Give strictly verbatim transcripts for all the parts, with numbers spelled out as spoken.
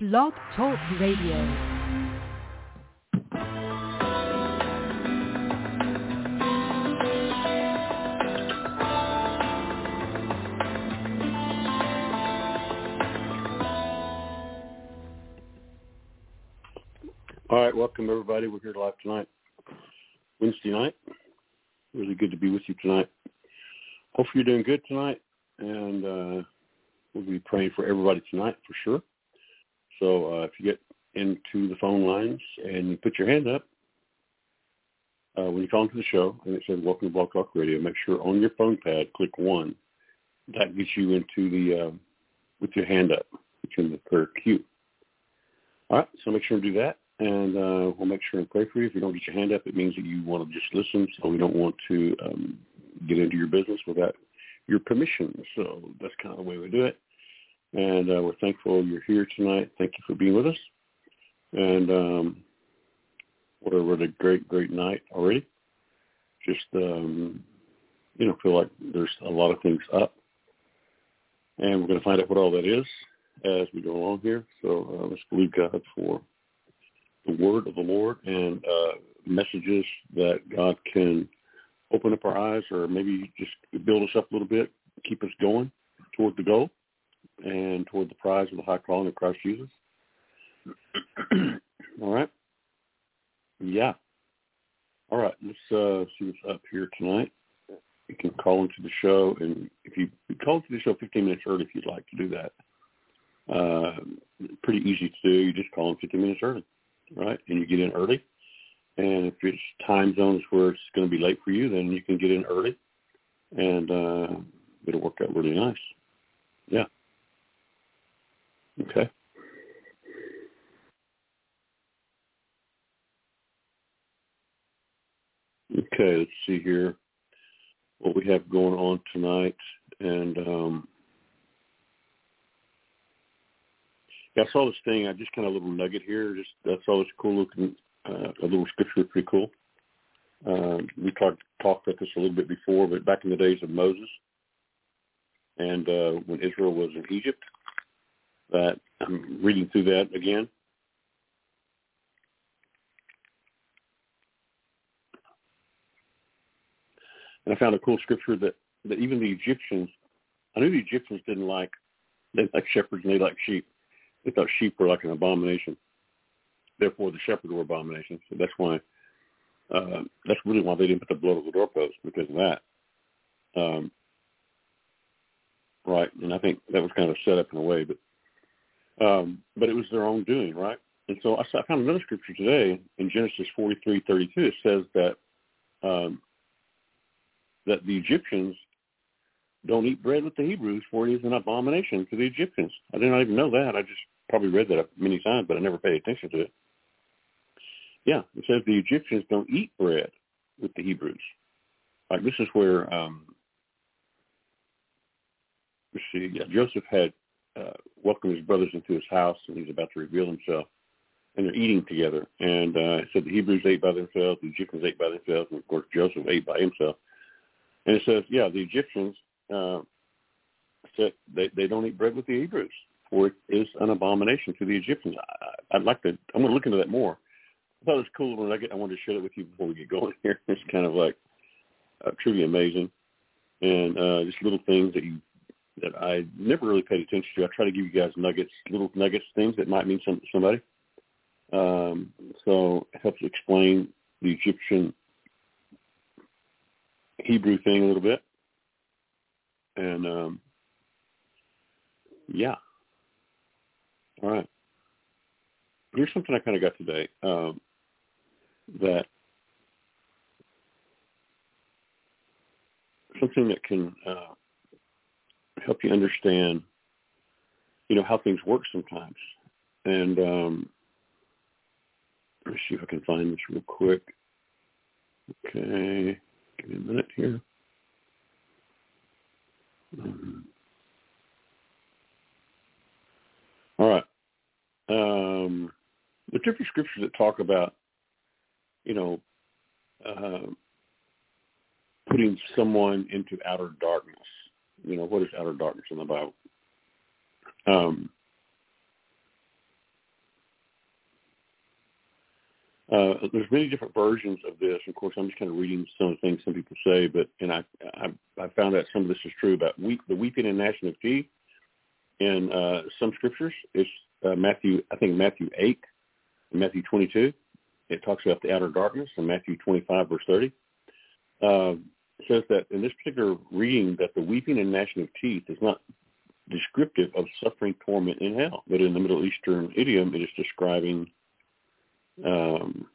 Blog Talk Radio. All right, welcome everybody. We're here live tonight, Wednesday night. Really good to be with you tonight. Hopefully you're doing good tonight, and uh, we'll be praying for everybody tonight for sure. So uh, if you get into the phone lines and you put your hand up uh, when you call into the show, and it says "Welcome to Blog Talk Radio," make sure on your phone pad click one. That gets you into the uh, with your hand up, it's in the third queue. All right, so make sure to do that. And uh, we'll make sure and pray for you. If you don't get your hand up, it means that you want to just listen. So we don't want to um, get into your business without your permission. So that's kind of the way we do it. And uh, we're thankful you're here tonight. Thank you for being with us. And um, what a, what a great, great night already. Just, um, you know, feel like there's a lot of things up. And we're going to find out what all that is as we go along here. So uh, let's believe God for the word of the Lord and uh, messages that God can open up our eyes or maybe just build us up a little bit, keep us going toward the goal and toward the prize of the high calling of Christ Jesus. All right. Yeah. All right. Let's uh, see what's up here tonight. You can call into the show, and if you, you call into the show fifteen minutes early if you'd like to do that. Uh, pretty easy to do. You just call in fifteen minutes early. Right, and you get in early, and if it's time zones where it's going to be late for you, then you can get in early, and uh, it'll work out really nice. Yeah. Okay. Okay, let's see here what we have going on tonight, and um, yeah, I saw this thing. I just kind of a little nugget here. Just I saw this cool looking, uh, a little scripture, pretty cool. Uh, we talked talked about this a little bit before, but back in the days of Moses, and uh, when Israel was in Egypt, that I'm reading through that again. And I found a cool scripture that, that even the Egyptians, I knew the Egyptians didn't like, they didn't like shepherds and they liked sheep. They thought sheep were like an abomination. Therefore, the shepherds were abominations. So that's why, uh, that's really why they didn't put the blood on the doorpost, because of that. Um, right, and I think that was kind of set up in a way, but um, but it was their own doing, right? And so I, I found another scripture today in Genesis forty-three thirty-two. It says that um, that the Egyptians don't eat bread with the Hebrews, for it is an abomination to the Egyptians. I did not even know that. I just probably read that many times, but I never paid attention to it. Yeah, it says the Egyptians don't eat bread with the Hebrews. Like this is where, um, let's see, yeah, Joseph had uh, welcomed his brothers into his house, and he's about to reveal himself, and they're eating together. And uh, it said the Hebrews ate by themselves, the Egyptians ate by themselves, and of course Joseph ate by himself. And it says, yeah, the Egyptians uh, said they, they don't eat bread with the Hebrews, for it is an abomination to the Egyptians. I, I'd like to, I'm going to look into that more. I thought it was cool when I get, I wanted to share that with you before we get going here. It's kind of like uh, truly amazing. And uh, just little things that you, that I never really paid attention to. I try to give you guys nuggets, little nuggets, things that might mean something to somebody. Um, so it helps explain the Egyptian Hebrew thing a little bit. And, um, yeah. All right. Here's something I kind of got today um, that something that can uh, help you understand, you know, how things work sometimes. And um, let's see if I can find this real quick. Okay. Give me a minute here. Um, all right. Um, the different scriptures that talk about, you know, uh, putting someone into outer darkness. You know, what is outer darkness in the Bible? Um, Uh, there's many different versions of this. Of course, I'm just kind of reading some of the things some people say, but and I I, I found out some of this is true about weep, the weeping and gnashing of teeth in uh, some scriptures. It's uh, Matthew, I think Matthew eight, and Matthew twenty-two. It talks about the outer darkness in Matthew twenty-five, verse thirty. Uh, it says that in this particular reading that the weeping and gnashing of teeth is not descriptive of suffering, torment in hell, but in the Middle Eastern idiom, it is describing. Um,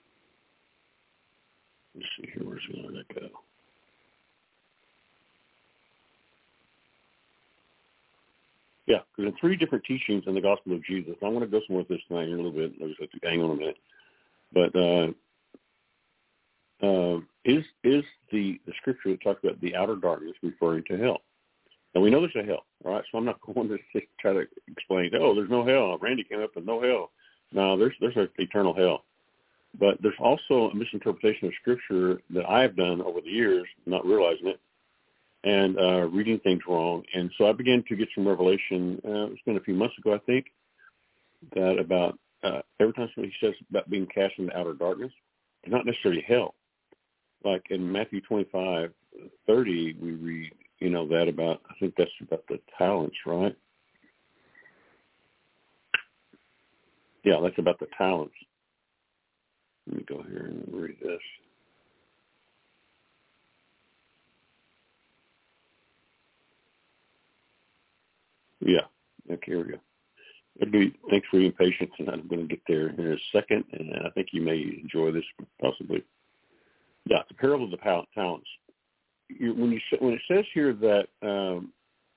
let's see here. Where's going to let that go? Yeah, because in three different teachings in the Gospel of Jesus, I'm going to go somewhere with this tonight in a little bit. I'll just have to hang on a minute. But uh, uh, is is the, the scripture that talks about the outer darkness referring to hell? And we know there's a hell, all right? So I'm not going to just try to explain, oh, there's no hell. Randy came up with no hell. No, there's there's an eternal hell. But there's also a misinterpretation of Scripture that I've done over the years, not realizing it, and uh, reading things wrong. And so I began to get some revelation. Uh, it's been a few months ago, I think, that about uh, every time somebody says about being cast into outer darkness, it's not necessarily hell. Like in Matthew twenty-five thirty, we read, you know, that about, I think that's about the talents, right? Yeah, that's about the talents. Let me go here and read this. Yeah, okay, here we go. It'd be, thanks for being patient, and I'm going to get there in a second, and I think you may enjoy this possibly. Yeah, the parable of the talents. You, when you when it says here that um,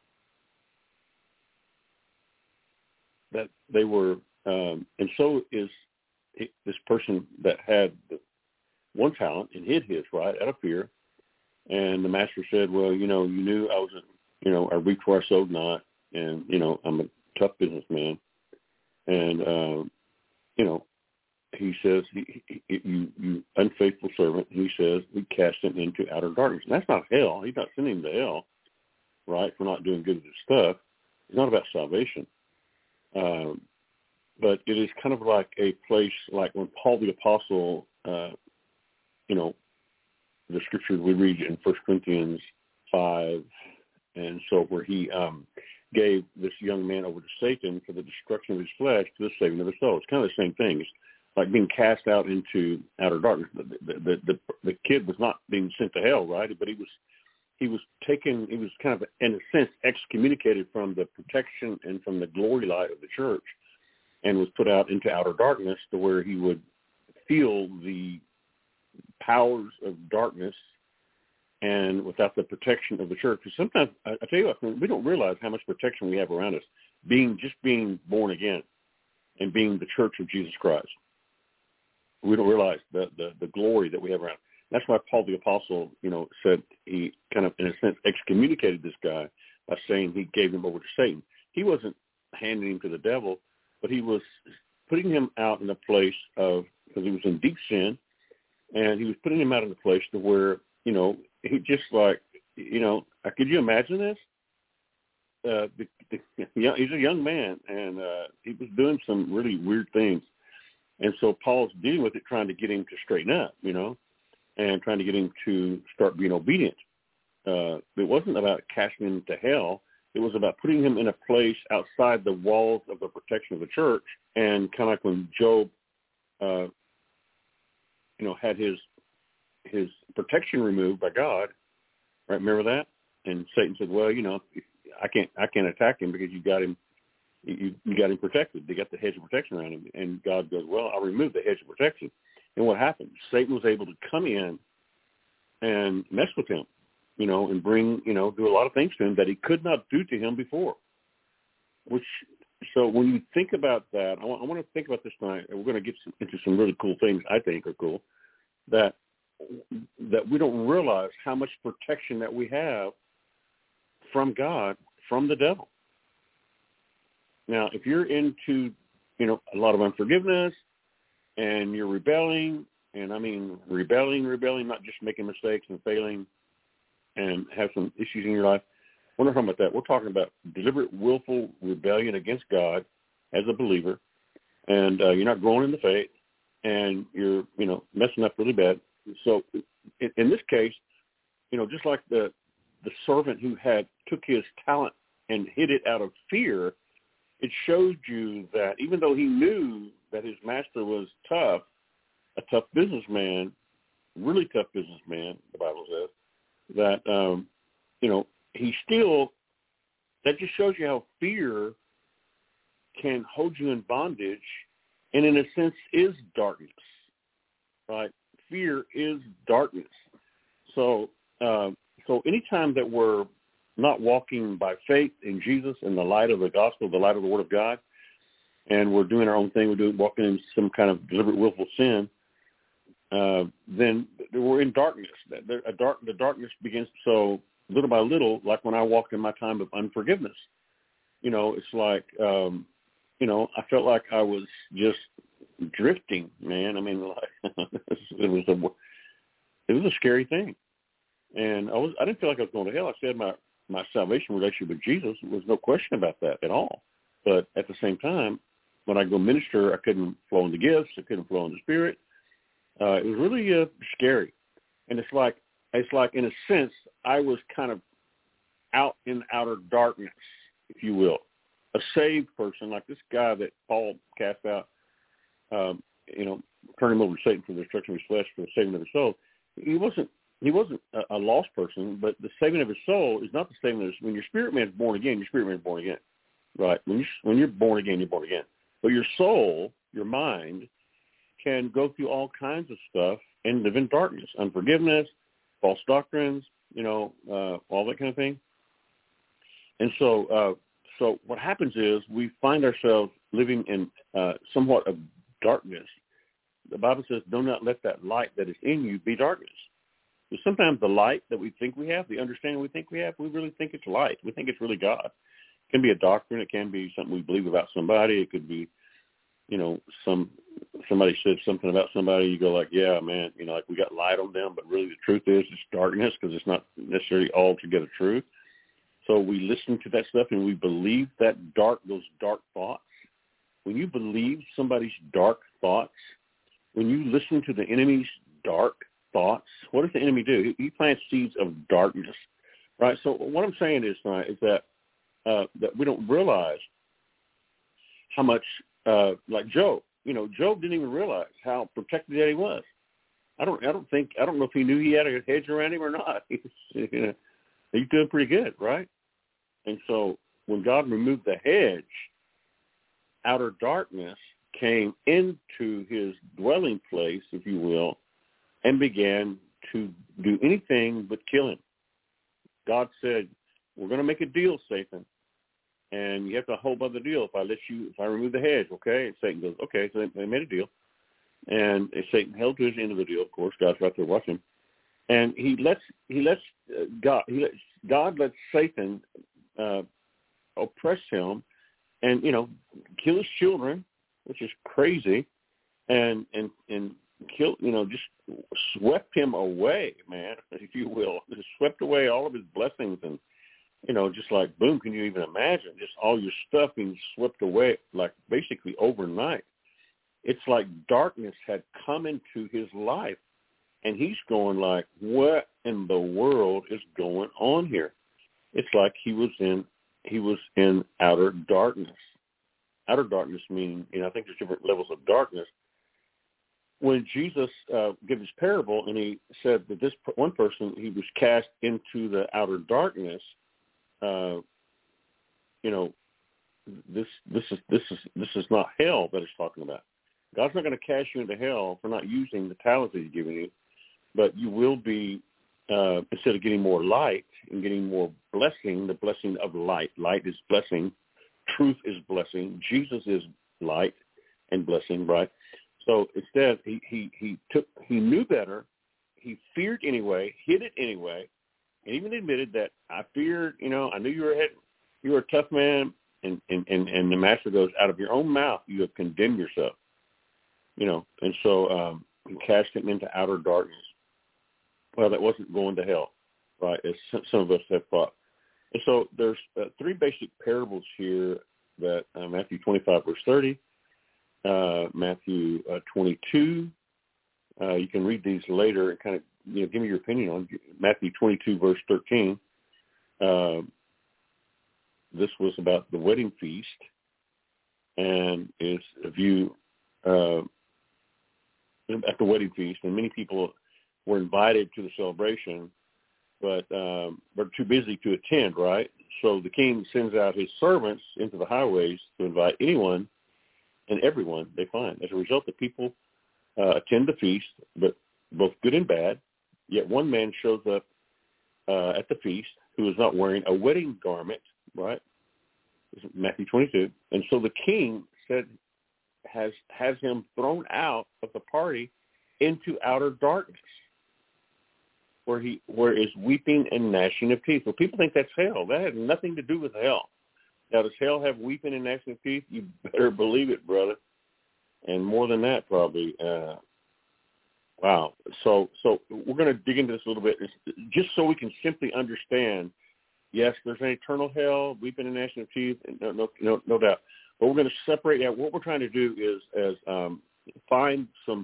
that they were, um, and so is this person that had the one talent and hid his, right, out of fear. And the master said, well, you know, you knew I was, a, you know, I reaped where I sowed not, and, you know, I'm a tough businessman. And, uh, you know, he says, he, he, you, you unfaithful servant, he says, we cast him into outer darkness. And that's not hell. He's not sending him to hell, right, for not doing good with his stuff. It's not about salvation. Um, but it is kind of like a place, like when Paul the Apostle, uh, you know, the scripture we read in First Corinthians five, and so where he um, gave this young man over to Satan for the destruction of his flesh to the saving of his soul. It's kind of the same thing. It's like being cast out into outer darkness. The, the, the, the kid was not being sent to hell, right? But he was he was taken, he was kind of, in a sense, excommunicated from the protection and from the glory light of the church, and was put out into outer darkness to where he would feel the powers of darkness and without the protection of the church. Because sometimes, I, I tell you what, we don't realize how much protection we have around us, being just being born again and being the church of Jesus Christ. We don't realize the, the, the glory that we have around. That's why Paul the Apostle, you know, said he kind of, in a sense, excommunicated this guy by saying he gave him over to Satan. He wasn't handing him to the devil, but he was putting him out in a place of, because he was in deep sin, and he was putting him out in a place to where, you know, he just like, you know, could you imagine this? Uh, the, the, he's a young man, and uh, he was doing some really weird things. And so Paul's dealing with it, trying to get him to straighten up, you know, and trying to get him to start being obedient. Uh, it wasn't about casting him to hell. It was about putting him in a place outside the walls of the protection of the church. And kind of like when Job, uh, you know, had his his protection removed by God, right? Remember that? And Satan said, "Well, you know, I can't I can't attack him because you got him you, you got him protected. They got the hedge of protection around him." And God goes, "Well, I'll remove the hedge of protection." And what happened? Satan was able to come in and mess with him, you know, and bring, you know, do a lot of things to him that he could not do to him before. Which, so when you think about that, I want, I want to think about this tonight, and we're going to get some, into some really cool things I think are cool, that that we don't realize how much protection that we have from God, from the devil. Now, if you're into, you know, a lot of unforgiveness, and you're rebelling, and I mean rebelling, rebelling, not just making mistakes and failing and have some issues in your life. We're not talking about that. We're talking about deliberate, willful rebellion against God as a believer, and uh, you're not growing in the faith, and you're, you know, messing up really bad. So in, in this case, you know, just like the the servant who had took his talent and hid it out of fear, it showed you that even though he knew that his master was tough, a tough businessman, really tough businessman, the Bible says, that, um, you know, he still, that just shows you how fear can hold you in bondage and in a sense is darkness, right? Fear is darkness. So, uh, so anytime that we're not walking by faith in Jesus and the light of the gospel, the light of the Word of God, and we're doing our own thing, we're doing walking in some kind of deliberate, willful sin, uh, then we're in darkness. A dark, the darkness begins. So little by little, like when I walked in my time of unforgiveness, you know, it's like, um, you know, I felt like I was just drifting, man. I mean, like, it was a, it was a scary thing. And I was, I didn't feel like I was going to hell. I said my, my salvation relationship with Jesus, there was no question about that at all. But at the same time, when I go minister, I couldn't flow in the gifts. I couldn't flow in the Spirit. Uh, it was really uh, scary. And it's like, it's like, in a sense, I was kind of out in outer darkness, if you will. A saved person, like this guy that Paul cast out, um, you know, turn him over to Satan for the destruction of his flesh, for the saving of his soul. He wasn't he wasn't a, a lost person, but the saving of his soul is not the saving of his. When your spirit man is born again, your spirit man is born again, right? When you when you're born again, you're born again. But your soul, your mind, can go through all kinds of stuff and live in darkness, unforgiveness, false doctrines, you know, uh, all that kind of thing. And so, uh, so what happens is we find ourselves living in uh, somewhat of darkness. The Bible says, do not let that light that is in you be darkness. So sometimes the light that we think we have, the understanding we think we have, we really think it's light. We think it's really God. It can be a doctrine. It can be something we believe about somebody. It could be, you know, some somebody said something about somebody. You go like, yeah, man, you know, like we got light on them, but really the truth is it's darkness because it's not necessarily altogether truth. So we listen to that stuff and we believe that dark, those dark thoughts. When you believe somebody's dark thoughts, when you listen to the enemy's dark thoughts, what does the enemy do? He plants seeds of darkness, right? So what I'm saying is, uh, is that uh, that we don't realize how much, uh, like Job, you know, Job didn't even realize how protected that he was. I don't, I don't think, I don't know if he knew he had a hedge around him or not. He's, you know, he's doing pretty good, right? And so when God removed the hedge, outer darkness came into his dwelling place, if you will, and began to do anything but kill him. God said, we're going to make a deal, Satan, and you have to hold by the deal. If I let you, if I remove the hedge, okay? And Satan goes, okay, so they made a deal. And Satan held to his end of the deal, of course. God's right there watching him. And he lets, he lets uh, God, he lets, God lets Satan uh, oppress him and, you know, kill his children, which is crazy, and, and, and kill, you know, just swept him away, man, if you will. Just swept away all of his blessings and, you know, just like, boom, can you even imagine just all your stuff being swept away, like basically overnight. It's like darkness had come into his life, and he's going like, what in the world is going on here? It's like he was in, he was in outer darkness. Outer darkness meaning, you know, I think there's different levels of darkness. When Jesus uh, gave his parable and he said that this one person, he was cast into the outer darkness, uh, you know, this this is this is this is not hell that he's talking about. God's not going to cast you into hell for not using the talents that he's given you, but you will be, uh, instead of getting more light and getting more blessing, the blessing of light. Light is blessing. Truth is blessing. Jesus is light and blessing, right? So instead, he, he, he took, he knew better. He feared anyway, hid it anyway, and even admitted that I feared, you know, I knew you were a head, you were a tough man, and, and, and, and the master goes, out of your own mouth, you have condemned yourself, you know, and so um, he cast him into outer darkness. Well, that wasn't going to hell, right, as some of us have thought. And so there's uh, three basic parables here that uh, Matthew twenty-five, verse thirty, uh, Matthew uh, twenty-two. Uh, you can read these later and kind of, you know, give me your opinion on Matthew twenty-two, verse thirteen. Uh, this was about the wedding feast, and is a view uh, at the wedding feast, and many people were invited to the celebration, but um, were too busy to attend, right? So the king sends out his servants into the highways to invite anyone and everyone they find. As a result, the people uh, attend the feast, but both good and bad. Yet one man shows up uh, at the feast who is not wearing a wedding garment, right? This is Matthew twenty-two. And so the king said, has has him thrown out of the party into outer darkness, where he where is weeping and gnashing of teeth. Well, people think that's hell. That has nothing to do with hell. Now, does hell have weeping and gnashing of teeth? You better believe it, brother. And more than that, probably. Uh, wow. So, so we're going to dig into this a little bit, just so we can simply understand. Yes, there's an eternal hell, weeping and gnashing of teeth, no, no, no, no doubt. But we're going to separate out. What we're trying to do is, as um, find some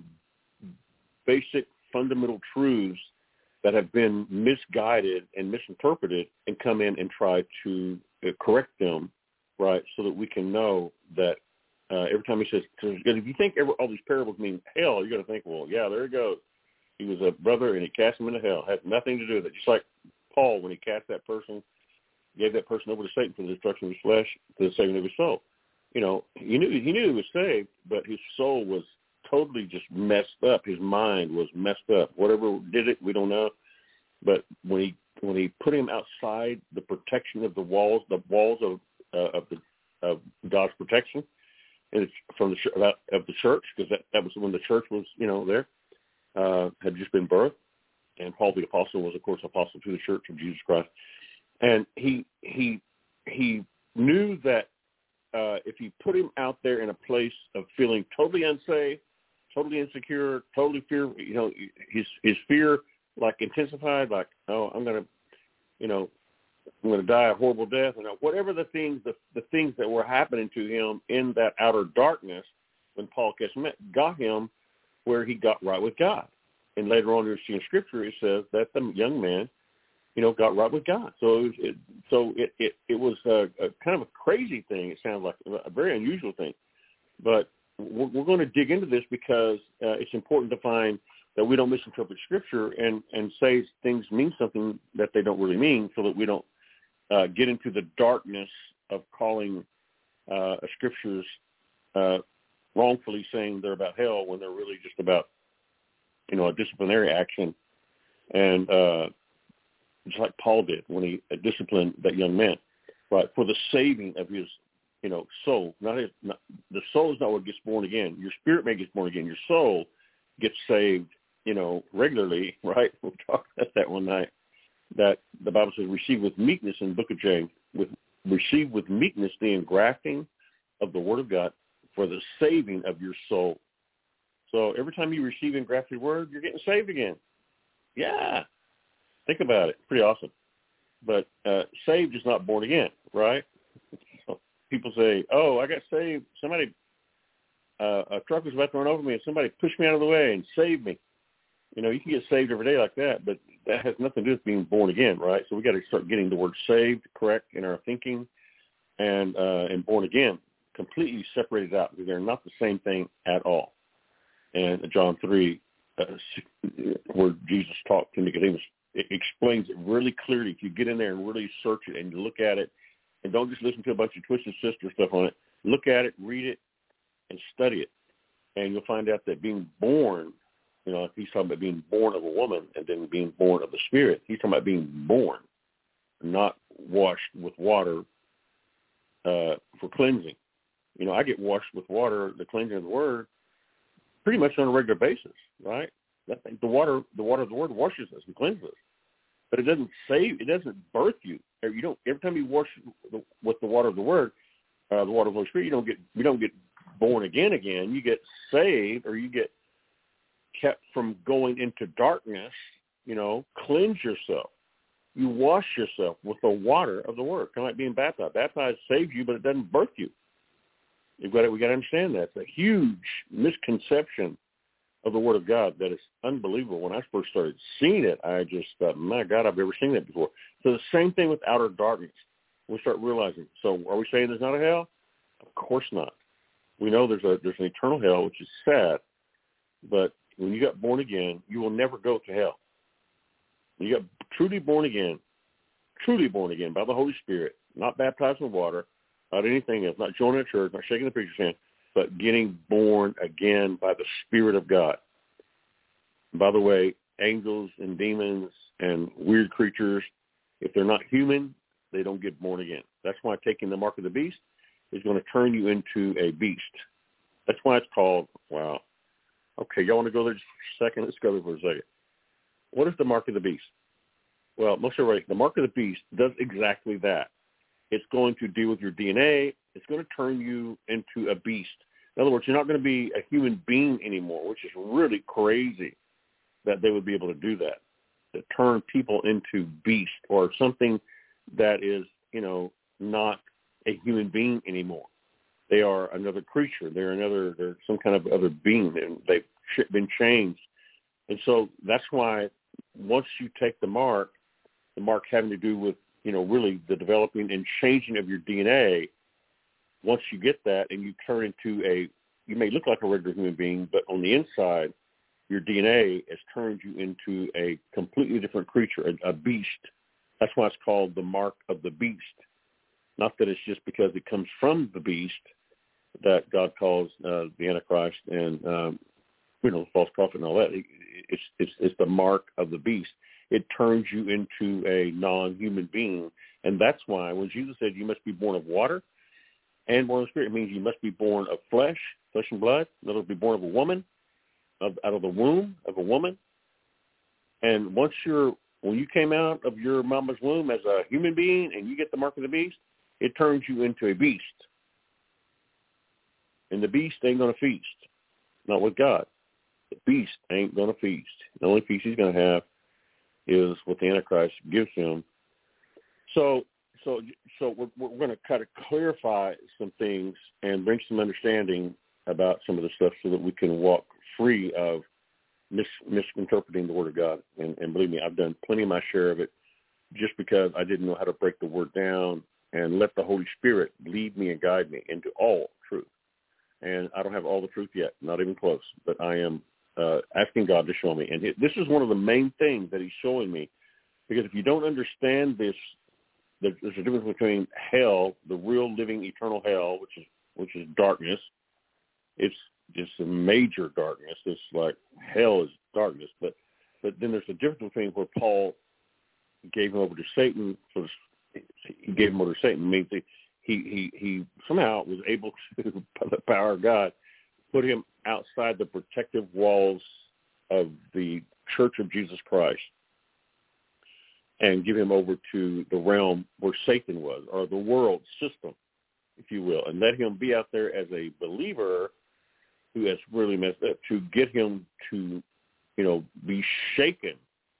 basic fundamental truths that have been misguided and misinterpreted, and come in and try to uh, correct them, right? So that we can know that uh, every time he says, because if you think every, all these parables mean hell, you're going to think, well, yeah, there he goes. He was a brother and he cast him into hell. It had nothing to do with it. Just like Paul, when he cast that person, gave that person over to Satan for the destruction of his flesh, to the saving of his soul. You know, he knew he knew he was saved, but his soul was totally just messed up. His mind was messed up. Whatever did it, we don't know. But when he when he put him outside the protection of the walls, the walls of uh, of the of God's protection, and it's from the of the church, because that, that was when the church was, you know, there uh, had just been birthed, and Paul the apostle was, of course, apostle to the church of Jesus Christ. And he he he knew that uh, if he put him out there in a place of feeling totally unsafe, totally insecure, totally fear, you know, his his fear like intensified, like, oh, I'm gonna, you know, I'm gonna die a horrible death, and whatever the things the the things that were happening to him in that outer darkness when Paul cast him, got him where he got right with God. And later on, you see in Scripture, it says that the young man, you know, got right with God. So it, was, it so it, it, it was a, a kind of a crazy thing. It sounds like a very unusual thing. But we're, we're going to dig into this because uh, it's important to find that we don't misinterpret Scripture and, and say things mean something that they don't really mean, so that we don't uh, get into the darkness of calling uh, Scriptures uh, wrongfully saying they're about hell when they're really just about, you know, a disciplinary action. And uh, just like Paul did when he disciplined that young man, right, for the saving of his, you know, soul. Not his. Not, the soul is not what gets born again. Your spirit may get born again. Your soul gets saved, you know, regularly, right? We talked about that one night. That the Bible says, receive with meekness in the book of James, with receive with meekness the engrafting of the Word of God for the saving of your soul. So every time you receive engrafted Word, you're getting saved again. Yeah. Think about it. Pretty awesome. But uh, saved is not born again, right? So people say, oh, I got saved. Somebody, uh, a truck was about to run over me, and somebody pushed me out of the way and saved me. You know, you can get saved every day like that, but that has nothing to do with being born again, right? So we got to start getting the word saved correct in our thinking, and uh, and born again completely separated out, because they're not the same thing at all. And John three, uh, where Jesus talked to Nicodemus, it explains it really clearly. If you get in there and really search it and you look at it, and don't just listen to a bunch of twisted sister stuff on it, look at it, read it, and study it, and you'll find out that being born, you know, he's talking about being born of a woman and then being born of the Spirit. He's talking about being born, not washed with water uh, for cleansing. You know, I get washed with water, the cleansing of the Word, pretty much on a regular basis, right? That, the water, the water of the Word washes us and cleanses us, but it doesn't save. It doesn't birth you. You don't. Every time you wash with the water of the Word, uh, the water of the Holy Spirit, you don't get. You don't get born again. Again, you get saved, or you get kept from going into darkness. You know, cleanse yourself. You wash yourself with the water of the Word, kind of like being baptized. Baptized saves you, but it doesn't birth you. You've got to, we got to understand that. It's a huge misconception of the Word of God that is unbelievable. When I first started seeing it, I just thought, my God, I've never seen that before. So the same thing with outer darkness. We start realizing. So are we saying there's not a hell? Of course not. We know there's a there's an eternal hell, which is sad. But when you got born again, you will never go to hell. When you got truly born again, truly born again by the Holy Spirit, not baptized in water, not anything else, not joining a church, not shaking the preacher's hand, but getting born again by the Spirit of God. And by the way, angels and demons and weird creatures, if they're not human, they don't get born again. That's why taking the mark of the beast is going to turn you into a beast. That's why it's called, wow. Okay, y'all want to go there just for a second? Let's go there for a second. What is the mark of the beast? Well, most everybody, the mark of the beast does exactly that. It's going to deal with your D N A. It's going to turn you into a beast. In other words, you're not going to be a human being anymore, which is really crazy that they would be able to do that, to turn people into beast or something that is, you know, not a human being anymore. They are another creature. They're another, they're some kind of other being. They've been changed. And so that's why once you take the mark, the mark having to do with, you know, really the developing and changing of your D N A, once you get that and you turn into a, you may look like a regular human being, but on the inside, your D N A has turned you into a completely different creature, a, a beast. That's why it's called the mark of the beast. Not that it's just because it comes from the beast that God calls uh, the Antichrist and, um, you know, false prophet and all that. It, it's, it's, it's the mark of the beast. It turns you into a non-human being. And that's why when Jesus said you must be born of water and born of the Spirit, it means you must be born of flesh, flesh and blood. In other words, be born of a woman, of, out of the womb of a woman. And once you're, when you came out of your mama's womb as a human being and you get the mark of the beast, it turns you into a beast. And the beast ain't going to feast, not with God. The beast ain't going to feast. The only feast he's going to have is what the Antichrist gives him. So, so, so we're, we're going to kind of clarify some things and bring some understanding about some of the stuff so that we can walk free of mis- misinterpreting the Word of God. And, and believe me, I've done plenty of my share of it just because I didn't know how to break the Word down and let the Holy Spirit lead me and guide me into all truth. And I don't have all the truth yet, not even close, but I am uh, asking God to show me. And it, this is one of the main things that he's showing me, because if you don't understand this, there's a difference between hell, the real living eternal hell, which is which is darkness. It's just a major darkness. It's like hell is darkness, but but then there's a difference between where Paul gave him over to Satan. For he gave him over to Satan means he he he somehow was able to, by the power of God, put him outside the protective walls of the Church of Jesus Christ and give him over to the realm where Satan was, or the world system, if you will, and let him be out there as a believer who has really messed up, to get him to, you know, be shaken,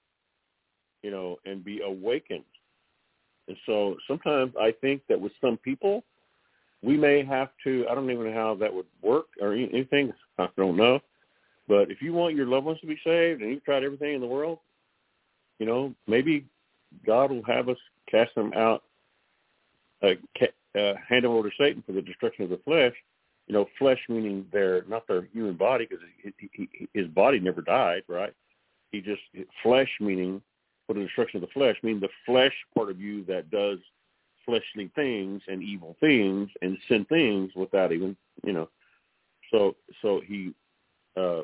you know, and be awakened. And so sometimes I think that with some people, we may have to, I don't even know how that would work or anything, I don't know, but if you want your loved ones to be saved and you've tried everything in the world, you know, maybe God will have us cast them out, uh, ca- uh, hand them over to Satan for the destruction of the flesh. You know, flesh meaning their, not their human body, because his body never died, right? He just, flesh meaning for the destruction of the flesh, meaning the flesh part of you that does fleshly things and evil things and sin things without even, you know. So, so he, uh,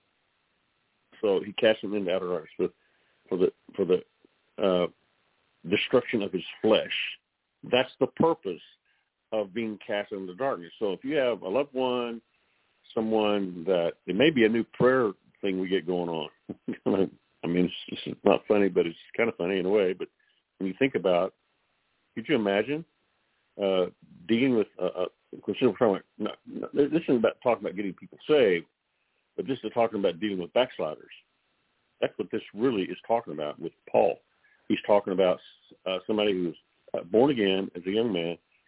so he cast them into outer darkness for, for the for the uh, destruction of his flesh. That's the purpose of being cast into darkness. So if you have a loved one, someone that, it may be a new prayer thing we get going on. I mean, it's, it's not funny, but it's kind of funny in a way. But when you think about, could you imagine uh, dealing with, uh, uh, consider talking about, no, no, this isn't about talking about getting people saved, but this is talking about dealing with backsliders. That's what this really is talking about with Paul. He's talking about uh, somebody who's uh, born again as a young man,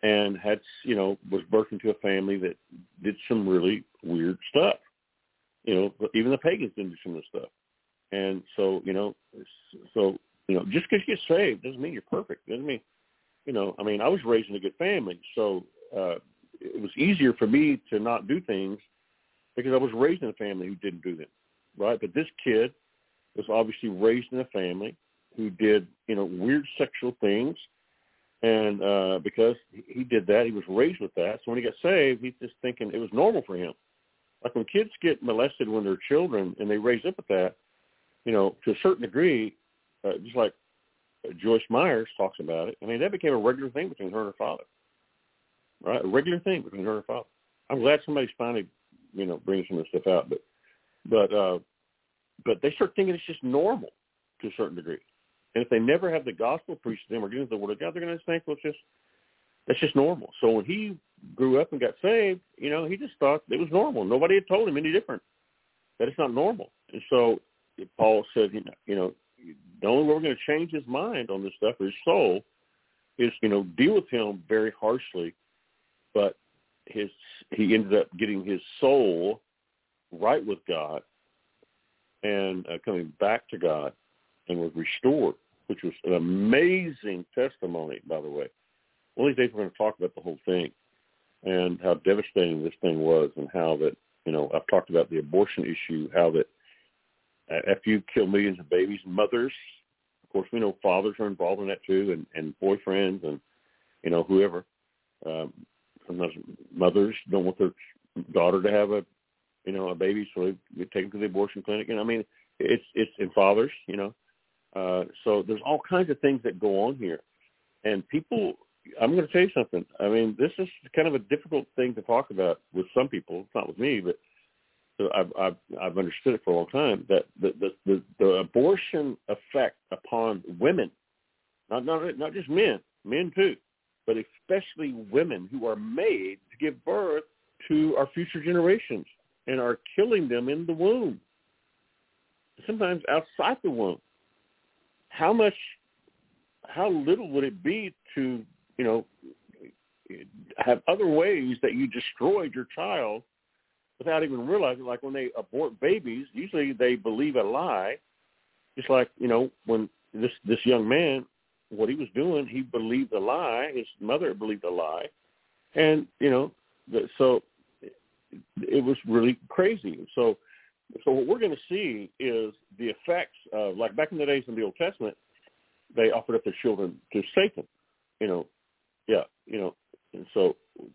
and had, you know, was birthed into a family that did some really weird stuff. You know, even the pagans did some of this stuff. And so, you know, so, you know, just because you get saved doesn't mean you're perfect. Doesn't mean, you know, I mean, I was raised in a good family, so uh, it was easier for me to not do things because I was raised in a family who didn't do them, right? But this kid was obviously raised in a family who did, you know, weird sexual things. And uh, because he did that, he was raised with that. So when he got saved, he's just thinking it was normal for him. Like when kids get molested when they're children and they raise up with that, you know, to a certain degree, uh, just like Joyce Myers talks about it, I mean, that became a regular thing between her and her father, right? A regular thing between her and her father. I'm glad somebody's finally, you know, bringing some of this stuff out. But, but, uh, but they start thinking it's just normal to a certain degree. And if they never have the gospel preached to them or get into the word of God, they're going to think, well, it's just, that's just normal. So when he grew up and got saved, you know, he just thought it was normal. Nobody had told him any different, that it's not normal. And so Paul said, you know, the only way we're going to change his mind on this stuff, or his soul, is, you know, deal with him very harshly. But his he ended up getting his soul right with God and uh, coming back to God and was restored, which was an amazing testimony, by the way. One of these days we're going to talk about the whole thing and how devastating this thing was, and how that, you know, I've talked about the abortion issue, how that after you kill millions of babies, mothers, of course, we know fathers are involved in that too, and, and boyfriends and, you know, whoever. Um, sometimes mothers don't want their daughter to have a, you know, a baby, so they, they take them to the abortion clinic. And I mean, it's, it's in fathers, you know. Uh, so there's all kinds of things that go on here. And people, I'm going to tell you something. I mean, this is kind of a difficult thing to talk about with some people. It's not with me, but so I've, I've, I've understood it for a long time, that the, the, the, the abortion effect upon women, not, not, not just men, men too, but especially women who are made to give birth to our future generations and are killing them in the womb, sometimes outside the womb. How much, how little would it be to, you know, have other ways that you destroyed your child without even realizing? Like when they abort babies, usually they believe a lie. Just like, you know, when this, this young man, what he was doing, he believed a lie. His mother believed a lie. And, you know, the, so it, it was really crazy. So, so what we're going to see is the effects of, like back in the days in the Old Testament, they offered up their children to Satan, you know, yeah, you know, and so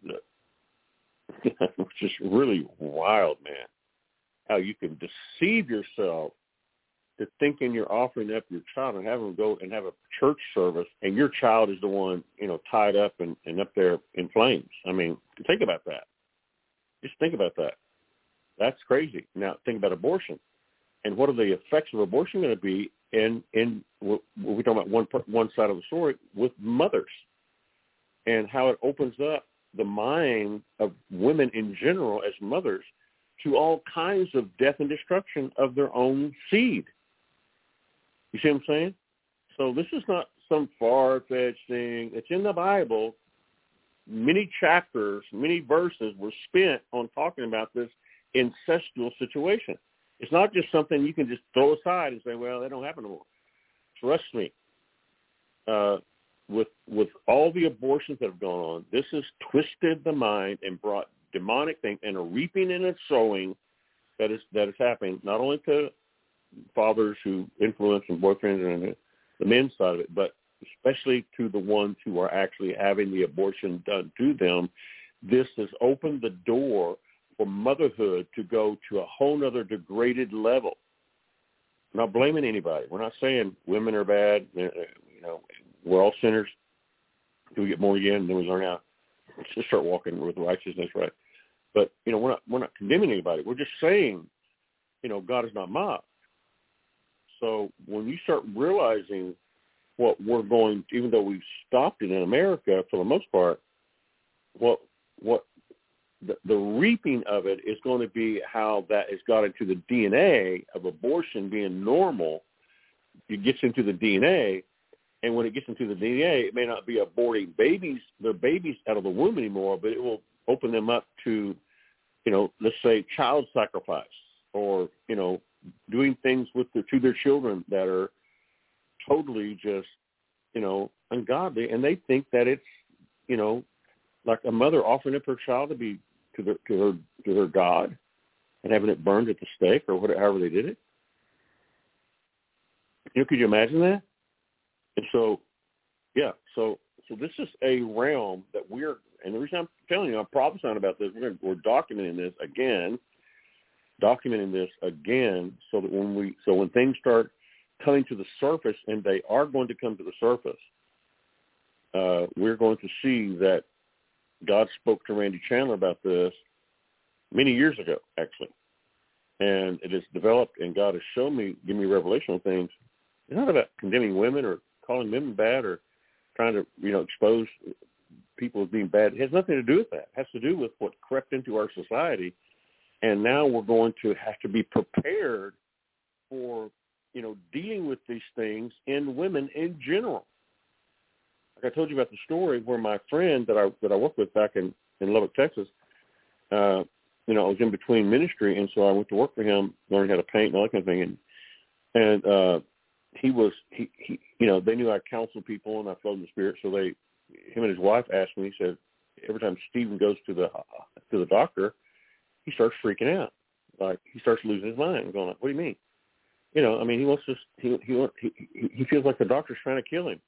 it's just really wild, man, how you can deceive yourself to thinking you're offering up your child and have them go and have a church service, and your child is the one, you know, tied up and, and up there in flames. I mean, think about that. Just think about that. That's crazy. Now, think about abortion. And what are the effects of abortion going to be in, in we're talking about one, one side of the story with mothers, and how it opens up the mind of women in general as mothers to all kinds of death and destruction of their own seed. You see what I'm saying? So this is not some far-fetched thing. It's in the Bible. Many chapters, many verses were spent on talking about this incestual situation. It's not just something you can just throw aside and say, well, that don't happen anymore. Trust me. Uh, with with all the abortions that have gone on, this has twisted the mind and brought demonic things and a reaping and a sowing that is that is happening not only to fathers who influence and boyfriends and the men's side of it, but especially to the ones who are actually having the abortion done to them. This has opened the door for motherhood to go to a whole other degraded level. We're not blaming anybody. We're not saying women are bad. You know, we're all sinners. Do we get born again? Then we learn how to start walking with righteousness, right? But you know, we're not we're not condemning anybody. We're just saying, you know, God is not mocked. So when you start realizing what we're going, even though we've stopped it in America for the most part, what what the, the reaping of it is going to be how that has got into the D N A of abortion being normal. It gets into the D N A, And when it gets into the D N A, it may not be aborting babies, their babies out of the womb anymore, but it will open them up to, you know, let's say child sacrifice or, you know, doing things with the, to their children that are totally just, you know, ungodly. And they think that it's, you know, like a mother offering up her child to be to, the, to her to her God and having it burned at the stake or whatever, however they did it. You know, could you imagine that? And so, yeah, so so this is a realm that we're, and the reason I'm telling you, I'm prophesying about this, we're, we're documenting this again, documenting this again, so that when we, so when things start coming to the surface, and they are going to come to the surface, uh, we're going to see that God spoke to Randy Chandler about this many years ago, actually, and it has developed, and God has shown me, give me revelation on things. It's not about condemning women or calling women bad or trying to, you know, expose people as being bad. It has nothing to do with that. It has to do with what crept into our society. And now we're going to have to be prepared for, you know, dealing with these things in women in general. Like I told you about the story where my friend that I that I worked with back in, in Lubbock, Texas, uh, you know, I was in between ministry, and so I went to work for him, learning how to paint and all that kind of thing. And, and uh, he was, he, he, you know, they knew I counseled people and I flowed in the Spirit. So they, him and his wife asked me, he said, every time Stephen goes to the, to the doctor, he starts freaking out. Like he starts losing his mind and going like, what do you mean? You know, I mean, he wants to, he, he, he, he feels like the doctor's trying to kill him.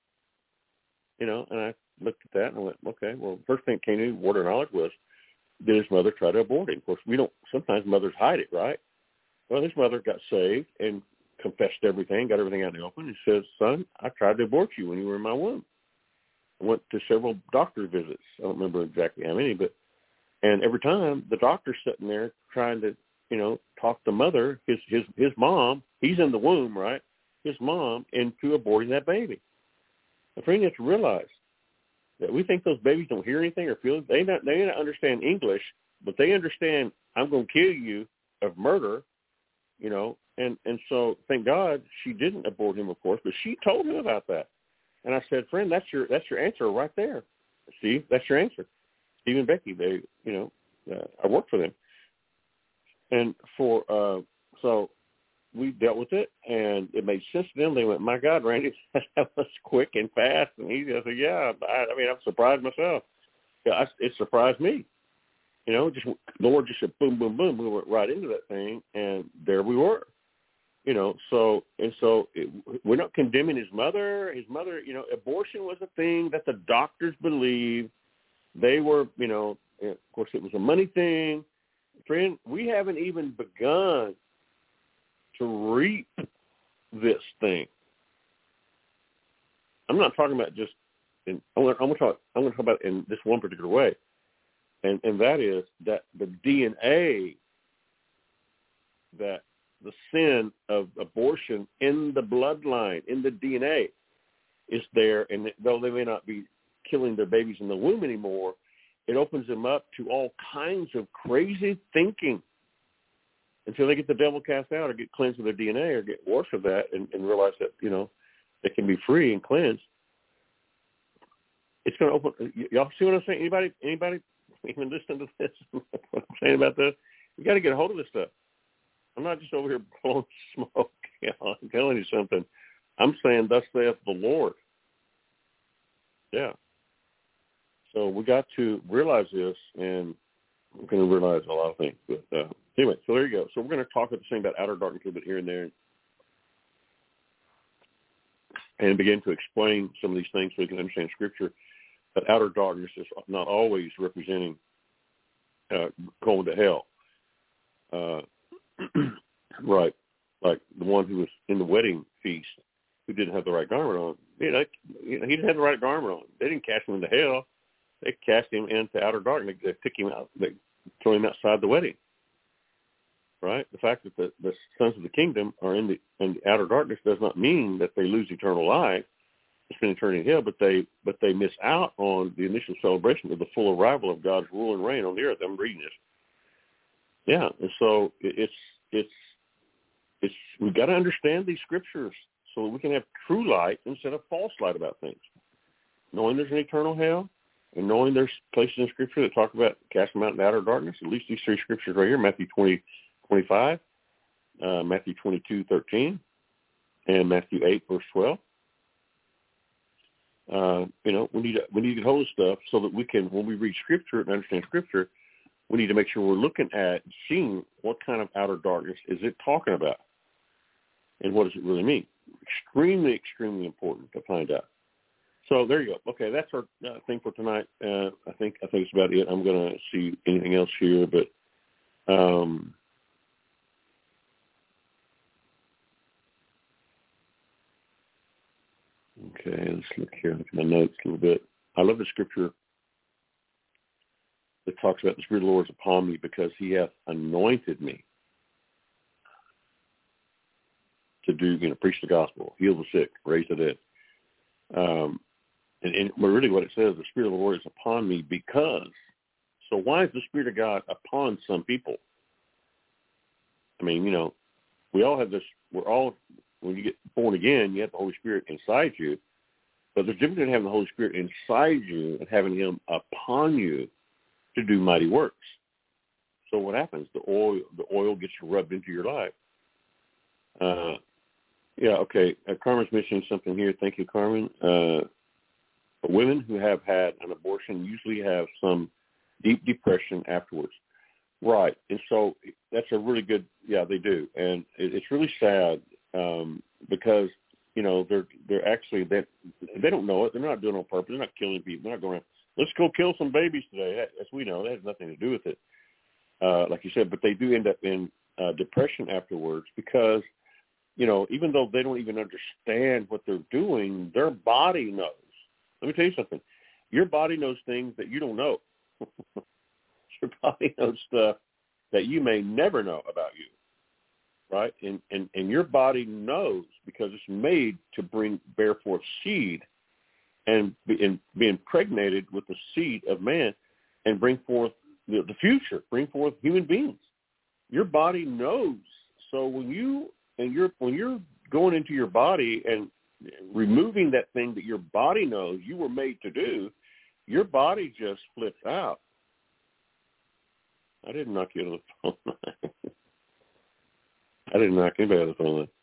You know, and I looked at that and I went, okay, well, first thing that came to me, word of knowledge was, did his mother try to abort him? Of course, we don't, sometimes mothers hide it, right? Well, his mother got saved and confessed everything, got everything out in the open, and says, son, I tried to abort you when you were in my womb. I went to several doctor visits. I don't remember exactly how many, but, and every time the doctor's sitting there trying to, you know, talk the mother, his, his, his mom, he's in the womb, right? His mom into aborting that baby. The friend, you have to realize that we think those babies don't hear anything or feel it. They not, they don't understand English, but they understand I'm going to kill you of murder, you know, and, and so thank God she didn't abort him, of course, but she told him about that. And I said, friend, that's your, that's your answer right there. See, that's your answer. Steve and Becky, they, you know, uh, I worked for them. And for, uh, so we dealt with it and it made sense to them. They went, my God, Randy, that was quick and fast. And he just said, yeah, I, I mean, I'm surprised myself. Yeah, I, it surprised me. You know, just the Lord just said, boom, boom, boom. We went right into that thing, and there we were. You know, so and so it, we're not condemning his mother. His mother, you know, abortion was a thing that the doctors believed. They were, you know, of course, it was a money thing. Friend, we haven't even begun to reap this thing. I'm not talking about just. In, I'm going to talk. I'm going to talk about it in this one particular way. And, and that is that the D N A, that the sin of abortion in the bloodline, in the D N A, is there. And though they may not be killing their babies in the womb anymore, it opens them up to all kinds of crazy thinking until they get the devil cast out or get cleansed of their D N A or get worse of that and, and realize that, you know, they can be free and cleansed. It's going to open. Y- y'all see what I'm saying? Anybody, anybody? Even listen to this, what I'm saying about this, you got to get a hold of this stuff. I'm not just over here blowing smoke. You know, I'm telling you something. I'm saying, thus saith the Lord. Yeah. So we got to realize this, and we're going to realize a lot of things. But uh, anyway, so there you go. So we're going to talk at the same about outer darkness a little bit here and there, and begin to explain some of these things so we can understand Scripture. But outer darkness is not always representing uh, going to hell. Uh, right. Like the one who was in the wedding feast who didn't have the right garment on. You know, you know, he didn't have the right garment on. They didn't cast him into hell. They cast him into outer darkness. They took him out. They threw him outside the wedding. Right? The fact that the, the sons of the kingdom are in the, in the outer darkness does not mean that they lose eternal life. Spend eternity in hell, but they but they miss out on the initial celebration of the full arrival of God's rule and reign on the earth. I'm reading this. Yeah, and so it's it's it's we got to understand these scriptures so that we can have true light instead of false light about things. Knowing there's an eternal hell, and knowing there's places in Scripture that talk about casting them out into outer darkness, at least these three scriptures right here, Matthew twenty, twenty-five, uh, Matthew twenty-two, thirteen, and Matthew eight, verse twelve. Uh, you know, we need to, we need to get hold of stuff so that we can, when we read Scripture and understand Scripture, we need to make sure we're looking at, seeing what kind of outer darkness is it talking about, and what does it really mean. Extremely, extremely important to find out. So there you go. Okay, that's our uh, thing for tonight. Uh, I think I think it's about it. I'm going to see anything else here, but um, okay, let's look here. Look at my notes a little bit. I love the scripture that talks about the Spirit of the Lord is upon me because he hath anointed me to do, you know, preach the gospel, heal the sick, raise the dead. Um, and, and really what it says, the Spirit of the Lord is upon me because, so why is the Spirit of God upon some people? I mean, you know, we all have this, we're all, when you get born again, you have the Holy Spirit inside you, but there's a difference between having the Holy Spirit inside you and having him upon you to do mighty works. So what happens? The oil, the oil gets rubbed into your life. Uh, yeah, okay. Uh, Carmen's mentioning something here. Thank you, Carmen. Uh, women who have had an abortion usually have some deep depression afterwards. Right. And so that's a really good, yeah, they do. And it, it's really sad um, because, you know, they're they're actually, they, they don't know it. They're not doing it on purpose. They're not killing people. They're not going to, let's go kill some babies today. As we know, that has nothing to do with it, uh, like you said. But they do end up in uh, depression afterwards because, you know, even though they don't even understand what they're doing, their body knows. Let me tell you something. Your body knows things that you don't know. Your body knows stuff that you may never know about you, right? And, and and your body knows because it's made to bring bear forth seed and be, and be impregnated with the seed of man and bring forth the, the future, bring forth human beings. Your body knows. So when you and you're when you're going into your body and removing that thing that your body knows you were made to do, your body just flips out. I didn't knock you out of the phone line. I didn't knock anybody out of the phone line.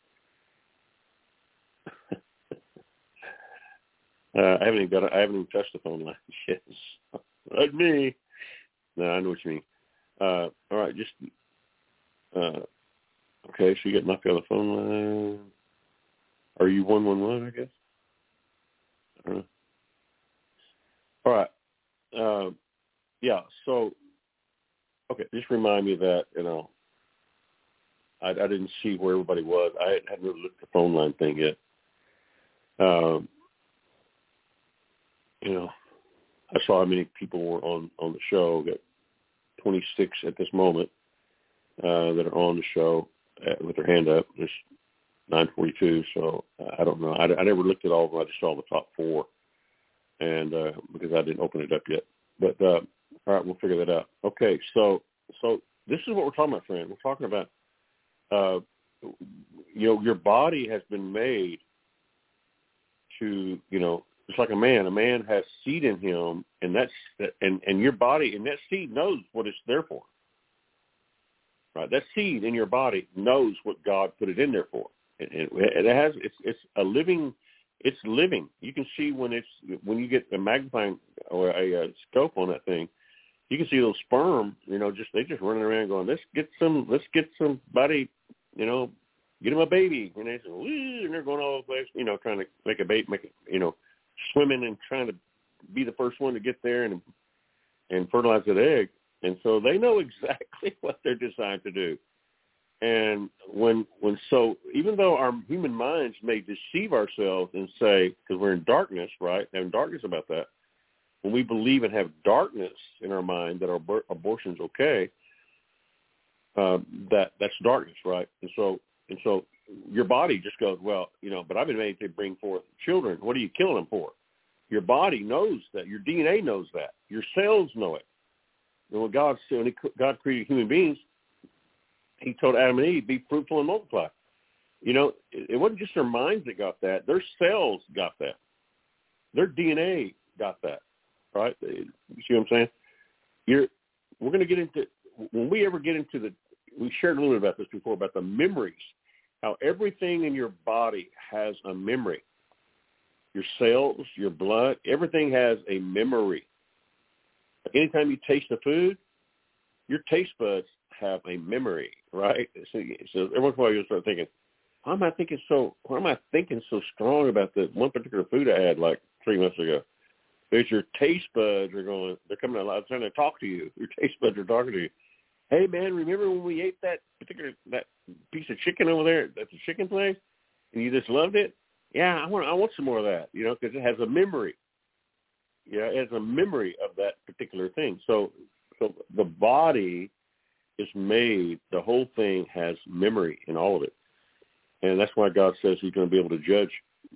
uh, I haven't even got. A, I haven't even touched the phone line. Yes, not me. No, I know what you mean. Uh, all right, just uh, okay. So you get knocked out of the phone line. Are you one one one? I guess. I don't know. All right. Uh, yeah. So. Okay, just remind me that, you know, I, I didn't see where everybody was. I hadn't really looked at the phone line thing yet. Um, you know, I saw how many people were on, on the show. Got twenty-six at this moment uh, that are on the show uh, with their hand up. There's nine forty-two, so I don't know. I, I never looked at all of them. I just saw the top four, and uh, because I didn't open it up yet. But uh, all right, we'll figure that out. Okay, so so this is what we're talking about, friend. We're talking about, uh, you know, your body has been made to, you know, it's like a man. A man has seed in him, and that's and and your body and that seed knows what it's there for. Right, that seed in your body knows what God put it in there for, and it, it has it's it's a living. It's living. You can see when it's when you get a magnifying or a, a scope on that thing, you can see those sperm. You know, just they just running around going, let's get some, let's get somebody, you know, get them a baby, and they say, woo, and they're going all over the place, you know, trying to make a baby, make it, you know, swimming and trying to be the first one to get there and and fertilize that egg. And so they know exactly what they're designed to do. And when, when, so even though our human minds may deceive ourselves and say, because we're in darkness, right? Having darkness about that. When we believe and have darkness in our mind that our abor- abortion's okay, uh, that that's darkness, right? And so, and so your body just goes, well, you know, but I've been made to bring forth children. What are you killing them for? Your body knows that. Your D N A knows that. Your cells know it. And when God, when God created human beings, he told Adam and Eve, be fruitful and multiply. You know, it, it wasn't just their minds that got that. Their cells got that. Their D N A got that, right? You see what I'm saying? You're, we're going to get into, when we ever get into the, we shared a little bit about this before, about the memories, how everything in your body has a memory. Your cells, your blood, everything has a memory. Anytime you taste the food, your taste buds have a memory, right? So, so every once in a while you'll start thinking, why am I thinking so, why am I thinking so strong about the one particular food I had like three months ago? Because your taste buds are going, they're coming out loud, trying to talk to you. Your taste buds are talking to you. Hey, man, remember when we ate that particular, that piece of chicken over there at the chicken place and you just loved it? Yeah, I want I want some more of that, you know, because it has a memory. Yeah, it has a memory of that particular thing. So, so the body is made, the whole thing has memory in all of it. And that's why God says he's going to be able to judge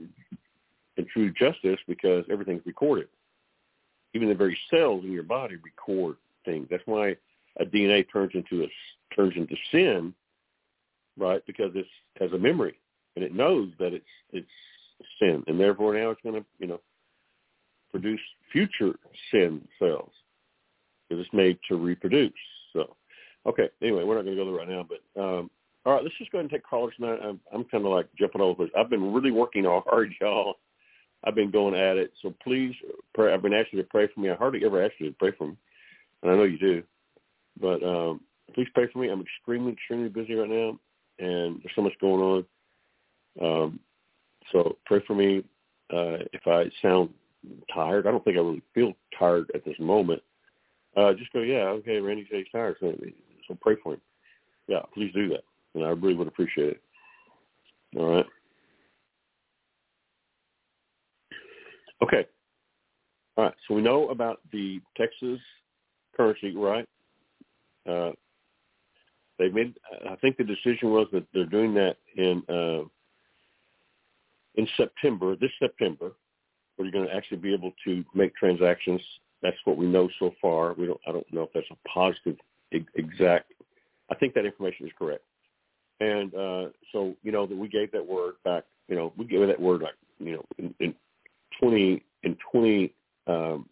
in true justice, because everything's recorded. Even the very cells in your body record things. That's why a D N A turns into a, turns into sin, right? Because it has a memory and it knows that it's it's sin, and therefore now it's going to, you know, produce future sin cells because it's made to reproduce. So, okay. Anyway, we're not going to go there right now, but um, all right. Let's just go ahead and take callers tonight. I'm, I'm kind of like jumping all over the place. I've been really working hard, y'all. I've been going at it. So please pray. I've been asking you to pray for me. I hardly ever ask you to pray for me, and I know you do. But um, please pray for me. I'm extremely, extremely busy right now, and there's so much going on. Um, so pray for me. Uh, if I sound tired, I don't think I really feel tired at this moment. Uh, just go, yeah, okay, Randy says he's tired. So, so pray for him. Yeah, please do that, and I really would appreciate it. All right. Okay. All right. So we know about the Texas currency, right? Uh, they made. I think the decision was that they're doing that in uh, in September. This September, where you're going to actually be able to make transactions. That's what we know so far. We don't. I don't know if that's a positive exact. I think that information is correct. And uh, so you know that we gave that word back. You know, we gave that word like you know in, in twenty in twenty um,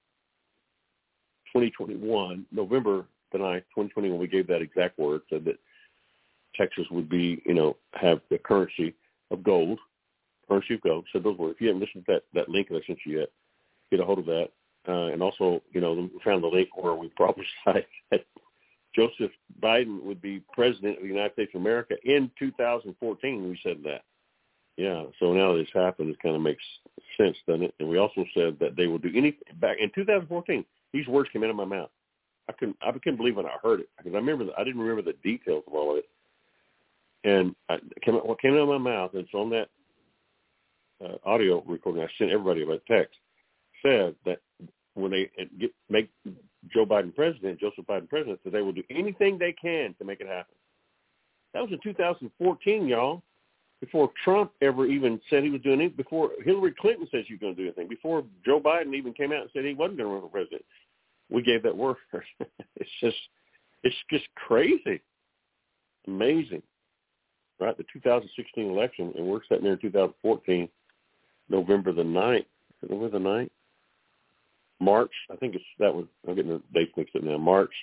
twenty twenty-one November the ninth, twenty twenty-one, we gave that exact word, said that Texas would be, you know, have the currency of gold, currency of gold. Said those words. If you haven't listened to that, that link that I sent you yet, get a hold of that. Uh, and also, you know, we found the link where we prophesied that Joseph Biden would be president of the United States of America in two thousand fourteen. We said that. Yeah. So now that it's happened, it kind of makes sense, doesn't it? And we also said that they will do anything. Back in two thousand fourteen, these words came out of my mouth. I couldn't, I couldn't believe when I heard it, because I remember, the, I didn't remember the details of all of it. And I, it came, what came out of my mouth, and it's on that uh, audio recording I sent everybody by text, said that when they get, make Joe Biden president, Joseph Biden president, that they will do anything they can to make it happen. That was in two thousand fourteen, y'all, before Trump ever even said he was doing it, before Hillary Clinton said she was going to do anything, before Joe Biden even came out and said he wasn't going to run for president. We gave that word. It's just, it's just crazy, amazing, right? The two thousand sixteen election, and we're sitting there in two thousand fourteen, November the ninth. Is it November the ninth? March, I think it's that one. I'm getting the dates mixed up now. March,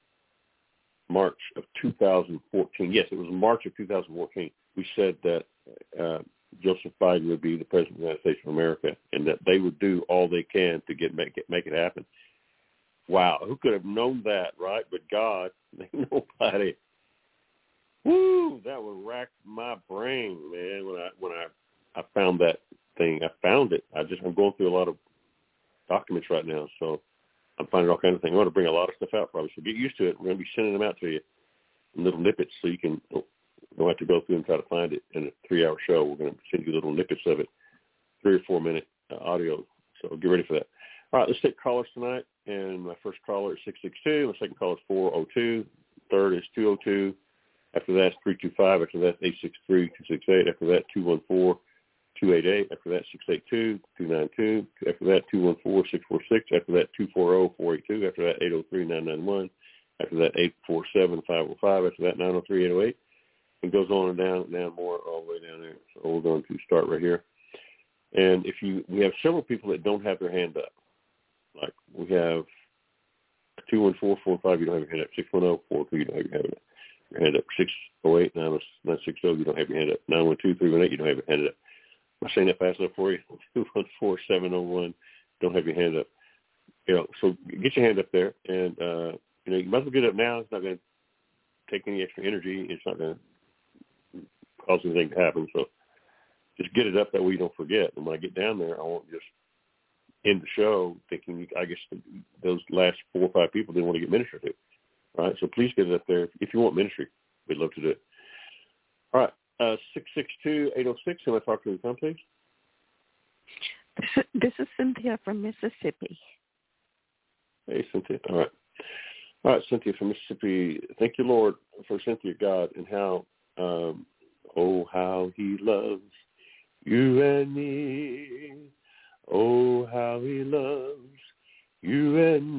March of two thousand fourteen. Yes, it was March of two thousand fourteen. We said that uh, Joseph Biden would be the president of the United States of America, and that they would do all they can to get make it make it happen. Wow, who could have known that, right? But God, nobody. Woo, that would rack my brain, man. When I when I, I found that thing, I found it. I just I'm going through a lot of documents right now, so I'm finding all kinds of things. I want to bring a lot of stuff out, probably. So get used to it. We're going to be sending them out to you in little nippets, so you can don't have to go through and try to find it in a three-hour show. We're going to send you little nippets of it, three or four minute uh, audio. So get ready for that. All right, let's take callers tonight. And my first caller is six six two. My second caller is four oh two. Third is two oh two. After that, three two five. After that, eight six three, two six eight. After that, two one four, two eight eight. After that, six eight two, two nine two. After that, two one four, six four six. After that, two four zero, four eight two. After that, eight oh three, nine nine one. After that, eight four seven, five oh five. After that, nine oh three, eight oh eight. It goes on and down and down more all the way down there. So we're going to start right here. And if you, we have several people that don't have their hand up. Like we have two one four, four five, you don't have your hand up. six one zero, four two, you don't have your hand up. Your hand up. six oh eight, nine six zero, you don't have your hand up. nine one two, three one eight, you don't have your hand up. Am I saying that fast enough for you? two one four, seven oh one, don't have your hand up. You know, so get your hand up there. And, uh, you know, you might as well get up now. It's not going to take any extra energy. It's not going to cause anything to happen. So just get it up that way you don't forget. And when I get down there, I won't just end the show thinking, I guess those last four or five people didn't want to get ministered to. All right, so please get it up there. If you want ministry, we'd love to do it. All right, uh, six six two, eight oh six, can I talk to the phone, please? This is Cynthia from Mississippi. Hey, Cynthia. All right. All right, Cynthia from Mississippi. Thank you, Lord, for Cynthia, God, and how, um, oh, how he loves you and me. Oh, how he loves you and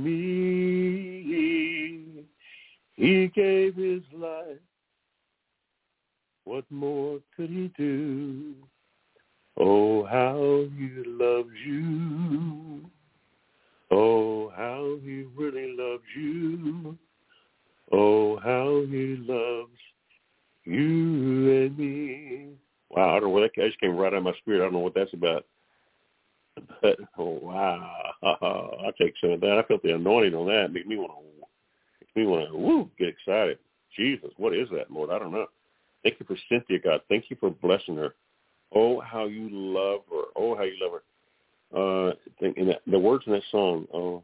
me. He gave his life. What more could he do? Oh, how he loves you. Oh, how he really loves you. Oh, how he loves you and me. Wow, I don't know what that just came right out of my spirit. I don't know what that's about. But, oh, wow. I'll take some of that. I felt the anointing on that. It made me want to, make me want to, woo, get excited. Jesus, what is that, Lord? I don't know. Thank you for Cynthia, God. Thank you for blessing her. Oh, how you love her. Oh, how you love her. Uh, think in that, the words in that song. Oh,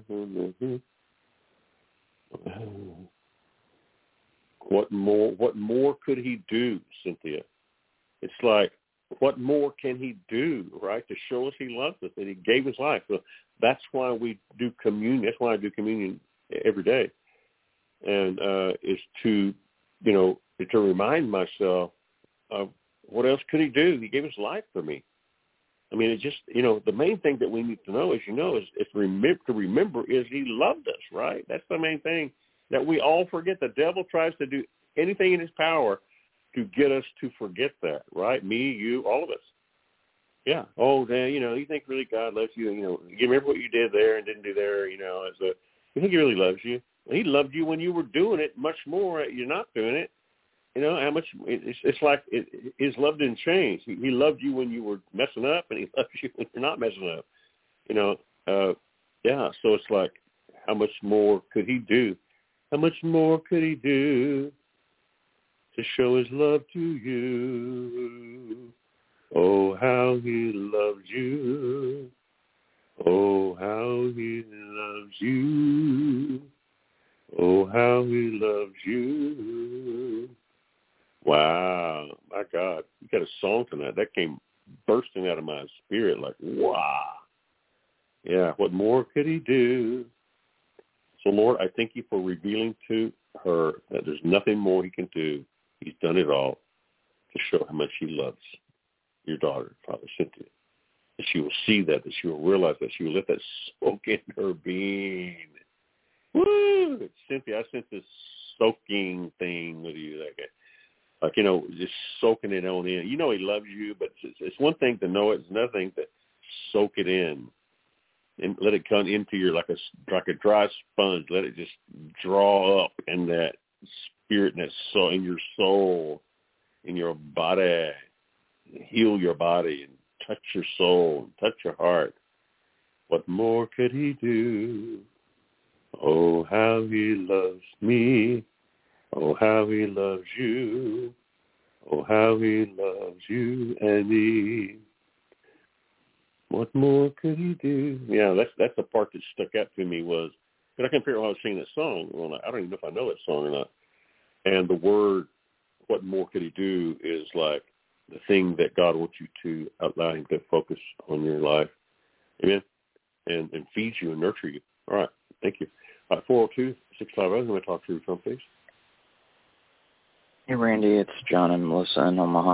what more? What more could he do, Cynthia? It's like, what more can he do, right, to show us he loves us, that he gave his life. So that's why we do communion. That's why I do communion every day, and uh, is to, you know, to remind myself of what else could he do. He gave his life for me. I mean, it just, you know, the main thing that we need to know, as you know, is, is remember, to remember is he loved us, right? That's the main thing that we all forget. The devil tries to do anything in his power to get us to forget that, right? Me, you, all of us. Yeah. Oh, Dan, you know, you think really God loves you, you know, you remember what you did there and didn't do there, you know, as a, you think he really loves you? He loved you when you were doing it much more. You're not doing it. You know, how much, it's, it's like it, his love didn't change. He, he loved you when you were messing up, and he loves you when you're not messing up. You know, uh, yeah, so it's like, how much more could he do? How much more could he do to show his love to you? Oh, how he loves you. Oh, how he loves you. Oh, how he loves you. Wow, my God, you got a song tonight. That came bursting out of my spirit like, wow. Yeah, what more could he do? So, Lord, I thank you for revealing to her that there's nothing more he can do. He's done it all to show how much he loves your daughter, Father Cynthia. That she will see that, that she will realize that, she will let that soak in her being. Woo! Cynthia, I sent this soaking thing with you. Like, like, you know, just soaking it on in. You know he loves you, but it's, it's one thing to know it. It's another thing to soak it in and let it come into your, like a, like a dry sponge. Let it just draw up in that spirit and that soul, in your soul, in your body. Heal your body and touch your soul and touch your heart. What more could he do? Oh, how he loves me. Oh, how he loves you. Oh, how he loves you and me. What more could he do? Yeah, that's that's the part that stuck out to me was, but I couldn't figure out why I was singing that song. Well, I don't even know if I know that song or not. And the word, what more could he do, is like the thing that God wants you to allow him to focus on your life. Amen? And, and feed you and nurture you. All right. Thank you. All right, four oh two, six five oh, I'm going to talk to you from, please. Hey, Randy, it's John and Melissa in Omaha.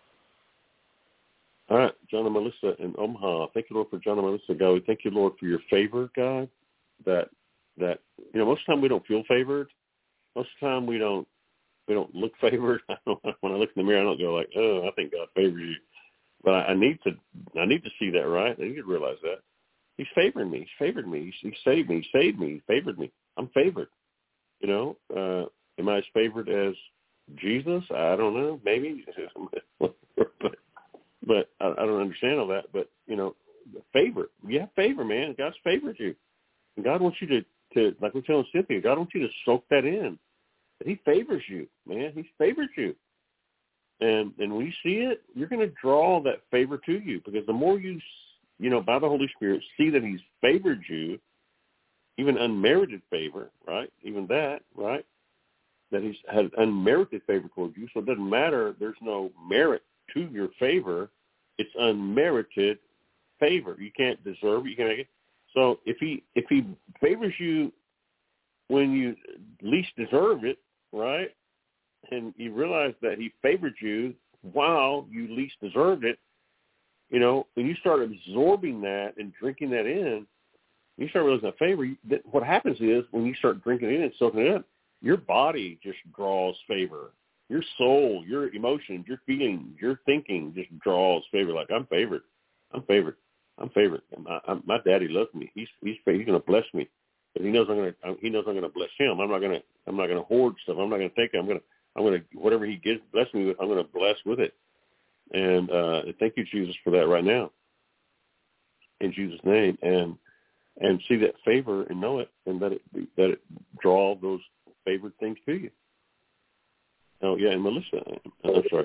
All right, John and Melissa in Omaha. Thank you, Lord, for John and Melissa. God, we thank you, Lord, for your favor, God, that, that you know, most of the time we don't feel favored. Most of the time we don't we don't look favored. I don't, when I look in the mirror, I don't go like, oh, I think God favors you. But I, I need to, I need to see that, right? I need to realize that He's favoring me. He's favored me. He's, he saved me. He saved me. He favored me. I'm favored. You know, uh, am I as favored as Jesus? I don't know. Maybe, but, but I, I don't understand all that. But you know, favor. You have favor, man. God's favored you, and God wants you to, to like we're telling Cynthia, God wants you to soak that in. He favors you, man. He favors you. And and when you see it, you're going to draw that favor to you, because the more you, you know, by the Holy Spirit, see that He's favored you, even unmerited favor, right? Even that, right? That He's had unmerited favor towards you. So it doesn't matter. There's no merit to your favor. It's unmerited favor. You can't deserve it. You can't make it. So if He if He favors you when you least deserve it, right? And you realize that He favored you while you least deserved it, you know, when you start absorbing that and drinking that in, you start realizing that favor, that what happens is when you start drinking it in and soaking it up, your body just draws favor. Your soul, your emotions, your feelings, your thinking just draws favor. Like, I'm favored. I'm favored. I'm favored. My, I'm, my daddy loves me. He's he's he's going to bless me. But he knows I'm going to. He knows I'm going to bless him. I'm not going to. I'm not going to hoard stuff. I'm not going to think. I'm going to. I'm going to whatever He gives, bless me with. I'm going to bless with it. And uh, thank you, Jesus, for that right now. In Jesus' name, and and see that favor and know it, and let it let it draw those favored things to you. Oh yeah, and Melissa. I'm sorry.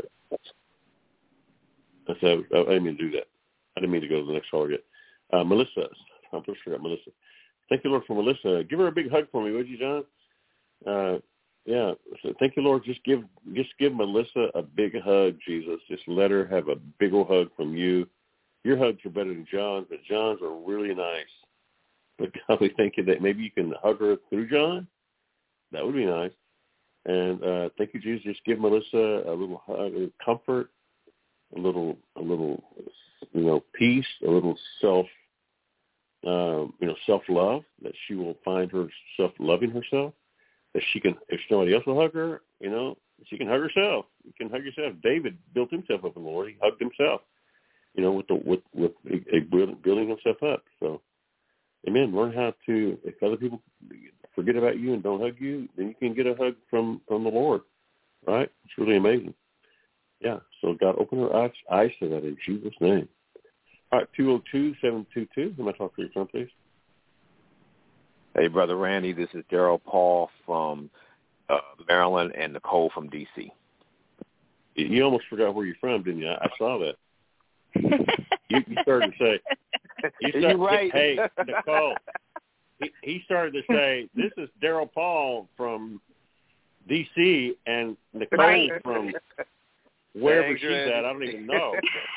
I said I didn't mean to do that. I didn't mean to go to the next caller yet. Uh, Melissa, I almost forgot Melissa. Thank you, Lord, for Melissa. Give her a big hug for me, would you, John? Uh, yeah. So thank you, Lord. Just give just give Melissa a big hug, Jesus. Just let her have a big old hug from you. Your hugs are better than John's, but John's are really nice. But God, we thank you that maybe you can hug her through John. That would be nice. And uh, thank you, Jesus. Just give Melissa a little hug, a little comfort, a little, a little, you know, peace, a little self, um, you know, self-love, that she will find herself loving herself, that she can, if somebody else will hug her, you know, she can hug herself. You can hug yourself. David built himself up in the Lord. He hugged himself, you know, with the with with a, a building himself up. So, amen. Learn how to, if other people forget about you and don't hug you, then you can get a hug from, from the Lord, right? It's really amazing. Yeah, so God, open her eyes, eyes to that in Jesus' name. All right, two oh two, seven two two. Who am I talking to your phone, please? Hey, Brother Randy, this is Daryl Paul from uh, Maryland and Nicole from D C You almost forgot where you're from, didn't you? I, I saw that. you, you started to say, you started, you're right. Hey, Nicole, he, he started to say, this is Daryl Paul from D C and Nicole Right. from wherever Thanks, she's Randy. at. I don't even know.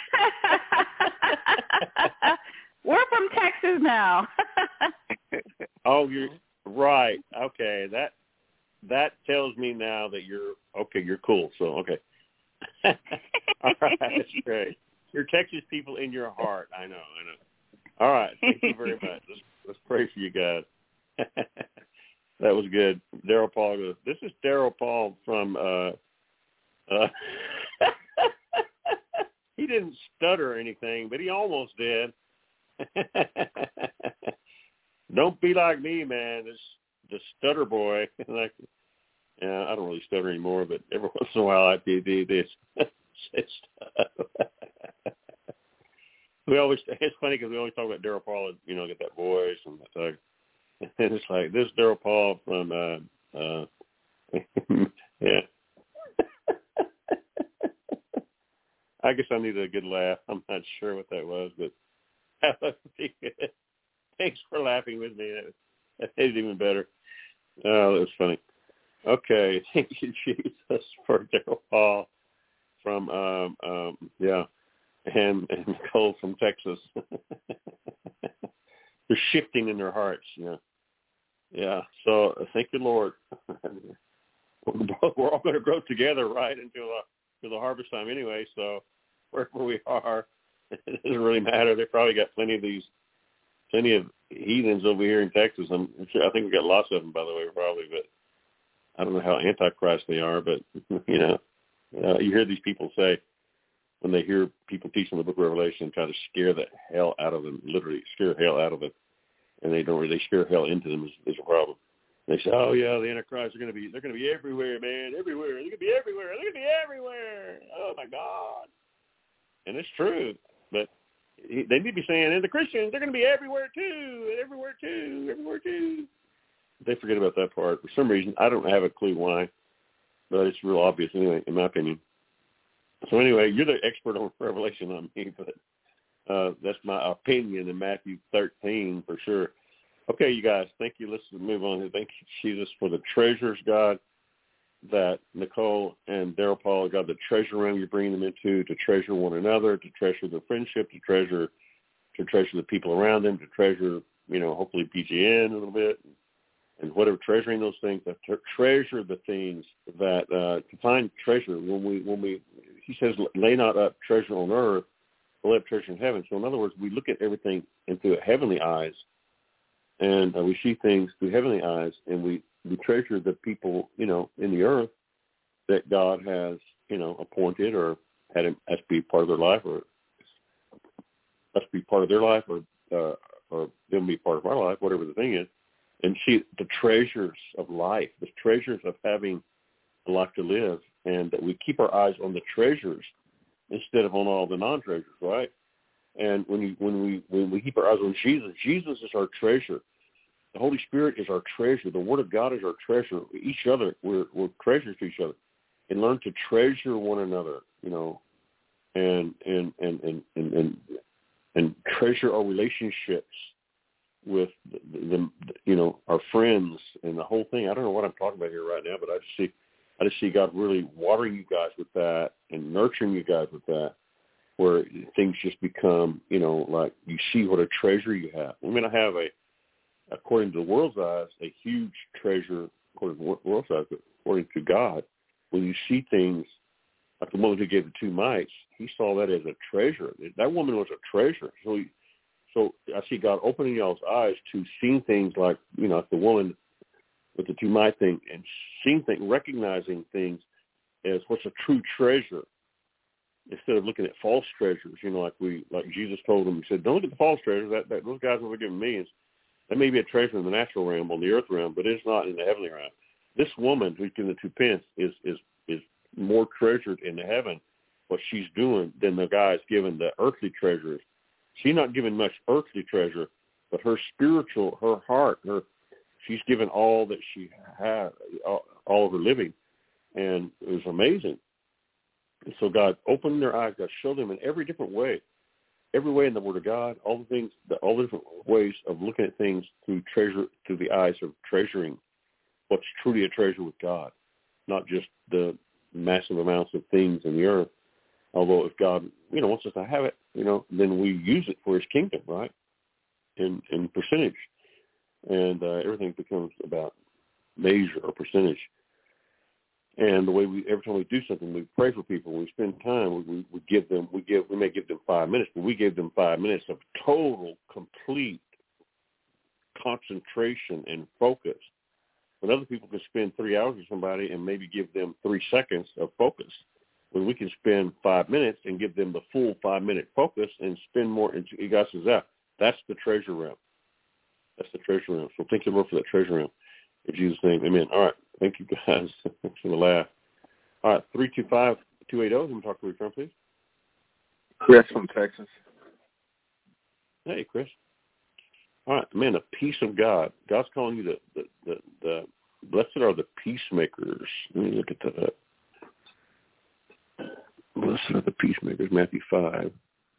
We're from Texas now. Oh, you're right. Okay, that that tells me now that you're okay. You're cool. So okay. All right, that's great. You're Texas people in your heart. I know. I know. All right. Thank you very much. Let's, let's pray for you guys. That was good. Daryl Paul goes, this is Daryl Paul from. Uh, uh, he didn't stutter or anything, but he almost did. Don't be like me, man. This the stutter boy. Like, yeah, I don't really stutter anymore, but every once in a while I do do this. We always. It's funny because we always talk about Daryl Paul. You know, get that voice and that. Like, and it's like this Daryl Paul from. Uh, uh, yeah. I guess I needed a good laugh. I'm not sure what that was, but that was pretty good. Thanks for laughing with me. That, that made it even better. Oh, that was funny. Okay. Thank you, Jesus, for Daryl Paul from, um, um, yeah, and, and Nicole from Texas. They're shifting in their hearts, yeah. Yeah, so uh, thank you, Lord. We're all going to grow together, right, until, uh, until the harvest time anyway, so wherever we are, it doesn't really matter. They probably got plenty of these, plenty of heathens over here in Texas. I'm sure, I think we got lots of them, by the way, probably. I don't know how antichrist they are, but, you know, uh, you hear these people say, when they hear people teaching the book of Revelation, try to scare the hell out of them, literally scare hell out of them, and they don't really scare hell into them is, is a problem. They say, oh, yeah, the Antichrist are going to be, they're going to be everywhere, man, everywhere. They're going to be everywhere. They're going to be everywhere. Oh, my God. And it's true, but they need to be saying, and the Christians, they're going to be everywhere, too, and everywhere, too, everywhere, too. They forget about that part. For some reason, I don't have a clue why, but it's real obvious anyway, in my opinion. So anyway, you're the expert on Revelation, not me, but uh, that's my opinion in Matthew thirteen for sure. Okay, you guys, thank you. Let's move on. Thank you, Jesus, for the treasures, God, that Nicole and Daryl Paul, God, the treasure room you're bringing them into, to treasure one another, to treasure their friendship, to treasure to treasure the people around them, to treasure, you know, hopefully P G N a little bit, and whatever, treasuring those things, to treasure the things that, uh, to find treasure when we, when we, he says, lay not up treasure on earth, but lay up treasure in heaven. So in other words, we look at everything in through heavenly eyes, and uh, we see things through heavenly eyes, and we, we treasure the people, you know, in the earth that God has, you know, appointed or had him as be part of their life, or us be part of their life, or uh, or them be part of our life, whatever the thing is, and see the treasures of life, the treasures of having a life to live, and that we keep our eyes on the treasures instead of on all the non-treasures, right? And when you, when we when we keep our eyes on Jesus, Jesus is our treasure. The Holy Spirit is our treasure. The Word of God is our treasure. Each other, we're, we're treasures to each other, and learn to treasure one another, you know, and and and and and, and, and treasure our relationships with the, the, you know, our friends and the whole thing. I don't know what I'm talking about here right now, but I just see, I just see God really watering you guys with that and nurturing you guys with that, where things just become, you know, like you see what a treasure you have. I mean, I have a, according to the world's eyes, a huge treasure, according to the world's eyes, but according to God, when you see things like the woman who gave the two mites, he saw that as a treasure. That woman was a treasure. So, he, so I see God opening y'all's eyes to seeing things like, you know, like the woman with the two mite thing, and seeing things, recognizing things as what's a true treasure, instead of looking at false treasures. You know, like we, like Jesus told them, he said, don't look at the false treasures. That, that those guys were giving me is that may be a treasure in the natural realm, on the earth realm, but it's not in the heavenly realm. This woman who's given the two pence is is is more treasured in the heaven, what she's doing, than the guys given the earthly treasures. She's not given much earthly treasure, but her spiritual, her heart, her she's given all that she had, all, all of her living, and it was amazing. And so God opened their eyes, God showed them in every different way, every way in the Word of God, all the things, all the different ways of looking at things through treasure, through the eyes of treasuring what's truly a treasure with God, not just the massive amounts of things in the earth. Although if God, you know, wants us to have it, you know, then we use it for His kingdom, right? In in percentage, and uh, everything becomes about measure or percentage. And the way we, every time we do something, we pray for people. We spend time. We, we, we give them. We give. We may give them five minutes, but we gave them five minutes of total, complete concentration and focus. When other people can spend three hours with somebody and maybe give them three seconds of focus, when we can spend five minutes and give them the full five-minute focus and spend more, and you guys says that, that's the treasure realm. That's the treasure realm. So thank you, Lord, for that treasure realm. In Jesus' name, amen. All right. Thank you, guys. Thanks for the laugh. All right, three two five, two eight zero. Let me talk to you from, please. Chris from Texas. Hey, Chris. All right, man, the peace of God. God's calling you the, the, the, the blessed are the peacemakers. Let me look at that. Blessed are the peacemakers, Matthew five.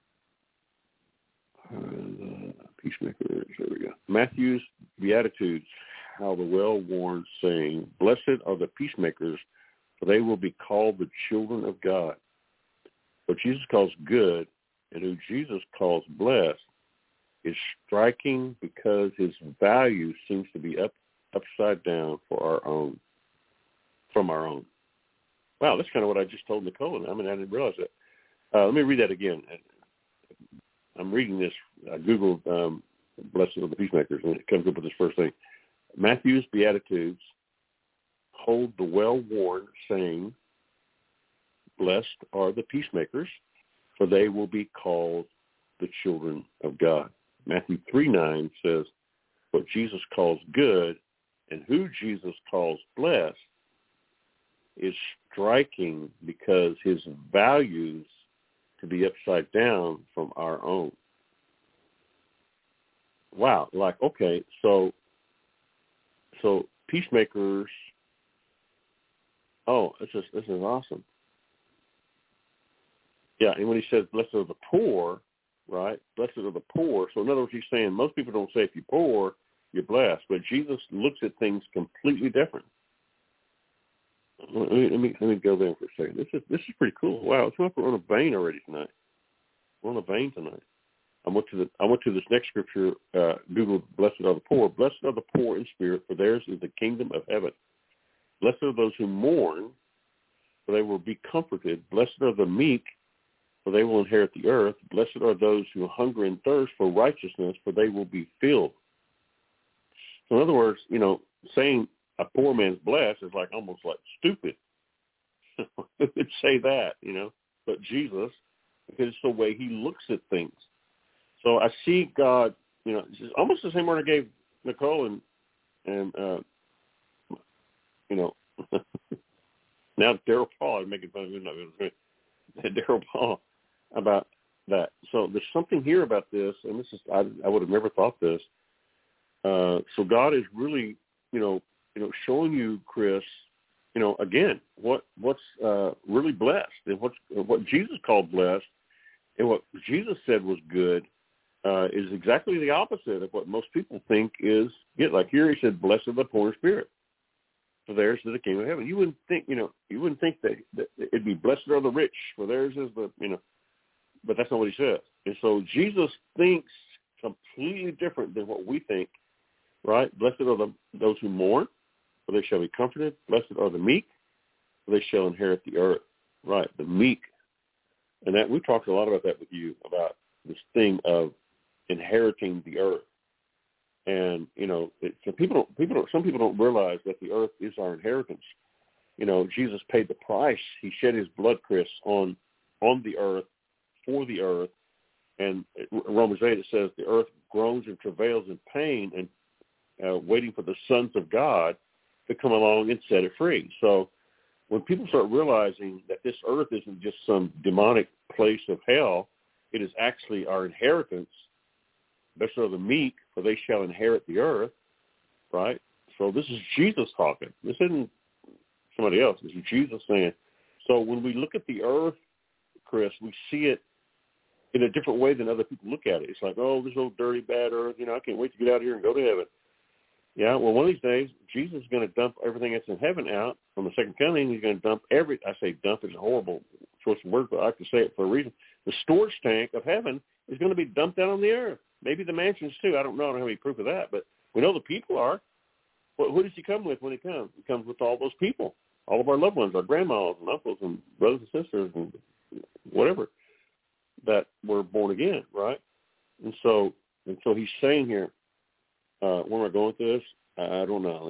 Uh, the peacemakers, there we go. Matthew's Beatitudes, how the well-worn saying, blessed are the peacemakers, for they will be called the children of God. What Jesus calls good and who Jesus calls blessed is striking because his value seems to be up upside down for our own, from our own. Wow, that's kind of what I just told Nicole. I mean, I didn't realize that. Uh, let me read that again. I'm reading this. I Googled um, blessed are the peacemakers, and it comes up with this first thing. Matthew's Beatitudes, behold the well-worn, saying, blessed are the peacemakers, for they will be called the children of God. Matthew three nine says, what Jesus calls good and who Jesus calls blessed is striking because his values to be upside down from our own. Wow, like, okay, so so peacemakers, oh, this is this is awesome. Yeah, and when he says blessed are the poor, right? Blessed are the poor. So in other words, he's saying most people don't say if you're poor, you're blessed, but Jesus looks at things completely different. Let me let me, let me go there for a second. This is this is pretty cool. Wow, it's like we're on a vein already tonight. We're on a vein tonight. I went to the I went to this next scripture. Uh, Google blessed are the poor. Blessed are the poor in spirit, for theirs is the kingdom of heaven. Blessed are those who mourn, for they will be comforted. Blessed are the meek, for they will inherit the earth. Blessed are those who hunger and thirst for righteousness, for they will be filled. So in other words, you know, saying a poor man's blessed is like almost like stupid. Who could say that, you know? But Jesus, because it's the way he looks at things. So I see God, you know, it's almost the same word I gave Nicole and, and uh, you know, now Daryl Paul, I'm making fun of him, Daryl Paul about that. So there's something here about this, and this is, I, I would have never thought this. Uh, so God is really, you know, you know, showing you, Chris, you know, again, what what's uh, really blessed and what's, what Jesus called blessed and what Jesus said was good uh, is exactly the opposite of what most people think is good. Like here he said, blessed are the poor in spirit, for theirs is the kingdom of heaven. You wouldn't think, you know, you wouldn't think that, that it'd be blessed are the rich, for theirs is the, you know, but that's not what he says. And so Jesus thinks completely different than what we think, right? Blessed are the, those who mourn, for they shall be comforted. Blessed are the meek, for they shall inherit the earth. Right, the meek. And that we talked a lot about that with you, about this thing of inheriting the earth. And, you know, it, so people don't, people don't, some people don't realize that the earth is our inheritance. You know, Jesus paid the price. He shed his blood, Chris, on on the earth, for the earth. And Romans eight, it says the earth groans and travails in pain and uh, waiting for the sons of God to come along and set it free. So when people start realizing that this earth isn't just some demonic place of hell, it is actually our inheritance. Blessed are the meek, for they shall inherit the earth, right? So this is Jesus talking. This isn't somebody else. This is Jesus saying. So when we look at the earth, Chris, we see it in a different way than other people look at it. It's like, oh, this old dirty, bad earth. You know, I can't wait to get out here and go to heaven. Yeah, well, one of these days, Jesus is going to dump everything that's in heaven out on the second coming. He's going to dump every, I say dump is a horrible choice of word, but I like to say it for a reason. The storage tank of heaven is going to be dumped out on the earth. Maybe the mansions too. I don't know. I don't have any proof of that, but we know the people are. Well, who does he come with when he comes? He comes with all those people, all of our loved ones, our grandmas and uncles and brothers and sisters and whatever that were born again, right? And so, and so he's saying here, Uh, where am I going with this? I don't know.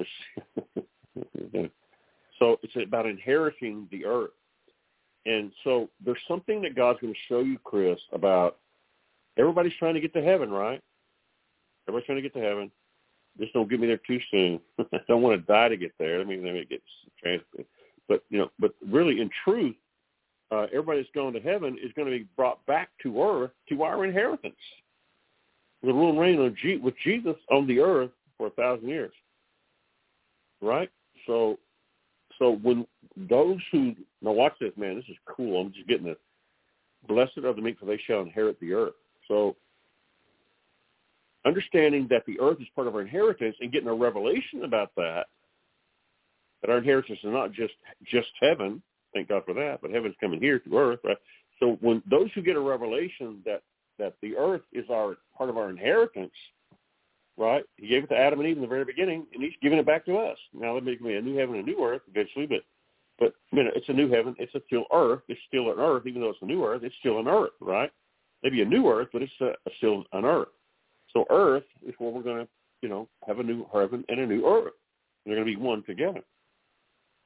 So it's about inheriting the earth. And so there's something that God's going to show you, Chris, about everybody's trying to get to heaven, right? Everybody's trying to get to heaven. Just don't get me there too soon. I don't want to die to get there. I mean, let me get transferred. But, you know, but really in truth, uh, everybody that's going to heaven is going to be brought back to earth to our inheritance. The rule and reign on G- with Jesus on the earth for a thousand years, right? So, so when those who now watch this, man, this is cool. I'm just getting this. Blessed are the meek, for they shall inherit the earth. So, understanding that the earth is part of our inheritance and getting a revelation about that, that our inheritance is not just just heaven. Thank God for that. But heaven's coming here to earth, right? So when those who get a revelation that that the earth is our part of our inheritance, right? He gave it to Adam and Eve in the very beginning, and he's giving it back to us. Now, there may be a new heaven and a new earth eventually, but, but you know, it's a new heaven. It's a still earth. It's still an earth. Even though it's a new earth, it's still an earth, right? Maybe a new earth, but it's a, a still an earth. So earth is where we're going to, you know, have a new heaven and a new earth. They're going to be one together.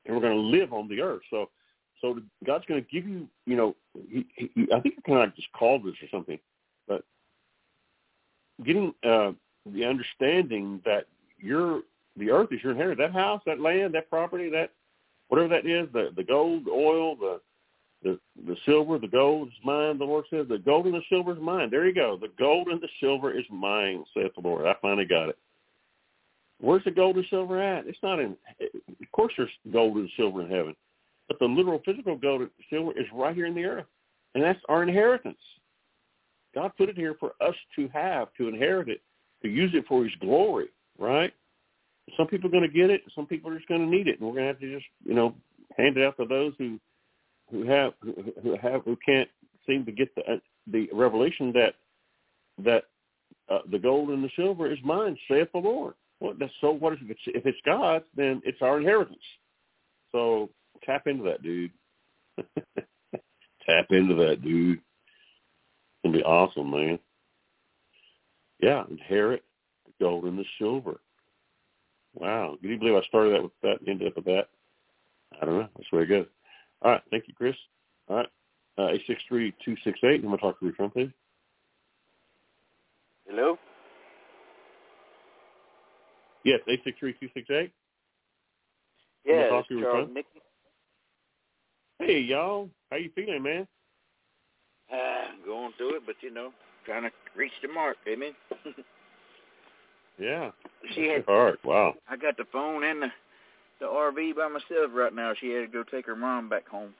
and we're going to live on the earth. So, so God's going to give you, you know, he, he, I think you're kind of like just called this or something, but getting uh, the understanding that you're, the earth is your inheritance. That house, that land, that property, that whatever that is, the, the gold, the oil, the, the the silver, the gold is mine, the Lord says. The gold and the silver is mine. There you go. The gold and the silver is mine, saith the Lord. I finally got it. Where's the gold and silver at? It's not in, of course there's gold and silver in heaven, but the literal physical gold and silver is right here in the earth, and that's our inheritance. God put it here for us to have, to inherit it, to use it for his glory, right? Some people are going to get it. Some people are just going to need it, and we're going to have to just, you know, hand it out to those who who have who have who can't seem to get the uh, the revelation that that uh, the gold and the silver is mine, saith the Lord. Well, that's, so what if it's if it's God's, then it's our inheritance. So tap into that, dude. Tap into that, dude. It's gonna be awesome, man. Yeah, inherit the gold and the silver. Wow. Can you believe I started that with that and ended up with that? I don't know. That's very good. All right. Thank you, Chris. All right. Uh, eight six three, two six eight. I'm going to talk to you from, please. Hello? Yes, eight six three, two six eight. Yeah, talk it's to Charles from? Mickey. Hey, y'all. How you feeling, man? Uh, going through it, but, you know, trying to reach the mark, amen? Yeah. She had hard. Wow. I got the phone and the, the R V by myself right now. She had to go take her mom back home.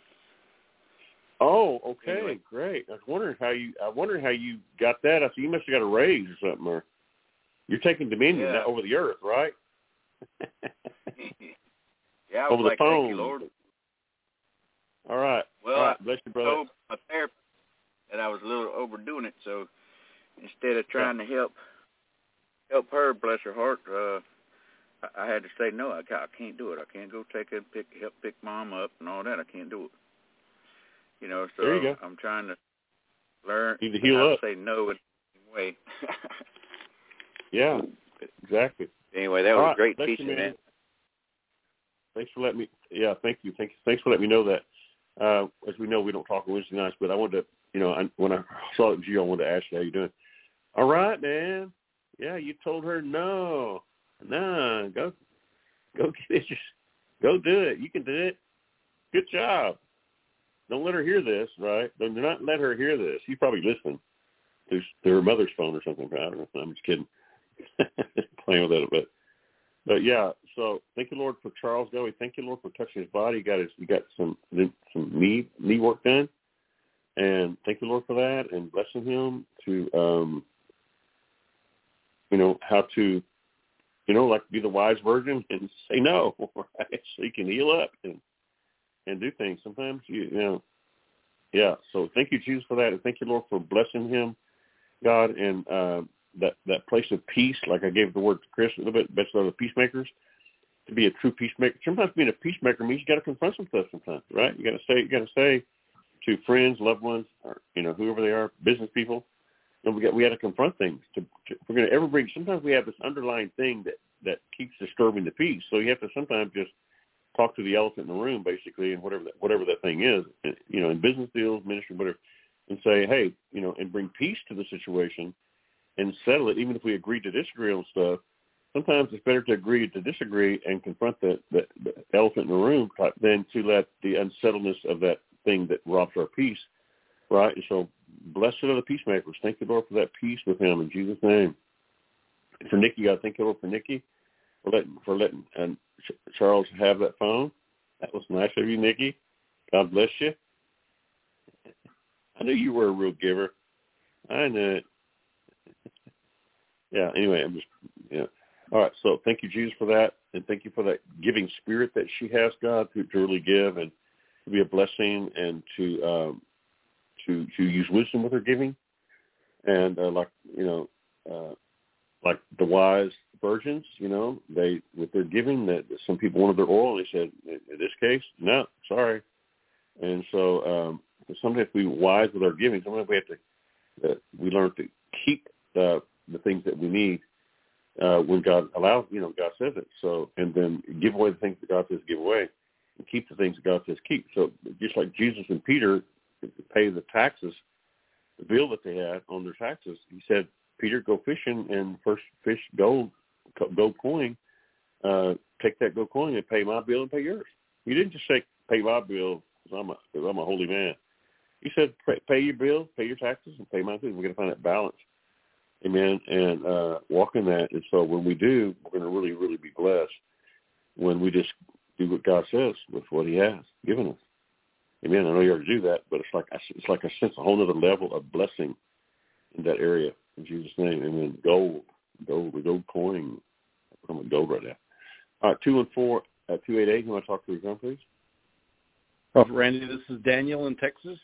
Oh, okay, Anyway. Great. I was wondering how you. I wondered how you got that. I said you must have got a raise or something, or you're taking dominion Yeah. over the earth, right? Yeah, I was over the like, phone. thank you, Lord. All right. Well, All right. I Bless you, brother. told my therapist that I was a little overdoing it, so instead of trying yeah. to help help her, bless her heart, uh, I, I had to say no. I can't, I can't do it. I can't go take her, pick, help pick mom up and all that. I can't do it. You know, so there you go. I'm trying to learn Need to heal how up. to say no in a way. Yeah, exactly. Anyway, that all was right. great Bless teaching, you, man. man. Thanks for letting me. Yeah, thank you. Thanks. Thanks for letting me know that. Uh, as we know, we don't talk on Wednesday nights, but I wanted to, you know, I, when I saw it was you, I wanted to ask you how you doing. All right, man. Yeah, you told her no, no, go, go get it. Just go do it. You can do it. Good job. Don't let her hear this, right? Do not let her hear this. She's probably listening to, to her mother's phone or something. I don't know. I'm just kidding. Playing with it a bit. But yeah, so thank you, Lord, for Charles Goey. Thank you, Lord, for touching his body. He got his, he got some some knee knee work done, and thank you, Lord, for that, and blessing him to, um, you know, how to, you know, like be the wise virgin and say no, right? So he can heal up and and do things. Sometimes you, you know, yeah. So thank you, Jesus, for that, and thank you, Lord, for blessing him, God, and. Uh, that that place of peace, like I gave the word to Chris a little bit, best of the peacemakers, to be a true peacemaker. Sometimes being a peacemaker means you got to confront some stuff sometimes, right? You got to say, you got to say to friends, loved ones, or, you know, whoever they are, business people, and we got, we got to confront things. To, to, if we're going to ever bring, sometimes we have this underlying thing that, that keeps disturbing the peace. So you have to sometimes just talk to the elephant in the room, basically, and whatever that, whatever that thing is, you know, in business deals, ministry, whatever, and say, hey, you know, and bring peace to the situation and settle it, even if we agree to disagree on stuff. Sometimes it's better to agree to disagree and confront the, the, the elephant in the room type than to let the unsettledness of that thing that robs our peace, right? And so blessed are the peacemakers. Thank you, Lord, for that peace with him in Jesus' name. And for Nikki, God, thank you, Lord, for Nikki, for letting, for letting and Charles have that phone. That was nice of you, Nikki. God bless you. I knew you were a real giver. I knew it. Yeah, anyway, I'm just, yeah. All right, so thank you, Jesus, for that, and thank you for that giving spirit that she has, God, to, to really give and to be a blessing and to um, to to use wisdom with her giving. And uh, like, you know, uh, like the wise virgins, you know, they, with their giving, that some people wanted their oil, and they said, in this case, no, sorry. And so um, sometimes if we wise with our giving, sometimes we have to, uh, we learn to keep uh, the things that we need uh, when God allows, you know, God says it. So, and then give away the things that God says give away. and keep the things that God says keep. So just like Jesus and Peter pay the taxes, the bill that they had on their taxes, he said, Peter, go fishing and first fish gold, gold coin, uh, take that gold coin and pay my bill and pay yours. He didn't just say, pay my bill because I'm, cause I'm a holy man. He said, pay, pay your bills, pay your taxes, and pay my bills. We're going to find that balance. Amen. And uh, walk in that. And so when we do, we're going to really, really be blessed when we just do what God says with what he has given us. Amen. I know you already do that, but it's like it's like I sense a whole other level of blessing in that area. In Jesus' name. Amen. Gold. Gold. The gold coin. I'm with gold right now. All right, two and four at two eight eight. You want to talk to your please? Prophet Randy, this is Daniel in Texas.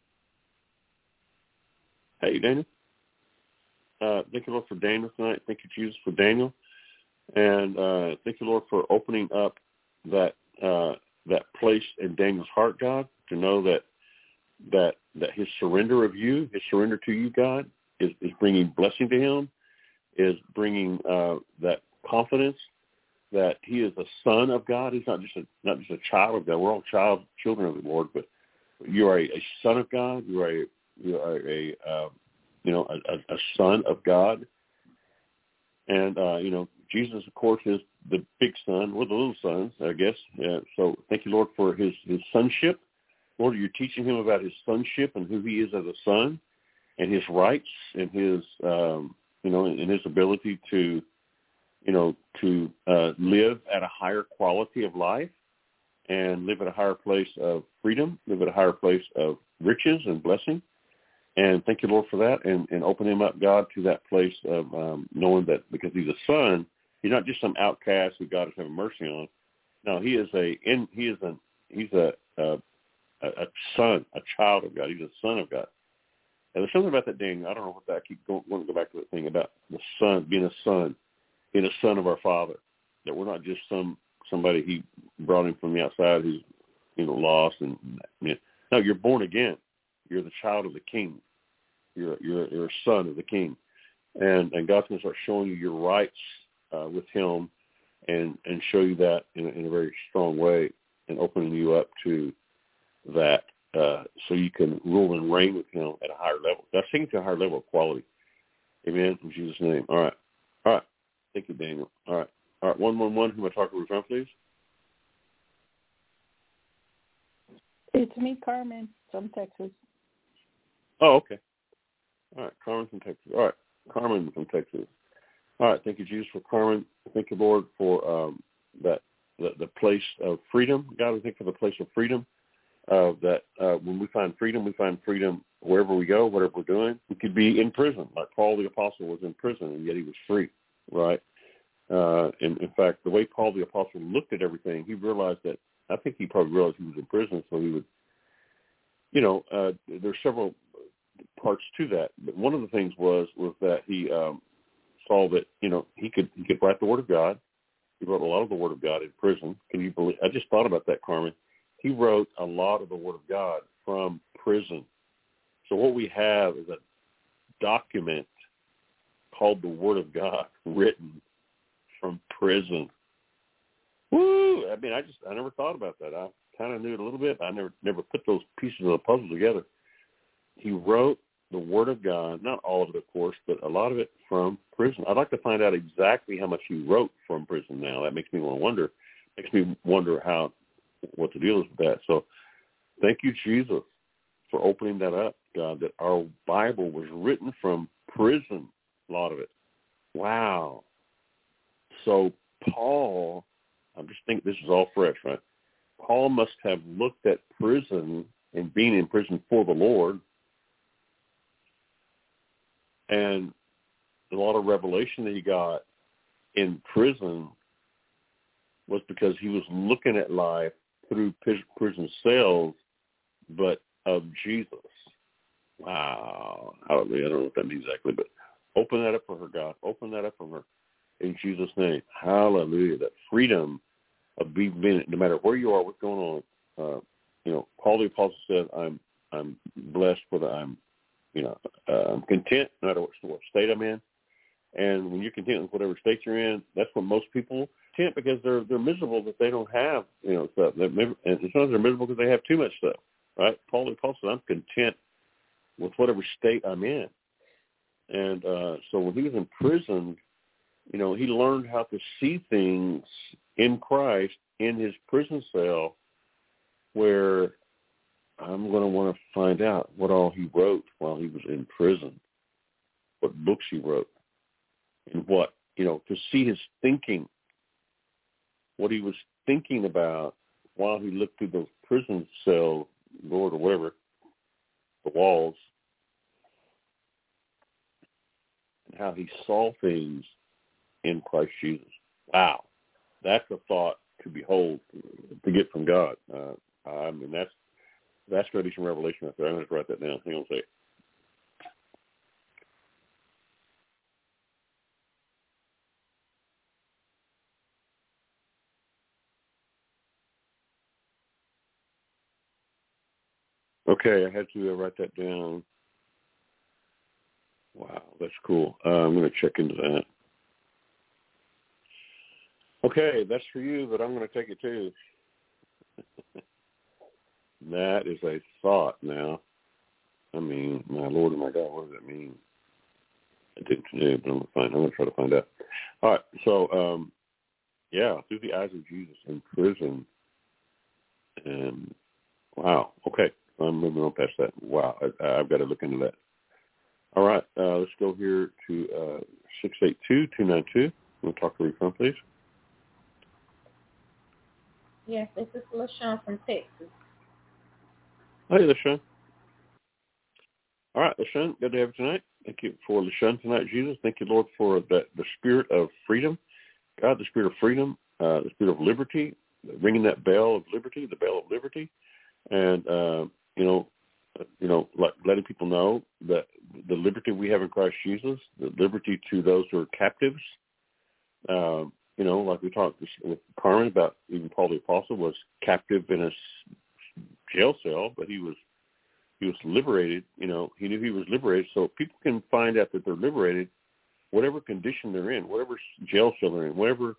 Hey, Daniel. Uh, thank you, Lord, for Daniel tonight. Thank you, Jesus, for Daniel. And uh, thank you, Lord, for opening up that uh, that place in Daniel's heart, God, to know that that that his surrender of you, his surrender to you, God, is, is bringing blessing to him, is bringing uh, that confidence that he is a son of God. He's not just a not just a child of God. We're all child children of the Lord, but you are a, a son of God. You are a you are a uh, you know a, a son of God, and uh, you know Jesus, of course, is the big son. We're the little sons, I guess. Uh, so thank you, Lord, for his his sonship. Lord, you're teaching him about his sonship and who he is as a son, and his rights and his um, you know and his ability to. you know, to uh, live at a higher quality of life and live at a higher place of freedom, live at a higher place of riches and blessing. And thank you, Lord, for that, and, and open him up, God, to that place of um, knowing that because he's a son, he's not just some outcast who God is having mercy on. No, he is a in, he is a he's a, a a son, a child of God. He's a son of God. And there's something about that, Daniel. I don't know what that. I keep going, want to go back to that thing about the son being a son. In a son of our Father, that we're not just some somebody he brought him from the outside who's you know lost and you know, no, you're born again. You're the child of the King. You're you're, you're a son of the King, and and God's going to start showing you your rights uh, with Him, and and show you that in a, in a very strong way, and opening you up to that uh, so you can rule and reign with Him at a higher level. That's taking to a higher level of quality. Amen. In Jesus' name. All right. All right. Thank you, Daniel. All right. All right. one one one, who am I talking with, please? It's me, Carmen, from Texas. Oh, okay. All right. Carmen from Texas. All right. Carmen from Texas. All right. Thank you, Jesus, for Carmen. Thank you, Lord, for um, that the, the place of freedom. God, we thank you for the place of freedom. Uh, that uh, when we find freedom, we find freedom wherever we go, whatever we're doing. We could be in prison, like Paul the Apostle was in prison, and yet he was free. Right. Uh, and in fact, the way Paul the Apostle looked at everything, he realized that, I think he probably realized he was in prison, so he would, you know, uh, there's several parts to that. But one of the things was, was that he um, saw that, you know, he could, he could write the Word of God. He wrote a lot of the Word of God in prison. Can you believe, I just thought about that, Carmen. He wrote a lot of the Word of God from prison. So what we have is a document called the Word of God, written from prison. Woo! I mean, I just, I never thought about that. I kind of knew it a little bit. I never, never put those pieces of the puzzle together. He wrote the Word of God, not all of it, of course, but a lot of it from prison. I'd like to find out exactly how much he wrote from prison now. That makes me want to wonder. Makes me wonder how, what the deal is with that. So thank you, Jesus, for opening that up, God, that our Bible was written from prison. A lot of it. Wow. So Paul, I'm just thinking this is all fresh, right? Paul must have looked at prison and being in prison for the Lord, and a lot of revelation that he got in prison was because he was looking at life through prison cells, but of Jesus. Wow. Hallelujah. I don't know what that means exactly, but open that up for her, God. Open that up for her in Jesus' name. Hallelujah. That freedom of being, no matter where you are, what's going on. Uh, you know, Paul the Apostle said, I'm I'm blessed for the, I'm, you know, uh, I'm content no matter what, what state I'm in. And when you're content with whatever state you're in, that's what most people, content because they're they're miserable that they don't have, you know, stuff. They're, and sometimes they're miserable because they have too much stuff, right? Paul, Paul said, I'm content with whatever state I'm in. And uh, so when he was in prison, you know, he learned how to see things in Christ in his prison cell, where I'm going to want to find out what all he wrote while he was in prison, what books he wrote, and what, you know, to see his thinking, what he was thinking about while he looked through those prison cell doors or whatever, the walls, and how he saw things in Christ Jesus. Wow. That's a thought to behold, to get from God. Uh, I mean, that's that's going to be some revelation out there. I'm going to write that down. Hang on a second. Okay, I had to uh, write that down. Wow, that's cool. Uh, I'm going to check into that. Okay, that's for you, but I'm going to take it too. That is a thought now. I mean, my Lord and my God, what does that mean? I didn't know, but I'm going to find. I'm going to try to find out. All right, so um, yeah, through the eyes of Jesus in prison, and wow. Okay, I'm moving on past that. Wow, I, I've got to look into that. All right, uh, let's go here to uh, six eight two, two nine two. I'm going to talk to you from, please. Yes, this is LaShawn from Texas. Hey, LaShawn. All right, LaShawn, good to have you tonight. Thank you for LaShawn tonight, Jesus. Thank you, Lord, for that, the spirit of freedom. God, the spirit of freedom, uh, the spirit of liberty, ringing that bell of liberty, the bell of liberty, and uh, you know, you know, like letting people know that the liberty we have in Christ Jesus, the liberty to those who are captives. Uh, you know, like we talked with Carmen about, even Paul the Apostle was captive in a jail cell, but he was he was liberated. You know, he knew he was liberated. So people can find out that they're liberated, whatever condition they're in, whatever jail cell they're in, whatever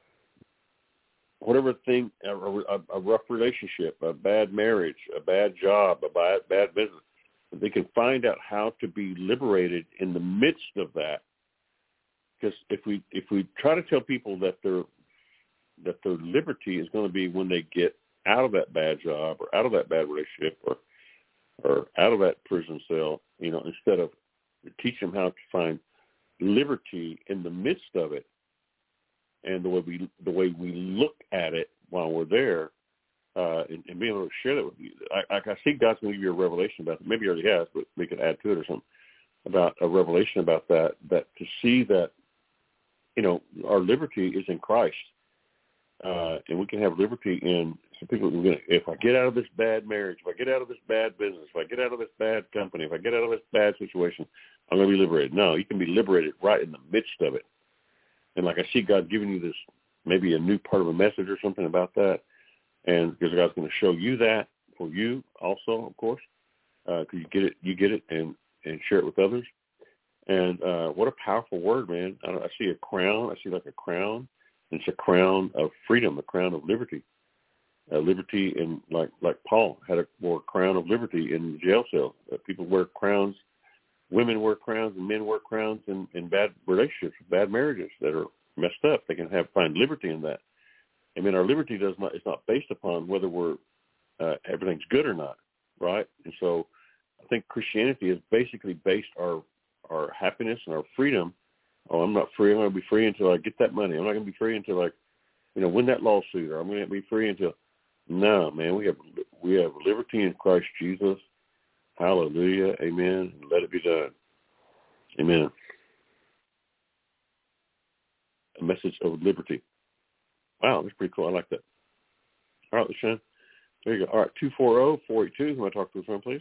whatever thing, a, a, a rough relationship, a bad marriage, a bad job, a bad, bad business. They can find out how to be liberated in the midst of that. Because if we if we try to tell people that their that their liberty is going to be when they get out of that bad job or out of that bad relationship or or out of that prison cell, you know, instead of teach them how to find liberty in the midst of it, and the way we the way we look at it while we're there, uh, and, and being able to share that with you. I, I see God's going to give you a revelation about it. Maybe he already has, but we could add to it or something about a revelation about that. That to see that, you know, our liberty is in Christ, uh, and we can have liberty in. Some people, if I get out of this bad marriage, if I get out of this bad business, if I get out of this bad company, if I get out of this bad situation, I'm going to be liberated. No, you can be liberated right in the midst of it. And like I see God giving you this, maybe a new part of a message or something about that, and because God's going to show you that for you also, of course, because uh, you get it, you get it, and and share it with others. And uh, what a powerful word, man! I, I see a crown. I see like a crown. And it's a crown of freedom, a crown of liberty, uh, liberty, and like like Paul had a wore a crown of liberty in the jail cell. Uh, people wear crowns. Women wear crowns and men wear crowns in, in bad relationships, bad marriages that are messed up. They can have find liberty in that. I mean, our liberty does not is not based upon whether we're uh, everything's good or not, right? And so, I think Christianity is basically based our our happiness and our freedom. Oh, I'm not free. I'm going to be free until I get that money. I'm not going to be free until I, you know, win that lawsuit, or I'm going to be free until. No, man, we have we have liberty in Christ Jesus. Hallelujah. Amen. Let it be done. Amen. A message of liberty. Wow, that's pretty cool. I like that. All right, LaShawn. There you go. All right, two four zero, four eight two. Can I talk to the phone, please?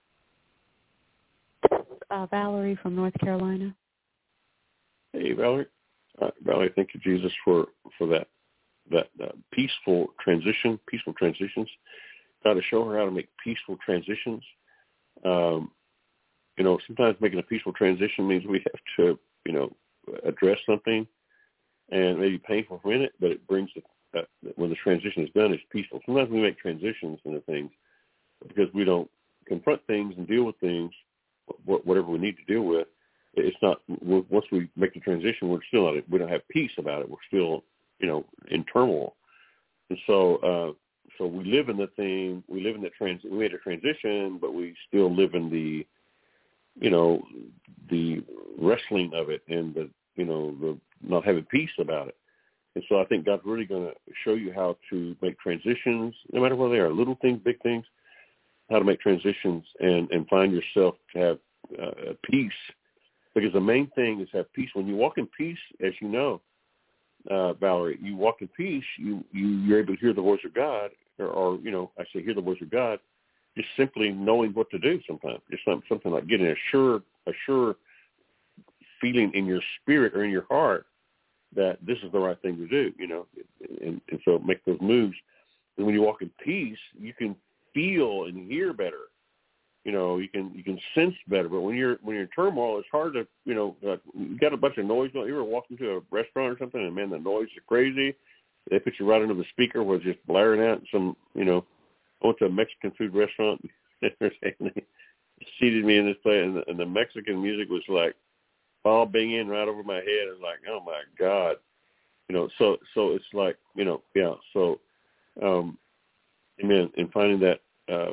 Uh, Valerie from North Carolina. Hey, Valerie. All right, Valerie, thank you, Jesus, for, for that that uh, peaceful transition, peaceful transitions. Got to show her how to make peaceful transitions. Um, you know, sometimes making a peaceful transition means we have to, you know, address something and maybe painful for a minute, but it brings the, uh, when the transition is done, it's peaceful. Sometimes we make transitions into things because we don't confront things and deal with things, whatever we need to deal with. It's not, once we make the transition, we're still not, we don't have peace about it. We're still, you know, in turmoil. And so, uh, so we live in the thing, we live in the trans, we made a transition, but we still live in the, you know, the wrestling of it and the, you know, the not having peace about it. And so I think God's really going to show you how to make transitions, no matter where they are, little things, big things, how to make transitions and, and find yourself to have uh, peace. Because the main thing is have peace. When you walk in peace, as you know, uh, Valerie, you walk in peace, you, you, you're able to hear the voice of God, or, or, you know, I say hear the voice of God, just simply knowing what to do sometimes. It's not something like getting a sure, a sure feeling in your spirit or in your heart that this is the right thing to do, you know, and, and so make those moves. And when you walk in peace, you can feel and hear better. You know, you can you can sense better. But when you're when you're in turmoil, it's hard to, you know, uh, you got a bunch of noise. You ever walk into a restaurant or something, and man, the noise is crazy. They put you right under the speaker where it's just blaring out. Some, you know, I went to a Mexican food restaurant. And they seated me in this place, and the, and the Mexican music was like all banging right over my head. It's like, oh my God, you know. So so it's like, you know, yeah. So, um, amen. And finding that. Uh,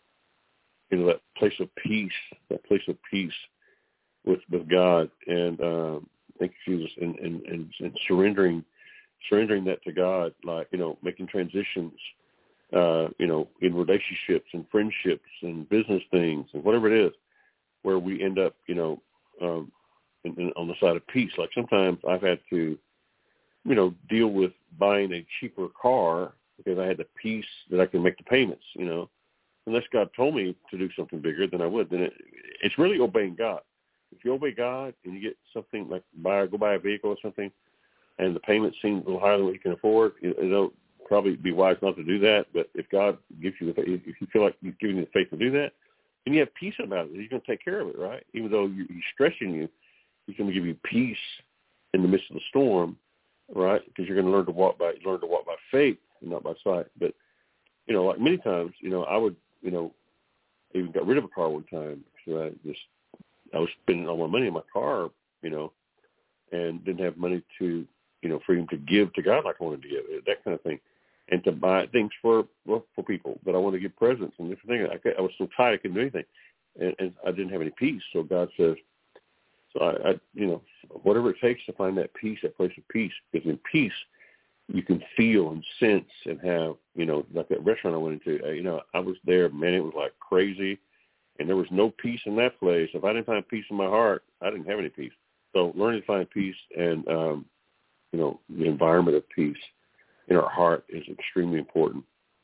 You know, that place of peace, that place of peace with with God, and um, thank you, Jesus, and, and, and, and surrendering, surrendering that to God, like, you know, making transitions, uh, you know, in relationships and friendships and business things and whatever it is, where we end up, you know, um, in, in, on the side of peace. Like sometimes I've had to, you know, deal with buying a cheaper car because I had the peace that I can make the payments, you know. Unless God told me to do something bigger, then I would. Then it, it's really obeying God. If you obey God and you get something like buy go buy a vehicle or something, and the payment seems a little higher than what you can afford, you know, probably be wise not to do that. But if God gives you the, if you feel like He's giving you the faith to do that, then you have peace about it. He's going to take care of it, right? Even though you, He's stressing you, He's going to give you peace in the midst of the storm, right? Because you're going to learn to walk by learn to walk by faith and not by sight. But you know, like many times, you know, I would. You know, I even got rid of a car one time. So I just, I was spending all my money on my car, you know, and didn't have money to, you know, for him to give to God like I wanted to give, that kind of thing. And to buy things for, well, for people that I wanted to give presents and different things. I, could, I was so tired I couldn't do anything. And, and I didn't have any peace. So God says, so I, I, you know, whatever it takes to find that peace, that place of peace, because in peace, you can feel and sense and have, you know, like that restaurant I went into, uh, you know, I was there, man, it was like crazy, and there was no peace in that place. If I didn't find peace in my heart, I didn't have any peace. So learning to find peace and, um, you know, the environment of peace in our heart is extremely important.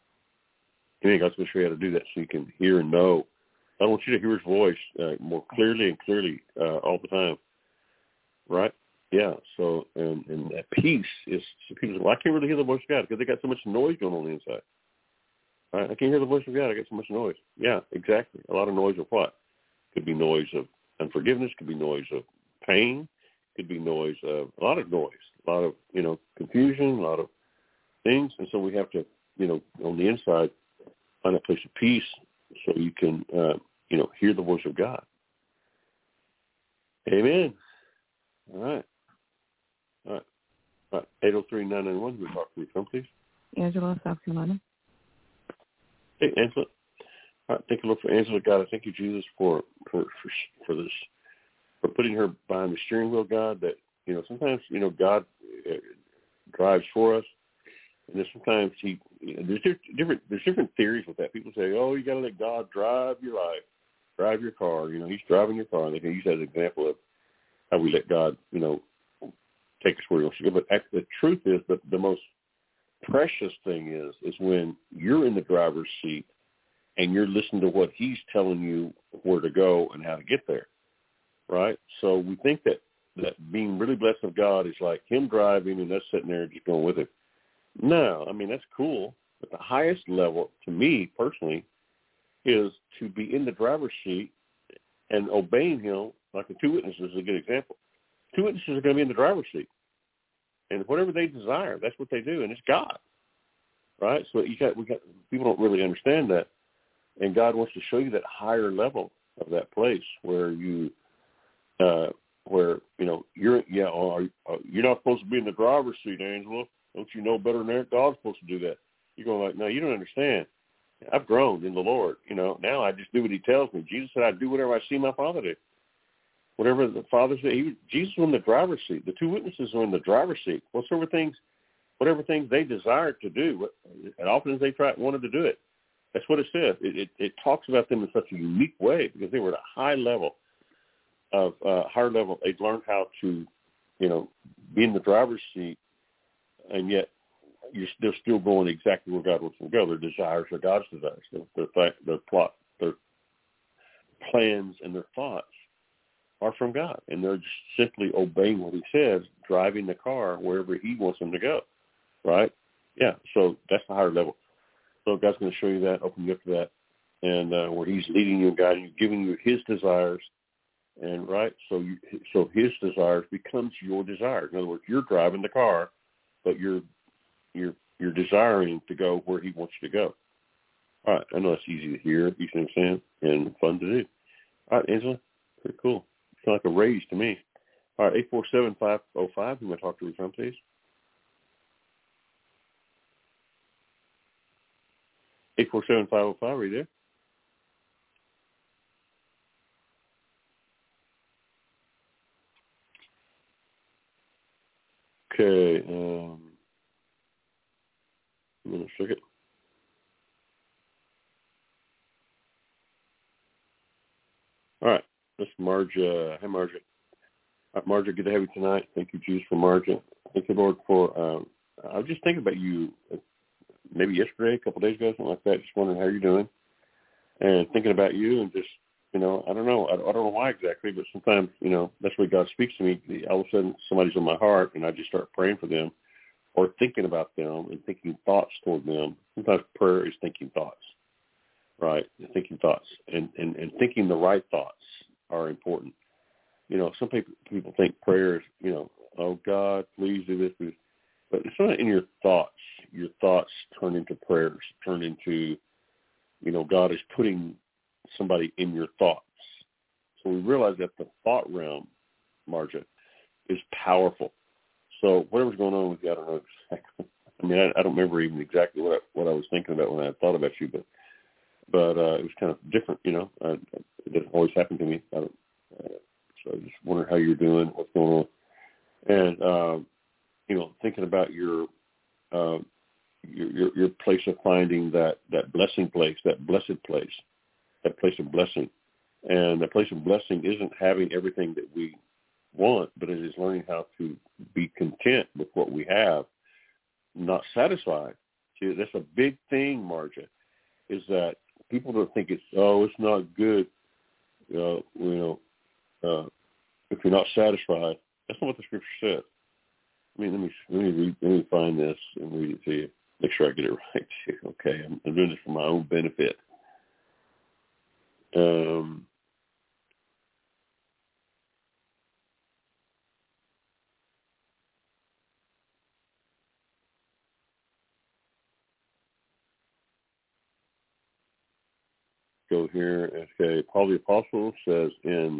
I think God's going to show you how to do that so you can hear and know. I want you to hear His voice uh, more clearly and clearly uh, all the time, right? Yeah, so, and, and that peace is, so people say, well, I can't really hear the voice of God because they got so much noise going on the inside. All right, I can't hear the voice of God, I got so much noise. Yeah, exactly. A lot of noise of what? Could be noise of unforgiveness, could be noise of pain, could be noise of, a lot of noise, a lot of, you know, confusion, a lot of things. And so we have to, you know, on the inside, find a place of peace so you can, uh, you know, hear the voice of God. Amen. All right. All right. All right. eight oh three, nine nine one, we'll talk to you from, please. Angela, South Carolina. Hey, Angela. All right, take a look for Angela. God, I thank you, Jesus, for, for, for, for this, for putting her behind the steering wheel, God, that, you know, sometimes, you know, God uh, drives for us. And then sometimes he, you know, there's different, there's different theories with that. People say, oh, you got to let God drive your life, drive your car. You know, He's driving your car. And they can use that as an example of how we let God, you know, take us where He wants to go. But the truth is that the most precious thing is, is when you're in the driver's seat and you're listening to what He's telling you where to go and how to get there, right? So we think that, that being really blessed of God is like Him driving and us sitting there just going with Him. No, I mean, that's cool. But the highest level, to me personally, is to be in the driver's seat and obeying Him. Like the two witnesses is a good example. Two witnesses are going to be in the driver's seat. And whatever they desire, that's what they do, and it's God, right? So you got we got people don't really understand that, and God wants to show you that higher level of that place where you, uh, where you know you're yeah, are, are, you're not supposed to be in the driver's seat, Angela. Don't you know better than that? God's supposed to do that. You're going like, no, you don't understand. I've grown in the Lord. You know, now I just do what He tells me. Jesus said, I do whatever I see my Father do. Whatever the Father said, he, Jesus was in the driver's seat. The two witnesses were in the driver's seat. Whatever things, whatever things they desired to do, and often as they tried, wanted to do it. That's what it says. It, it, it talks about them in such a unique way because they were at a high level of uh, higher level. They'd learned how to, you know, be in the driver's seat, and yet you're, they're still going exactly where God wants them to go. Their desires are God's desires. Their, their, their plot, their plans, and their thoughts are from God, and they're just simply obeying what He says, driving the car wherever He wants them to go, right? Yeah, so that's the higher level. So God's going to show you that, open you up to that, and uh, where He's leading you and guiding you, giving you His desires, and right, so you, so His desires becomes your desire. In other words, you're driving the car, but you're you're you're desiring to go where He wants you to go. All right, I know that's easy to hear, you know what I'm saying, and fun to do. All right, Angela, pretty cool. Like a raise to me. All right, eight four seven, five oh five. You want to talk to me from, please? eight four seven, five oh five, are you there? Okay. Um, I'm going to check it. All right. That's Marja. Hi, Marja. Uh, Marja, good to have you tonight. Thank you, Jesus, for Marja. Thank you, Lord, for, um, I was just thinking about you maybe yesterday, a couple of days ago, something like that, just wondering how you're doing. And thinking about you and just, you know, I don't know. I, I don't know why exactly, but sometimes, you know, that's where God speaks to me. All of a sudden, somebody's on my heart, and I just start praying for them or thinking about them and thinking thoughts toward them. Sometimes prayer is thinking thoughts, right? Thinking thoughts and, and, and thinking the right thoughts are important. You know, some people people think prayer is, you know, oh God, please do this, please. But it's not in your thoughts. Your thoughts turn into prayers, turn into, you know, God is putting somebody in your thoughts. So we realize that the thought realm, Marja, is powerful. So whatever's going on with you, I don't know exactly. I mean, I, I don't remember even exactly what I, what I was thinking about when I thought about you, but but uh, it was kind of different, you know. I, it doesn't always happen to me. I don't, uh, so I just wonder how you're doing, what's going on, and uh, you know, thinking about your, uh, your your your place of finding that that blessing place, that blessed place, that place of blessing, and that place of blessing isn't having everything that we want, but it is learning how to be content with what we have, not satisfied. See, that's a big thing, Marja, is that people don't think it's, oh, it's not good, uh, you know, uh, if you're not satisfied. That's not what the Scripture says. I mean, let me let me read, let me find this and read it to you. Make sure I get it right. Okay, I'm, I'm doing this for my own benefit. Um. Go here. Okay, Paul the Apostle says in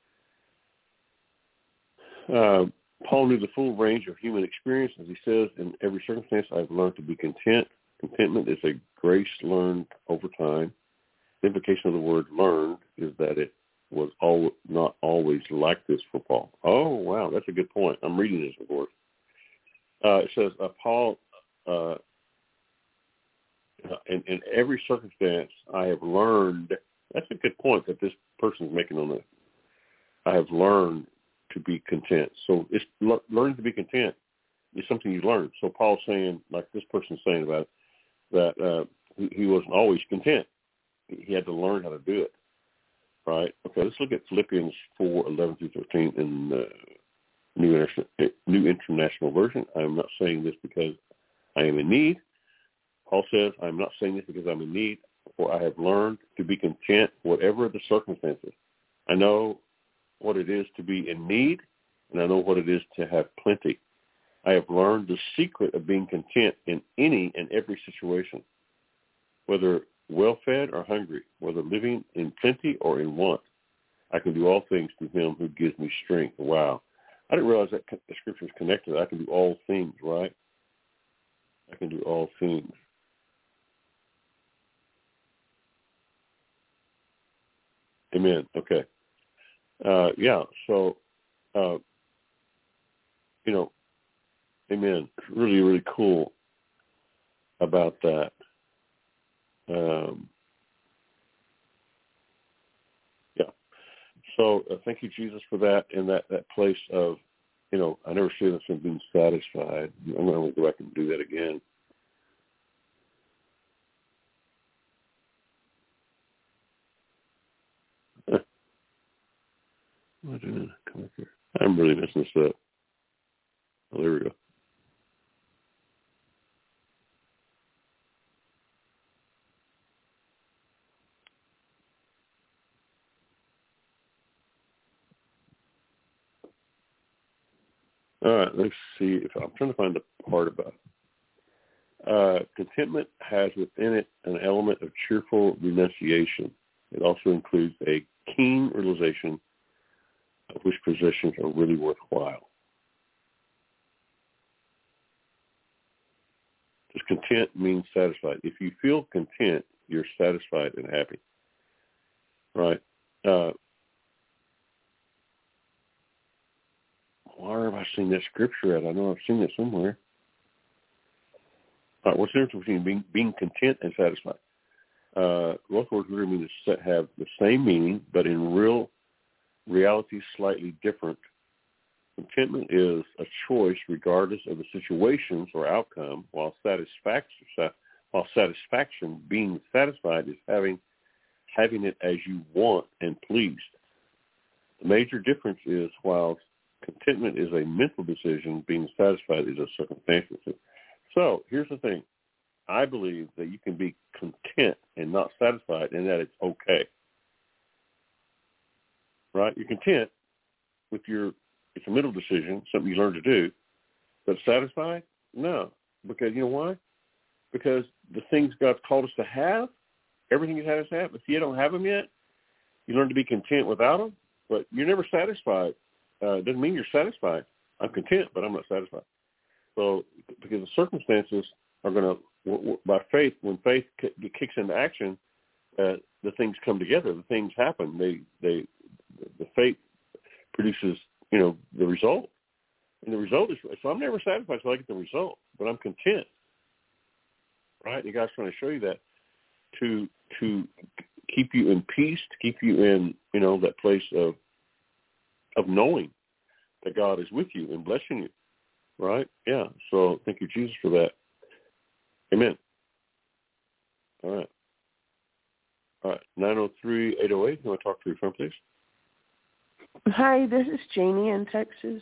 uh, Paul knew the full range of human experience, as he says, in every circumstance I've learned to be content. Contentment is a grace learned over time. The implication of the word learned is that it was all, not always like this for Paul. Oh, wow, that's a good point. I'm reading this, of course. Uh, it says, uh, Paul, uh, in, in every circumstance I have learned, that's a good point that this person is making on this. I have learned to be content. So it's le- learning to be content is something you learn. So Paul's saying, like this person's saying about it, that uh, he, he wasn't always content. He had to learn how to do it. Right? Okay, let's look at Philippians four, eleven through thirteen in the New International, New International Version. I am not saying this because I am in need. Paul says, I am not saying this because I'm in need, for I have learned to be content whatever the circumstances. I know what it is to be in need, and I know what it is to have plenty. I have learned the secret of being content in any and every situation, whether well-fed or hungry, whether living in plenty or in want. I can do all things through him who gives me strength. Wow. I didn't realize that the scripture is connected. I can do all things, right? I can do all things. Amen. Okay. Uh, yeah, so, uh, you know, amen. It's really, really cool about that. Um, yeah. So uh, thank you, Jesus, for that and that, that place of, you know, I never see this in being satisfied. I'm going to go back and do that again. I'm really messing this up. Oh, there we go. All right, let's see. If I'm trying to find the part about it. Uh, contentment has within it an element of cheerful renunciation. It also includes a keen realization of which possessions are really worthwhile. Does content mean satisfied? If you feel content, you're satisfied and happy, right? Uh, where have I seen that scripture at? I know I've seen it somewhere. All right, what's the difference between being, being content and satisfied? Uh, both words really mean to have the same meaning, but in real reality, slightly different. Contentment is a choice regardless of the situations or outcome, while satisfaction, while satisfaction, being satisfied, is having having it as you want and pleased. The major difference is while contentment is a mental decision, being satisfied is a circumstantial decision. So here's the thing. I believe that you can be content and not satisfied, and that it's okay. Right? You're content with your, it's a mental decision, something you learn to do, but satisfied? No. Because you know why? Because the things God's called us to have, everything He's had us to have, if you don't have them yet, you learn to be content without them, but you're never satisfied. Uh, doesn't mean you're satisfied. I'm content, but I'm not satisfied. So, because the circumstances are going to, w- w- by faith, when faith k- kicks into action, uh, the things come together. The things happen. They, they, the faith produces, you know, the result, and the result is. So I'm never satisfied until I get the result, but I'm content. Right? And God's trying to show you that to to keep you in peace, to keep you in, you know, that place of of knowing that God is with you and blessing you. Right? Yeah. So thank you, Jesus, for that. Amen. All right. All right. nine oh three, eight oh eight. You want to talk to your phone, please? Hi, this is Janie in Texas.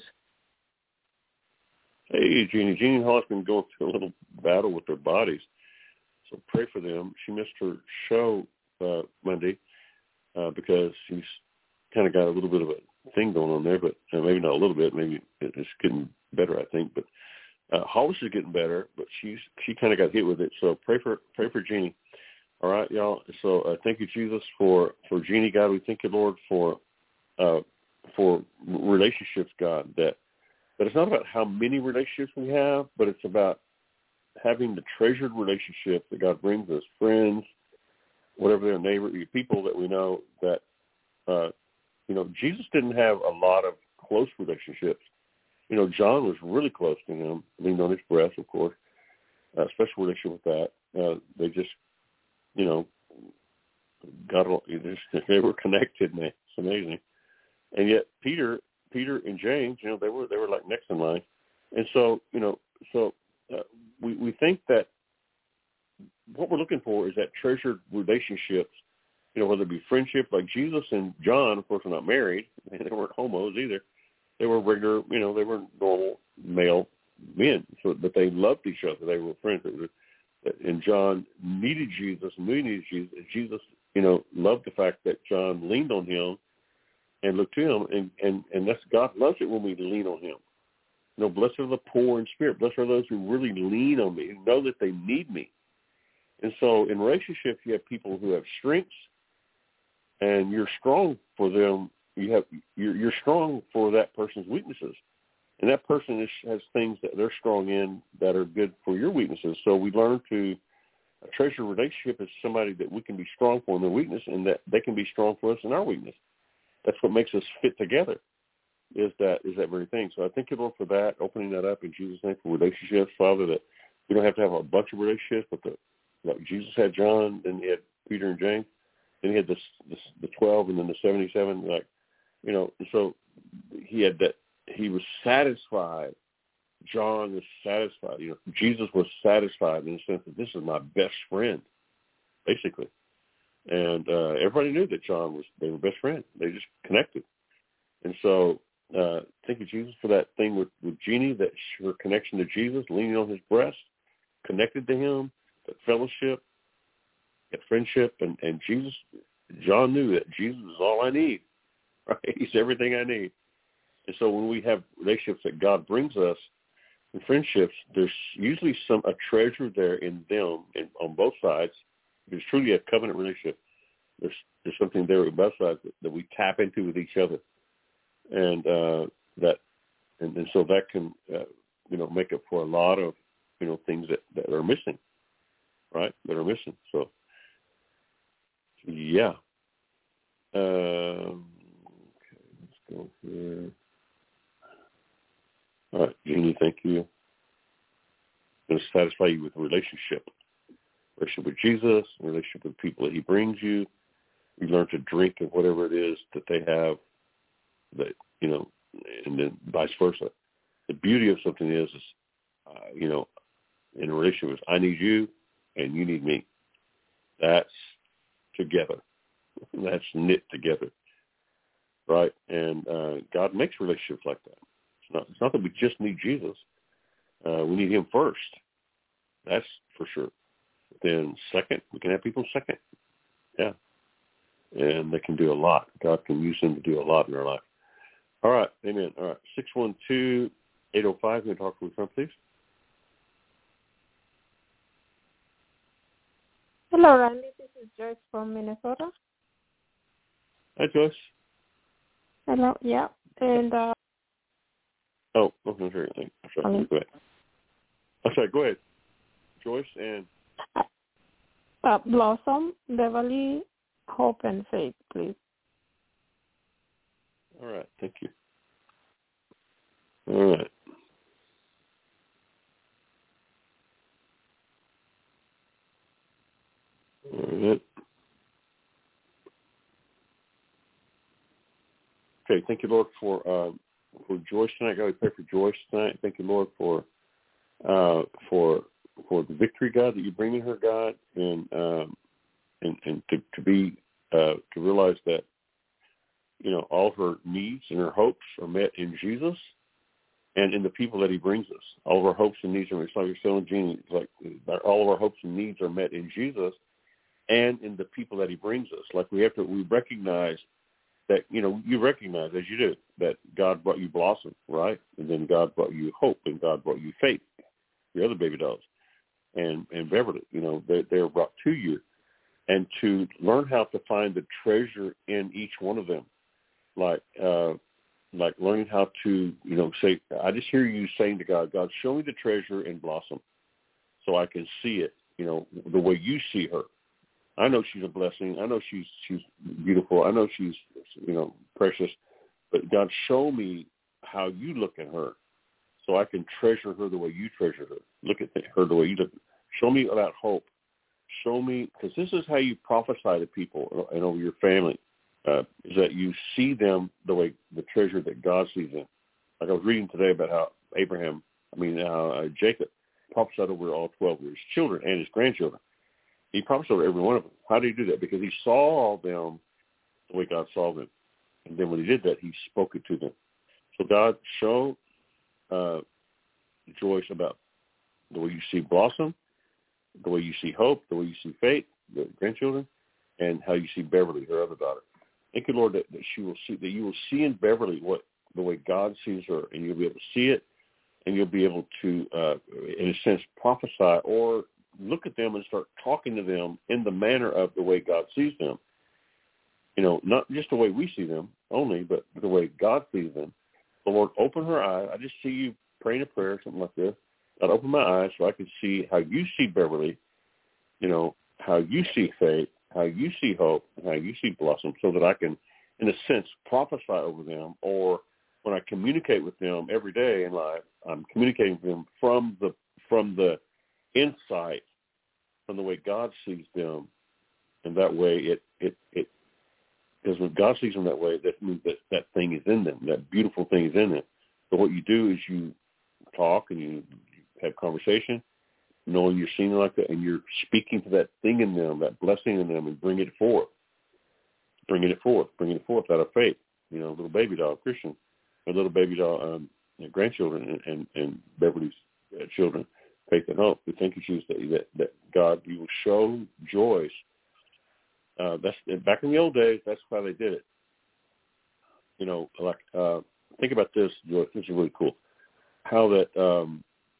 Hey, Jeannie. Jeannie and Holly's been going through a little battle with their bodies, so pray for them. She missed her show uh, Monday uh, because she's kind of got a little bit of a thing going on there, but uh, maybe not a little bit. Maybe it's getting better, I think. But uh, Hollis is getting better, but she's she kind of got hit with it. So pray for pray for Jeannie. All right, y'all. So uh, thank you, Jesus, for, for Jeannie, God. We thank you, Lord, for uh, for relationships, God. That that it's not about how many relationships we have, but it's about having the treasured relationships that God brings us, friends, whatever their neighbor, people that we know that. Uh, You know, Jesus didn't have a lot of close relationships. You know, John was really close to him, leaned on his breast, of course, uh, special relationship with that. Uh, they just, you know, got they were connected, man. It's amazing. And yet Peter, Peter and James, you know, they were they were like next in line. And so, you know, so uh, we we think that what we're looking for is that treasured relationships. You know, whether it be friendship, like Jesus and John, of course, were not married. They weren't homos either. They were regular, you know, they were normal male men. So, but they loved each other. They were friends. And John needed Jesus, and we needed Jesus. Jesus, you know, loved the fact that John leaned on him and looked to him. And, and, and that's God loves it when we lean on him. You know, blessed are the poor in spirit. Blessed are those who really lean on me, who know that they need me. And so in relationships, you have people who have strengths, and you're strong for them. You have you're, you're strong for that person's weaknesses, and that person is, has things that they're strong in that are good for your weaknesses. So we learn to a treasure relationship is somebody that we can be strong for in their weakness, and that they can be strong for us in our weakness. That's what makes us fit together. Is that is that very thing. So I thank you, Lord, for that, opening that up in Jesus' name for relationships, Father, that we don't have to have a bunch of relationships, but the, like Jesus had John, then he had Peter and James, then he had this, this the twelve, and then the seventy-seven. Like, you know, and so he had that. He was satisfied. John was satisfied. You know, Jesus was satisfied in the sense that this is my best friend, basically. And uh, everybody knew that John was. They were best friends. They just connected. And so. Uh, thank you, Jesus, for that thing with, with Jeannie, that her connection to Jesus, leaning on his breast, connected to him, that fellowship, that friendship, and, and Jesus, John knew that Jesus is all I need, right? He's everything I need. And so when we have relationships that God brings us, in friendships, there's usually some a treasure there in them, and on both sides. If it's truly a covenant relationship, there's there's something there on both sides that, that we tap into with each other. And uh, that, and, and so that can, uh, you know, make up for a lot of, you know, things that, that are missing, right? That are missing. So, yeah. Um, okay, let's go here. All right, Jeannie, thank you. I'm going to satisfy you with a relationship, relationship with Jesus, a relationship with people that He brings you. You learn to drink of whatever it is that they have. That, you know, and then vice versa. The beauty of something is, is uh, you know, in a relationship is I need you and you need me. That's together. That's knit together, right? And uh, God makes relationships like that. It's not, it's not that we just need Jesus. Uh, we need Him first. That's for sure. But then second, we can have people second. Yeah. And they can do a lot. God can use them to do a lot in their life. All right, amen. All right, six one two, eight oh five, can you talk to me from, please? Hello, Randy. This is Joyce from Minnesota. Hi, Joyce. Hello, yeah. And, uh... Oh, okay, I'm sorry. I'm sorry. Um, go ahead. I'm sorry, go ahead. Joyce and... Uh, Blossom, Beverly, Hope, and Faith, please. All right, thank you. All right. All right. Okay, thank you, Lord, for uh, for Joyce tonight. God, we pray for Joyce tonight. Thank you, Lord, for uh, for for the victory, God, that you bring in her, God, and um, and and to to be uh, to realize that, you know, all her needs and her hopes are met in Jesus and in the people that He brings us. All of our hopes and needs are, it's like you're telling Jeannie, it's like all of our hopes and needs are met in Jesus and in the people that He brings us. Like we have to, we recognize that, you know, you recognize, as you do, that God brought you Blossom, right? And then God brought you Hope, and God brought you Faith, your other baby dolls, and, and Beverly, you know, they're, they're brought to you. And to learn how to find the treasure in each one of them. Like, uh, like learning how to, you know, say, I just hear you saying to God, God, show me the treasure in Blossom so I can see it, you know, the way you see her. I know she's a blessing. I know she's she's beautiful. I know she's, you know, precious. But God, show me how you look at her so I can treasure her the way you treasure her. Look at her the way you look. Show me about Hope. Show me, because this is how you prophesy to people and over your family. Uh, is that you see them the way the treasure that God sees them. Like I was reading today about how Abraham, I mean, uh, Jacob prophesied over all twelve of his children and his grandchildren. He prophesied over every one of them. How did he do that? Because he saw them the way God saw them. And then when he did that, he spoke it to them. So God, show uh, Joyce about the way you see Blossom, the way you see Hope, the way you see Faith, the grandchildren, and how you see Beverly, her other daughter. Thank you, Lord, that, that she will see, that you will see in Beverly what the way God sees her, and you'll be able to see it, and you'll be able to, uh, in a sense, prophesy or look at them and start talking to them in the manner of the way God sees them. You know, not just the way we see them only, but the way God sees them. The Lord, open her eyes. I just see you praying a prayer, something like this. God, open my eyes so I can see how you see Beverly, you know, how you see faith, how you see hope, and how you see blossom, so that I can, in a sense, prophesy over them. Or when I communicate with them every day in life, I'm communicating with them from the from the insight, from the way God sees them, and that way it it it because when God sees them that way, that means that that thing is in them, that beautiful thing is in them. So what you do is you talk and you have conversation, knowing you're seeing like that, and you're speaking to that thing in them, that blessing in them, and bringing it forth, bringing it forth, bringing it forth out of faith. You know, little baby doll, Christian, a little baby doll, um, grandchildren, and, and, and Beverly's uh, children, faith and hope. We thank you, Jesus, that, that, that God, you will show Joyce. Uh, that's back in the old days. That's how they did it. You know, like uh, think about this, Joyce. This is really cool. How that. Um,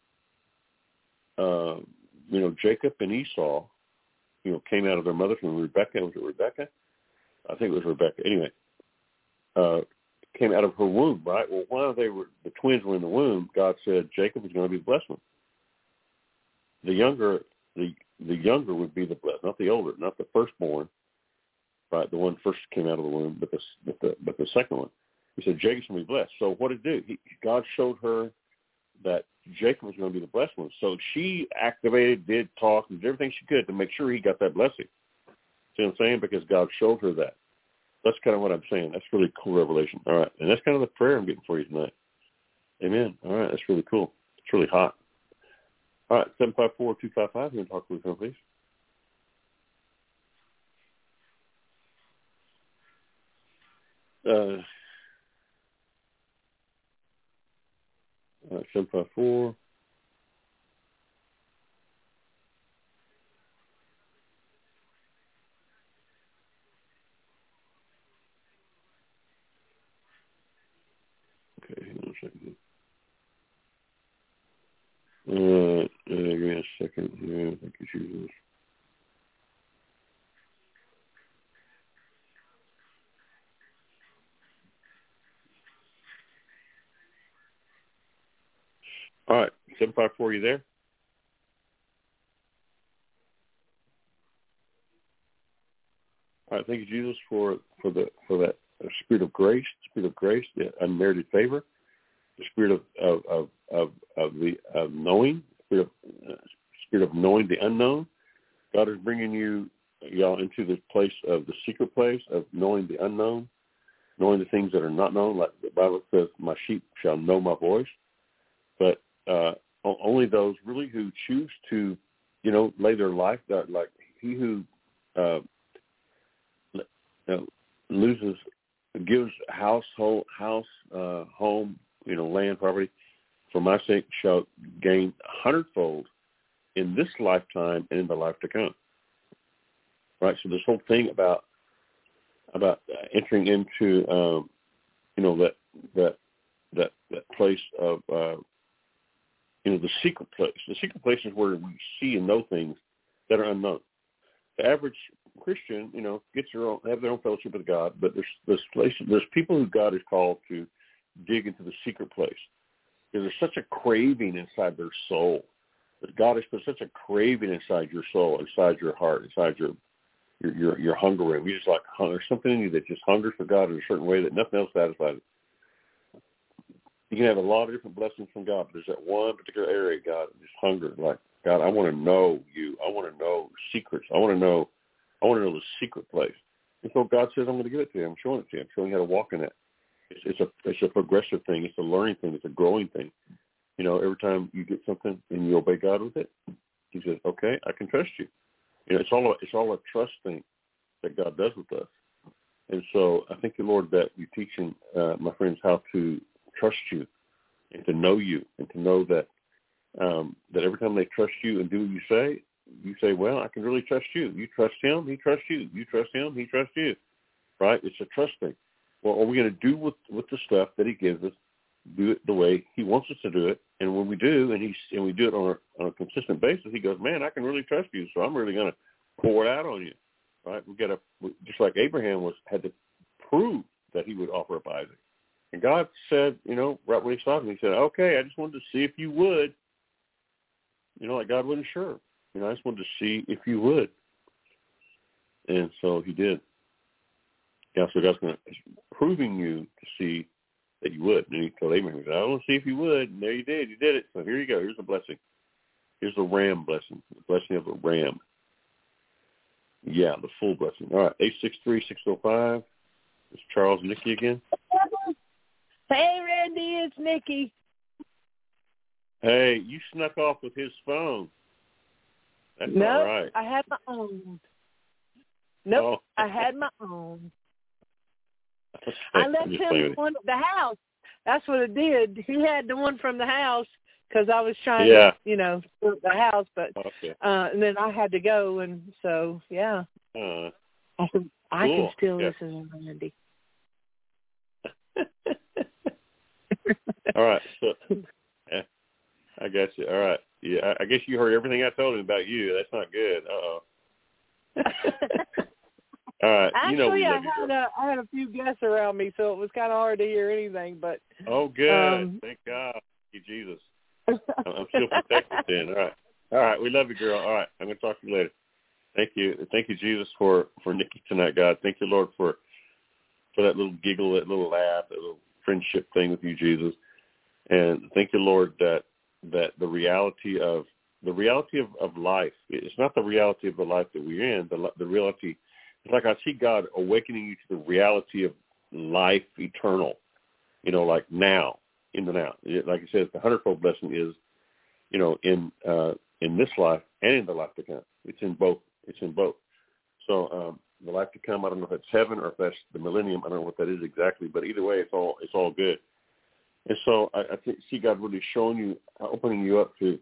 Uh, you know, Jacob and Esau, you know, came out of their mother from Rebecca. Was it Rebecca? I think it was Rebecca. Anyway, uh, came out of her womb, right? Well, while they were, the twins were in the womb, God said Jacob was going to be the blessed one. The younger, the the younger would be the blessed, not the older, not the firstborn, right? The one first came out of the womb, but the but the but the second one. He said Jacob's going to be blessed. So what did it do? He, God showed her that Jacob was going to be the blessed one. So she activated, did talk, and did everything she could to make sure he got that blessing. See what I'm saying? Because God showed her that. That's kind of what I'm saying. That's really cool revelation. All right. And that's kind of the prayer I'm getting for you tonight. Amen. All right. That's really cool. It's really hot. All right. seven five four, two five five. You want to talk to me, please? Uh, all right, seven five four. Okay, hang on a second. Uh, uh, give me a second here. Thank you, Jesus. All right, seven five four, you there? All right, thank you, Jesus, for, for the for that spirit of grace, spirit of grace, the unmerited favor, the spirit of of of of, of the of knowing, spirit of uh, spirit of knowing the unknown. God is bringing you y'all into the place of the secret place of knowing the unknown, knowing the things that are not known. Like the Bible says, "My sheep shall know my voice." But uh, only those really who choose to, you know, lay their life down. Like he who uh, you know, loses, gives household, house, uh, home, you know, land, property, for my sake shall gain a hundredfold in this lifetime and in the life to come. Right. So this whole thing about about entering into, um, you know, that that that that place of uh, you know, the secret place. The secret place is where we see and know things that are unknown. The average Christian, you know, gets their own, have their own fellowship with God, but there's there's places, there's people who God has called to dig into the secret place. Because there's such a craving inside their soul. That God has put such a craving inside your soul, inside your heart, inside your your your, your hunger room. You just like there's something in you that just hungers for God in a certain way that nothing else satisfies it. You can have a lot of different blessings from God, but there's that one particular area, God, just hunger. Like, God, I want to know you. I want to know secrets. I want to know, I want to know the secret place. And so God says, I'm going to give it to you. I'm showing it to you. I'm showing you how to walk in it. It's, it's a it's a progressive thing. It's a learning thing. It's a growing thing. You know, every time you get something and you obey God with it, He says, okay, I can trust you. You know, it's all a, it's all a trust thing that God does with us. And so I thank you, Lord, that you're teaching uh, my friends how to trust you and to know you and to know that um, that every time they trust you and do what you say, you say, well, I can really trust you. You trust him, he trusts you. You trust him, he trusts you. Right? It's a trust thing. Well, are we going to do with, with the stuff that he gives us do it the way he wants us to do it. And when we do, and, he's, and we do it on a, on a consistent basis, he goes, man, I can really trust you, so I'm really going to pour it out on you. Right? We got to, just like Abraham was had to prove that he would offer up Isaac. And God said, you know, right when he saw him, he said, okay, I just wanted to see if you would. You know, like God wasn't sure. You know, I just wanted to see if you would. And so he did. Yeah, so God's going to, proving you to see that you would. And he told Abraham, he said, I want to see if you would. And there you did. You did it. So here you go. Here's the blessing. Here's the ram blessing, the blessing of a ram. Yeah, the full blessing. All right, eight six three, six oh five. It's Charles and Nikki again. Hey, Randy, it's Nikki. Hey, you snuck off with his phone. That's no, not right. I had my own. Nope, oh. I had my own. Okay, I left him the one at the house. That's what it did. He had the one from the house because I was trying yeah. to, you know, work the house, but okay. uh, and then I had to go, and so yeah, uh, I can I cool. can still yeah. listen to Randy. All right, so yeah, I got you. All right, yeah, I, I guess you heard everything I told him about you. That's not good. Uh oh. All right. Actually, you know we I love you, had girl. a I had a few guests around me, so it was kind of hard to hear anything. But oh, good. Um, Thank God. Thank you, Jesus. I'm still protected then. All right. All right. We love you, girl. All right. I'm going to talk to you later. Thank you. Thank you, Jesus, for, for Nikki tonight, God. Thank you, Lord, for for that little giggle, that little laugh, that little friendship thing with you, Jesus. And thank you, Lord, that that the reality of the reality of, of life, it's not the reality of the life that we're in. The, the reality, it's like I see God awakening you to the reality of life eternal, you know, like now, in the now. Like it says, the hundredfold blessing is, you know, in uh, in this life and in the life to come. It's in both. It's in both. So um, the life to come, I don't know if it's heaven or if that's the millennium. I don't know what that is exactly, but either way, it's all it's all good. And so I, I think, see God really showing you, opening you up to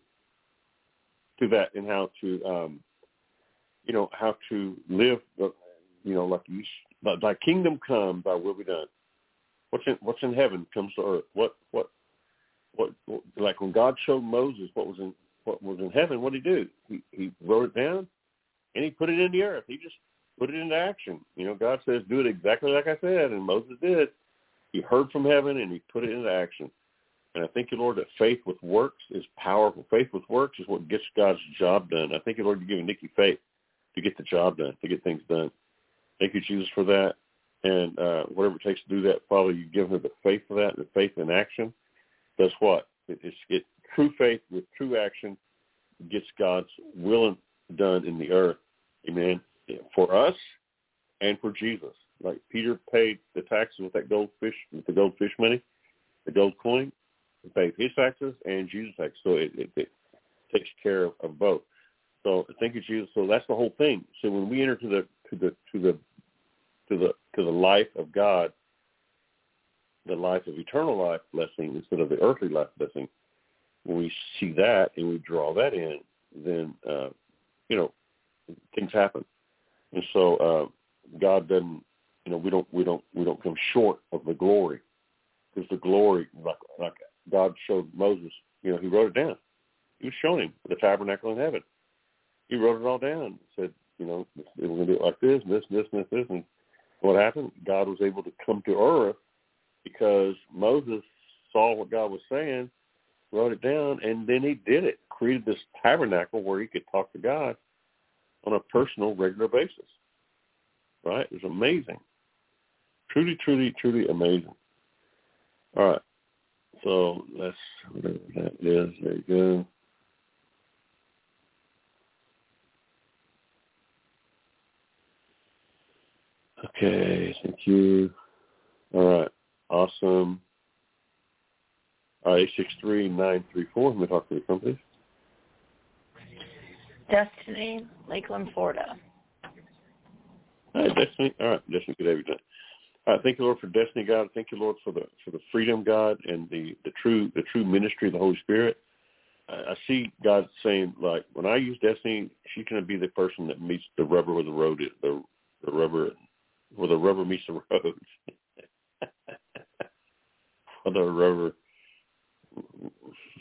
to that, and how to, um, you know, how to live, the, you know, like you, thy kingdom come, thy will be done. What's in what's in heaven comes to earth. What what what? what like when God showed Moses what was in what was in heaven, what did he do? He he wrote it down, and he put it in the earth. He just put it into action. You know, God says, do it exactly like I said, and Moses did. He heard from heaven, and he put it into action. And I thank you, Lord, that faith with works is powerful. Faith with works is what gets God's job done. I thank you, Lord, you're giving Nikki faith to get the job done, to get things done. Thank you, Jesus, for that. And uh, whatever it takes to do that, Father, you give her the faith for that, and the faith in action. Does what? It, it's it, true faith with true action gets God's will done in the earth. Amen. For us and for Jesus. Like Peter paid the taxes with that goldfish, with the goldfish money, the gold coin. He paid his taxes and Jesus' taxes. So it, it, it takes care of, of both. So thank you, Jesus. So that's the whole thing. So when we enter to the to the to the to the to the life of God, the life of eternal life blessing instead of the earthly life blessing, when we see that and we draw that in, then uh, you know, things happen. And so uh, God doesn't, you know, we don't we don't we don't come short of the glory, because the glory, like like God showed Moses, you know, he wrote it down. He was showing him the tabernacle in heaven. He wrote it all down. Said, you know, we're going to do it like this, and this, and this, and this, this. And what happened? God was able to come to earth because Moses saw what God was saying, wrote it down, and then he did it. Created this tabernacle where he could talk to God on a personal, regular basis. Right? It was amazing. Truly, truly, truly amazing. All right. So let's, whatever that is, there you go. Okay, thank you. All right, awesome. All right, eight six three, nine three four. Let me talk to the company. Destiny, Lakeland, Florida. All right, Destiny. All right, Destiny, good everything. All right, thank you, Lord, for Destiny, God. Thank you, Lord, for the for the freedom, God, and the, the true the true ministry of the Holy Spirit. I, I see God saying, like, when I use Destiny, she's going to be the person that meets the rubber where the road is, the the rubber where the rubber meets the road. Or the rubber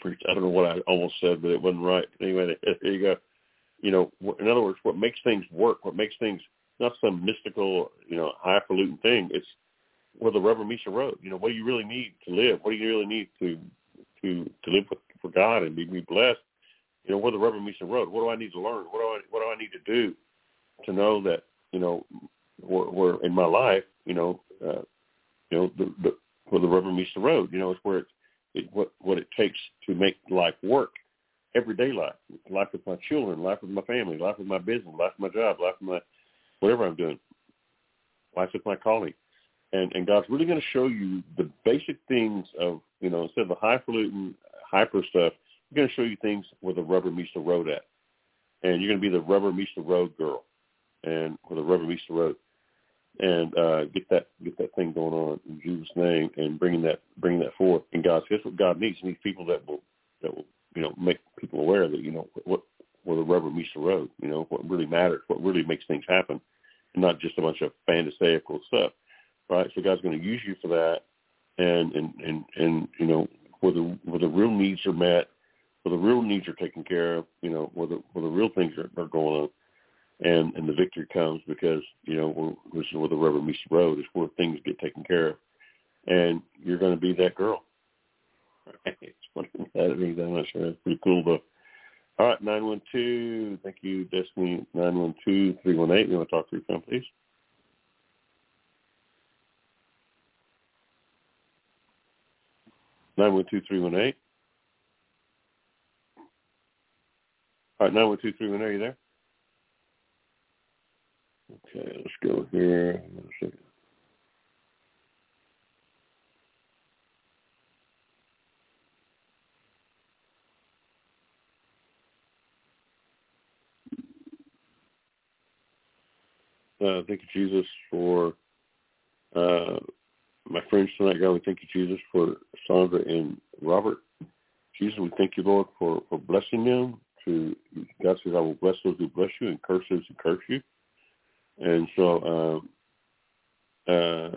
I don't know what I almost said, but it wasn't right. Anyway, there you go. You know, in other words, what makes things work, what makes things not some mystical, you know, highfalutin thing. It's where the rubber meets the road. You know, what do you really need to live? What do you really need to to to live with, for God and be, be blessed? You know, where the rubber meets the road. What do I need to learn? What do I what do I need to do to know that, you know, where, where in my life, you know, uh, you know, the, the where the rubber meets the road. You know, it's where it, it what what it takes to make life work. Everyday life, life with my children, life with my family, life with my business, life with my job, life with my whatever I'm doing, life with my colleague. And and God's really going to show you the basic things of, you know, instead of the highfalutin, hyper stuff, He's going to show you things where the rubber meets the road at. And you're going to be the rubber meets the road girl, and where the rubber meets the road. And uh, get that get that thing going on in Jesus' name, and bringing that bringing that forth. And God, that's what God needs. He needs people that will that will you know make people aware that, you know, what where the rubber meets the road. You know, what really matters, what really makes things happen, and not just a bunch of pharisaical stuff. Right? So God's going to use you for that, and and and, and you know, where the where the real needs are met, where the real needs are taken care of. You know, where the where the real things are, are going on. And, and the victory comes because, you know, this is where the rubber meets the road. It's where things get taken care of. And you're going to be that girl. It's funny that means I'm not sure. It's pretty cool, though. All right, nine one two. Thank you, Destiny. nine one two, three one eight. You want to talk to your phone, please? nine one two, three one eight. All right, nine one two, three one eight. Are you there? Okay, let's go here. One second. Uh, thank you, Jesus, for uh, my friends tonight. God, we thank you, Jesus, for Sandra and Robert. Jesus, we thank you, Lord, for, for blessing them. To God says, I will bless those who bless you and curse those who curse you. And so, um, uh,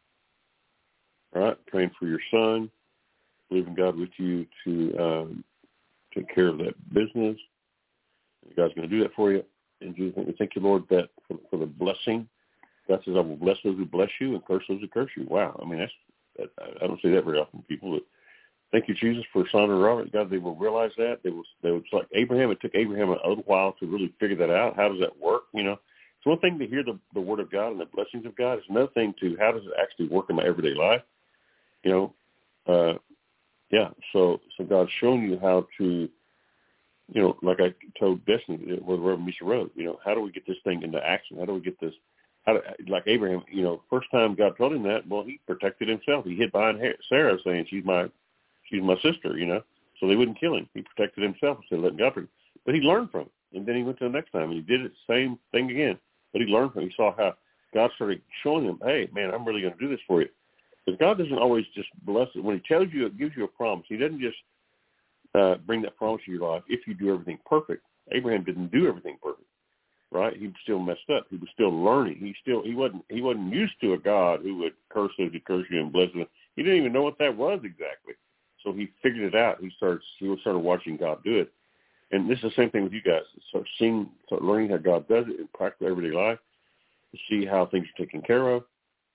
all right, praying for your son, believing God with you to um, take care of that business. God's going to do that for you. And Jesus, we thank you, Lord, that for, for the blessing. God says, I will bless those who bless you and curse those who curse you. Wow. I mean, that's that, I don't say that very often, people. But thank you, Jesus, for Sandra and Robert. God, they will realize that. They will, they was like Abraham. It took Abraham a little while to really figure that out. How does that work, you know? It's one thing to hear the, the word of God and the blessings of God. It's another thing to how does it actually work in my everyday life? You know, uh, yeah. So, so God's showing you how to, you know, like I told Destiny, where the rubber meets the road. You know, how do we get this thing into action? How do we get this? How do, like Abraham, you know, first time God told him that, well, he protected himself. He hid behind Sarah, saying she's my, she's my sister. You know, so they wouldn't kill him. He protected himself instead of letting God protect him. But he learned from it, and then he went to the next time and he did it the same thing again. But he learned from it. He saw how God started showing him, hey, man, I'm really going to do this for you. But God doesn't always just bless it. When he tells you, it gives you a promise. He doesn't just uh, bring that promise to your life if you do everything perfect. Abraham didn't do everything perfect, right? He still messed up. He was still learning. He still he wasn't he wasn't used to a God who would curse those who curse you and bless them. He didn't even know what that was exactly. So he figured it out. He started he started watching God do it. And this is the same thing with you guys. Start seeing, start learning how God does it in practical everyday life. To see how things are taken care of.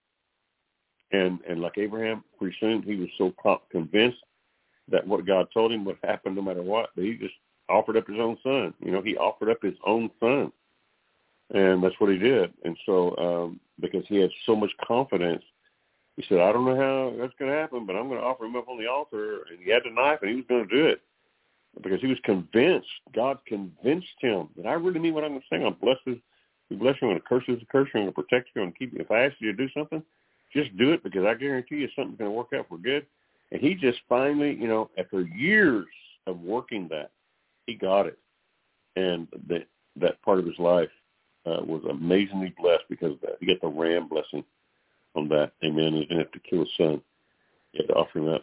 And and like Abraham, pretty soon he was so convinced that what God told him would happen no matter what, that he just offered up his own son. You know, he offered up his own son. And that's what he did. And so um, because he had so much confidence, he said, I don't know how that's going to happen, but I'm going to offer him up on the altar. And he had the knife, and he was going to do it. Because he was convinced, God convinced him that I really mean what I'm going to say. I'm blessed with, bless you, I'm going to curse you, curse you, I'm going to protect you, I'm going to keep you. If I ask you to do something, just do it, because I guarantee you something's going to work out for good. And he just finally, you know, after years of working that, he got it. And that that part of his life uh, was amazingly blessed because of that. He got the ram blessing on that. Amen. He didn't have to kill his son. He had to offer him up.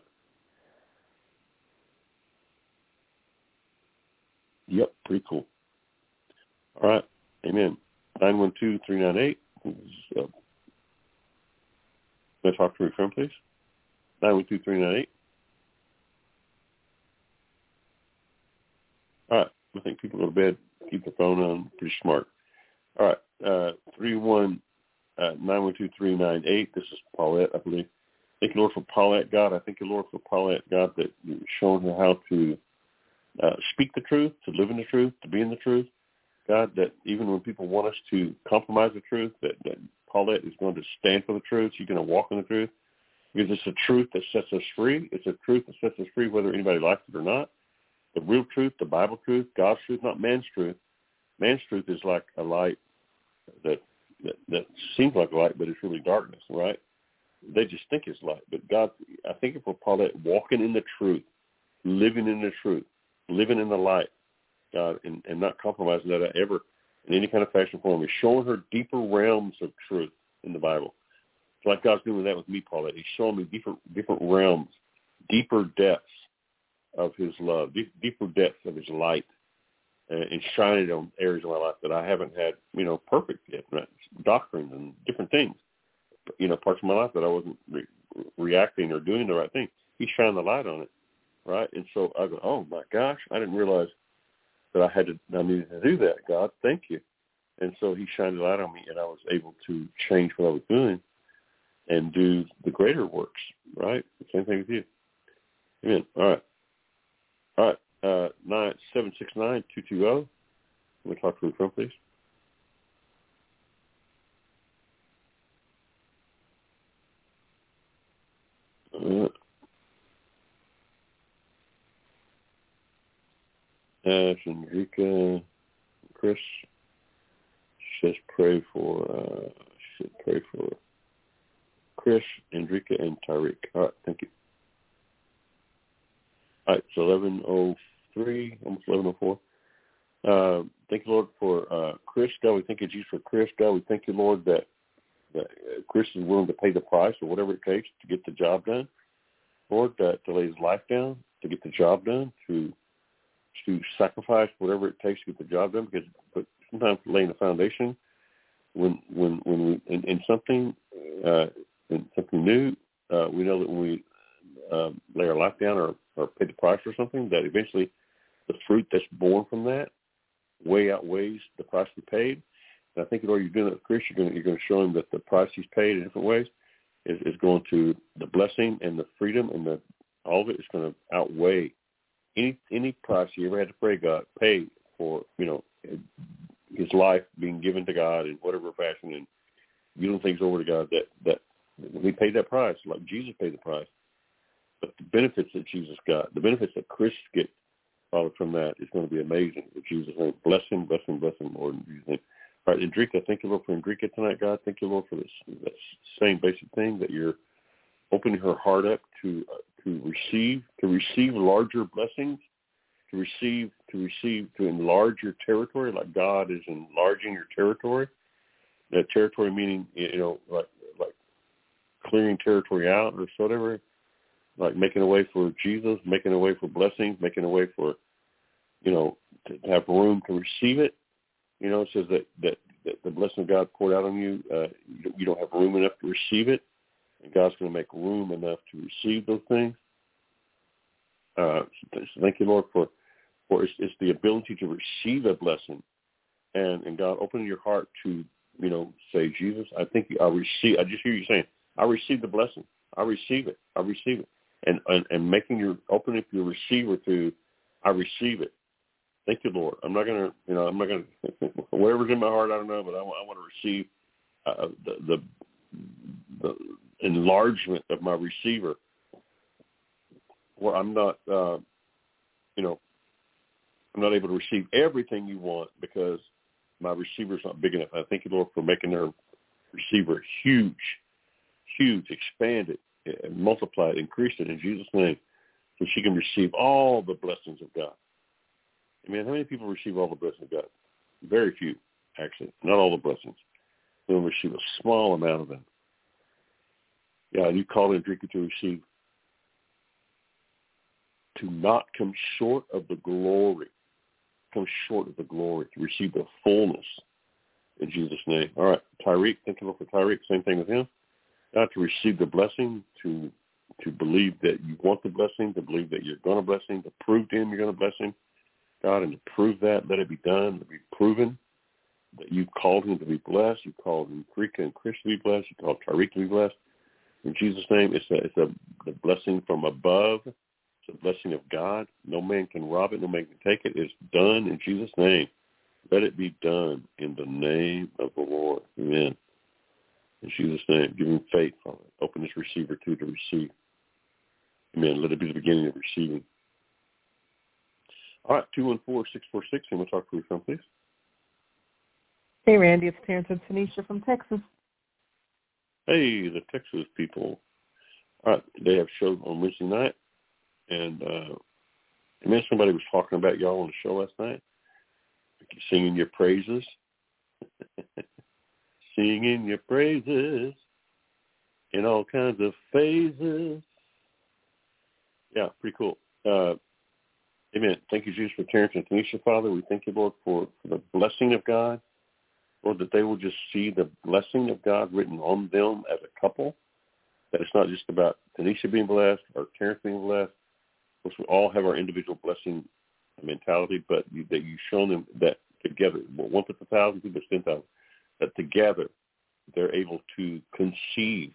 Yep, pretty cool. All right. Amen. nine one two, three nine eight. Uh, Can I talk to your friend, please? nine one two, three nine eight. All right. I think people go to bed, keep their phone on. Pretty smart. All right. Uh, three one nine one two three nine eight. This is Paulette, I believe. Thank you, Lord, for Paulette, God. I thank you, Lord, for Paulette, God, that you've shown her how to uh, speak the truth, to live in the truth, to be in the truth. God, that even when people want us to compromise the truth, that, that Paulette is going to stand for the truth. She's going to walk in the truth because it's a truth that sets us free. It's a truth that sets us free whether anybody likes it or not. The real truth, the Bible truth, God's truth, not man's truth. Man's truth is like a light that that, that seems like a light, but it's really darkness, right? They just think it's light. But God, I think for Paulette, walking in the truth, living in the truth, living in the light, God, and, and not compromising that ever in any kind of fashion form, is showing her deeper realms of truth in the Bible. It's like God's doing that with me, Paulette. He's showing me different different realms, deeper depths of his love, deep, deeper depths of his light, uh, and shining on areas of my life that I haven't had, you know, perfect yet, right? Doctrines and different things, you know, parts of my life that I wasn't re- reacting or doing the right thing. He shined the light on it, right? And so I go, oh my gosh, I didn't realize that I had to, I needed to do that. God, thank you. And so he shined the light on me, and I was able to change what I was doing and do the greater works, right? The same thing with you. Amen. All right. All right. Uh, nine seven six nine two two zero. Let me talk to the phone, please. Uh, Ash, Enrica, Chris says pray for, uh, should pray for Chris, Enrica, and Tyreek. All right, thank you. All right, it's eleven oh three, almost eleven oh four. Uh, thank you, Lord, for uh, Chris. God, we thank you, Jesus, for Chris. God, we thank you, Lord, that, that Chris is willing to pay the price or whatever it takes to get the job done. Lord, that to lay his life down to get the job done, to to sacrifice whatever it takes to get the job done, because but sometimes laying the foundation when when when we in, in something uh, in something new, uh, we know that when we uh, lay our life down or, or pay the price for something, that eventually the fruit that's born from that way outweighs the price we paid. And I think, Lord, you're doing it with Chris. You're going to, you're going to show him that the price he's paid in different ways is, is going to the blessing and the freedom and the all of it is going to outweigh any any price he ever had to pray God pay for, you know, his life being given to God in whatever fashion and giving things over to God. That that we paid that price like Jesus paid the price. But the benefits that Jesus got, the benefits that Chris gets, Father, from that is going to be amazing. In Jesus' name, bless him, bless him, bless him, Lord. In Jesus' name. All right, Enrica, thank you, Lord, for Enrica tonight, God. Thank you, Lord, for this that same basic thing that you're opening her heart up to uh, to receive, to receive larger blessings, to receive, to receive, to enlarge your territory, like God is enlarging your territory. That territory meaning, you know, like like clearing territory out or whatever. Like making a way for Jesus, making a way for blessings, making a way for, you know, to have room to receive it. You know, it says that, that, that the blessing of God poured out on you, uh, you, you don't have room enough to receive it, and God's going to make room enough to receive those things. Uh, so thank you, Lord, for, for it's, it's the ability to receive a blessing, and, and God, opening your heart to, you know, say, Jesus, I think I receive, I just hear you saying, I receive the blessing. I receive it. I receive it. And, and and making your opening up your receiver to, I receive it. Thank you, Lord. I'm not gonna, you know, I'm not gonna whatever's in my heart. I don't know, but I, I want to receive uh, the, the the enlargement of my receiver. Where I'm not, uh, you know, I'm not able to receive everything you want because my receiver's not big enough. I thank you, Lord, for making their receiver huge, huge, expanded. Multiply it, increase it in Jesus' name, so she can receive all the blessings of God. I mean, how many people receive all the blessings of God? Very few, actually. Not all the blessings. They'll receive a small amount of them. Yeah, and you call in Enrica to receive, to not come short of the glory, come short of the glory, to receive the fullness in Jesus' name. All right, Tyreek, thank you for Tyreek. Same thing with him. God, to receive the blessing, to to believe that you want the blessing, to believe that you're going to bless him, to prove to him you're going to bless him, God, and to prove that, let it be done, to be proven that you called him to be blessed. You called him Rika and Chris to be blessed. You called Tariq to be blessed. In Jesus' name, it's a, it's a the blessing from above. It's a blessing of God. No man can rob it. No man can take it. It's done in Jesus' name. Let it be done in the name of the Lord. Amen. In Jesus' name, give him faith, Father. Open this receiver too to receive. Amen. Let it be the beginning of receiving. All right, two one four, six four six, and we'll talk to you from, please. Hey, Randy, it's Terrence and Tanisha from Texas. Hey, the Texas people. All right, they have show on Wednesday night, and uh, I mean, somebody was talking about y'all on the show last night, singing your praises, singing your praises in all kinds of phases. Yeah, pretty cool. Uh, amen. Thank you, Jesus, for Terrence and Tanisha, Father. We thank you, Lord, for, for the blessing of God. Lord, that they will just see the blessing of God written on them as a couple, that it's not just about Tanisha being blessed or Terrence being blessed. Of course, we all have our individual blessing mentality, but you, that you've shown them that together, well, one puts a thousand, two puts ten thousand, that together they're able to conceive.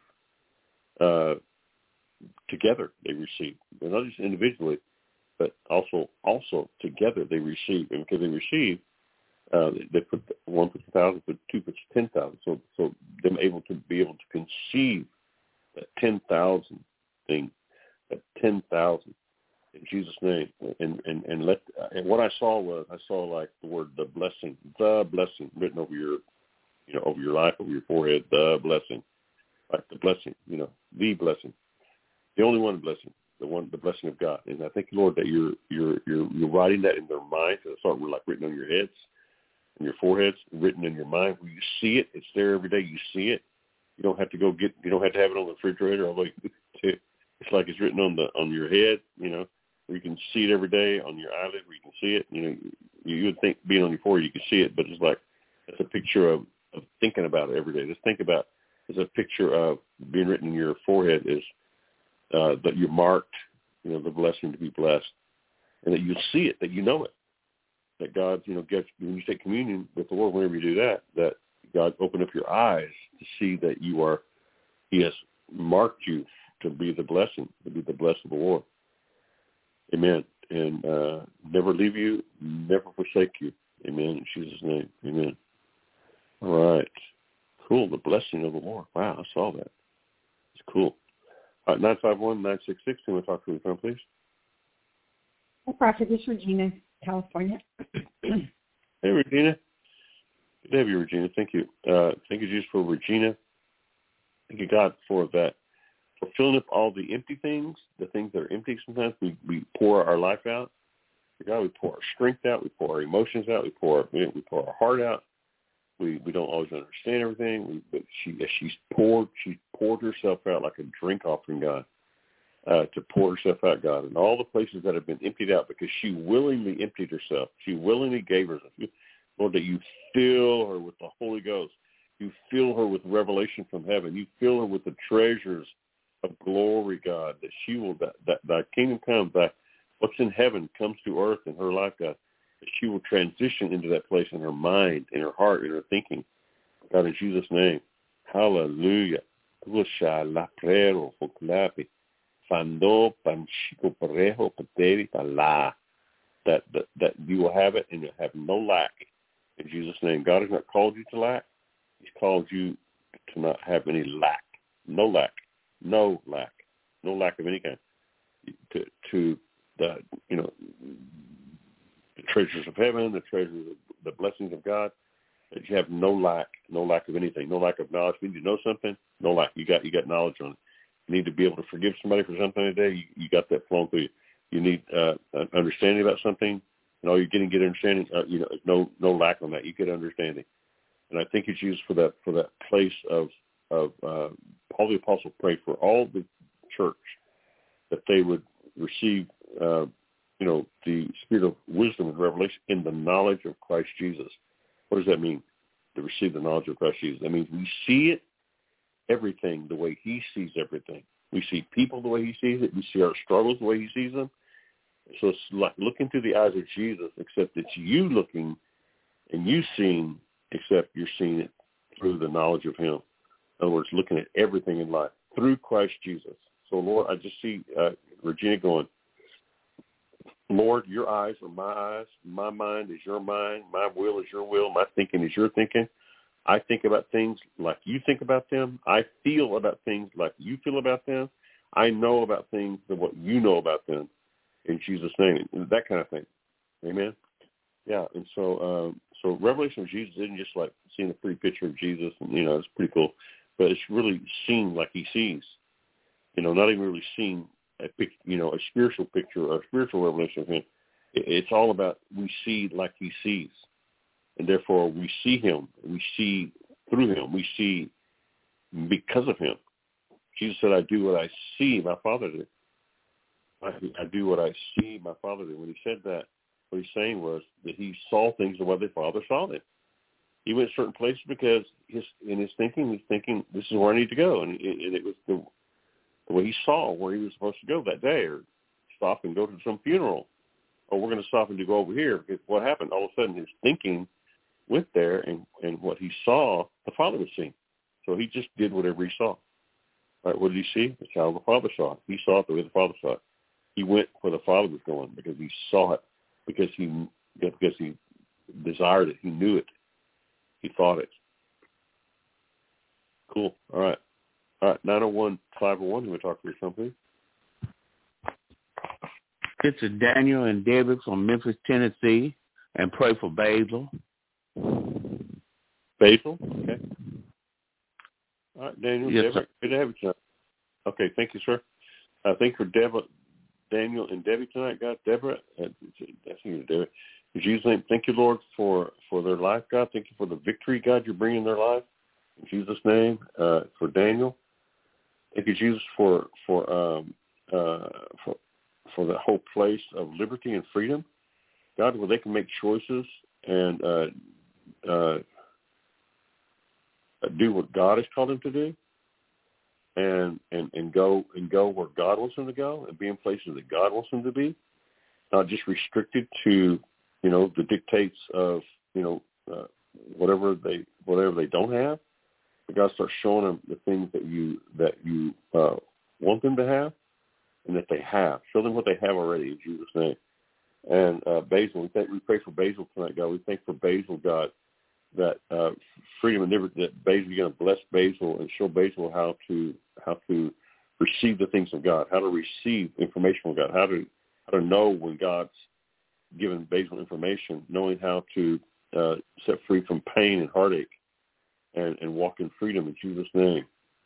Uh, together they receive. They're not just individually, but also also together they receive. And because they receive, Uh, they put one puts a thousand, but two puts ten thousand. So, so them able to be able to conceive that ten thousand thing, that ten thousand in Jesus' name, and and and let. And what I saw was I saw like the word the blessing, the blessing written over your, you know, over your life, over your forehead, the blessing, like the blessing, you know, the blessing, the only one blessing. The one, the blessing of God. And I thank you, Lord, that you're you're you're you're writing that in their minds. It's sort of like written on your heads, in your foreheads, written in your mind. Where you see it, it's there every day. You see it. You don't have to go get. You don't have to have it on the refrigerator. Although it's like it's written on the on your head. You know, where you can see it every day on your eyelid, where you can see it. You know, you, you would think being on your forehead you could see it, but it's like it's a picture of, of thinking about it every day. Just think about. It's a picture of being written in your forehead is. Uh, that you're marked, you know, the blessing to be blessed, and that you see it, that you know it, that God, you know, gets, when you take communion with the Lord, whenever you do that, that God open up your eyes to see that you are, he has marked you to be the blessing, to be the blessed of the Lord. Amen. And uh, never leave you, never forsake you. Amen. In Jesus' name. Amen. All right. Cool. The blessing of the Lord. Wow, I saw that. It's cool. All right, nine five one, nine six six. Can we talk to the phone, please? Hi, Prophet. This is Regina, California. Hey, Regina. Good to have you, Regina. Thank you. Uh, thank you, Jesus, for Regina. Thank you, God, for that, for filling up all the empty things, the things that are empty sometimes. We, we pour our life out. God, we pour our strength out. We pour our emotions out. We pour, we pour our heart out. We we don't always understand everything, we, but she she's poured she poured herself out like a drink offering, God, uh, to pour herself out, God, in all the places that have been emptied out because she willingly emptied herself. She willingly gave herself. Lord, that you fill her with the Holy Ghost. You fill her with revelation from heaven. You fill her with the treasures of glory, God, that she will that, that thy kingdom come, that what's in heaven comes to earth in her life, God. She will transition into that place in her mind, in her heart, in her thinking. God, in Jesus' name. Hallelujah. That, that, that you will have it and you'll have no lack. In Jesus' name. God has not called you to lack. He's called you to not have any lack. No lack. No lack. No lack of any kind. To, to the, you know, the treasures of heaven, the treasures of the blessings of God, that you have no lack, no lack of anything, no lack of knowledge. You need to know something, no lack. You got you got knowledge on it. You need to be able to forgive somebody for something today. You, you got that flowing through you. You need uh, understanding about something, and all you're getting get understanding. Uh, you know, no no lack on that. You get understanding, and I think it's used for that for that place of of uh, Paul the Apostle prayed for all the church that they would receive. Uh, you know, the spirit of wisdom and revelation in the knowledge of Christ Jesus. What does that mean, to receive the knowledge of Christ Jesus? That means we see it, everything, the way he sees everything. We see people the way he sees it. We see our struggles the way he sees them. So it's like looking through the eyes of Jesus, except it's you looking and you seeing, except you're seeing it through the knowledge of him. In other words, looking at everything in life through Christ Jesus. So, Lord, I just see uh, Regina going, Lord, your eyes are my eyes. My mind is your mind. My will is your will. My thinking is your thinking. I think about things like you think about them. I feel about things like you feel about them. I know about things than what you know about them. In Jesus' name, that kind of thing. Amen. Yeah, and so um, so Revelation of Jesus isn't just like seeing a pretty picture of Jesus, and you know it's pretty cool, but it's really seeing like he sees. You know, not even really seeing a pic, you know, a spiritual picture or a spiritual revelation of him. It's all about we see like he sees, and therefore we see him. We see through him. We see because of him. Jesus said, "I do what I see my Father do. I, I do what I see my Father do." When he said that, what he's saying was that he saw things the way the Father saw them. He went certain places because his in his thinking, he's thinking, "This is where I need to go," and it, and it was the the way he saw where he was supposed to go that day, or stop and go to some funeral, or we're going to stop and to go over here. Because what happened? All of a sudden, his thinking went there, and, and what he saw, the Father was seeing. So he just did whatever he saw. Right? What did he see? It's how the Father saw it. He saw it the way the Father saw it. He went where the Father was going because he saw it, because he because he desired it. He knew it. He thought it. Cool. All right. All right, nine oh one, five oh one, you want to talk for something? This is Daniel and David from Memphis, Tennessee, and pray for Basil. Basil? Okay. All right, Daniel, yes, David, sir. good to have you tonight. Okay, thank you, sir. I think for Deborah, Daniel and Debbie tonight, God, Deborah, I think it's Debbie. In Jesus' name, thank you, Lord, for, for their life, God. Thank you for the victory, God, you're bringing in their life. In Jesus' name, uh, for Daniel. Thank you, Jesus, for for um, uh, for for the whole place of liberty and freedom, God, where they can make choices and uh, uh, do what God has called them to do, and and and go and go where God wants them to go, and be in places that God wants them to be, not just restricted to you know the dictates of you know uh, whatever they whatever they don't have. God starts showing them the things that you that you uh, want them to have, and that they have. Show them what they have already in Jesus' name. And uh, Basil, we thank, we pray for Basil tonight, God. We thank for Basil, God, that uh, freedom and liberty. That Basil, you're going to bless Basil and show Basil how to how to receive the things of God, how to receive information from God, how to how to know when God's given Basil information, knowing how to uh, set free from pain and heartache. And, and walk in freedom in Jesus' name.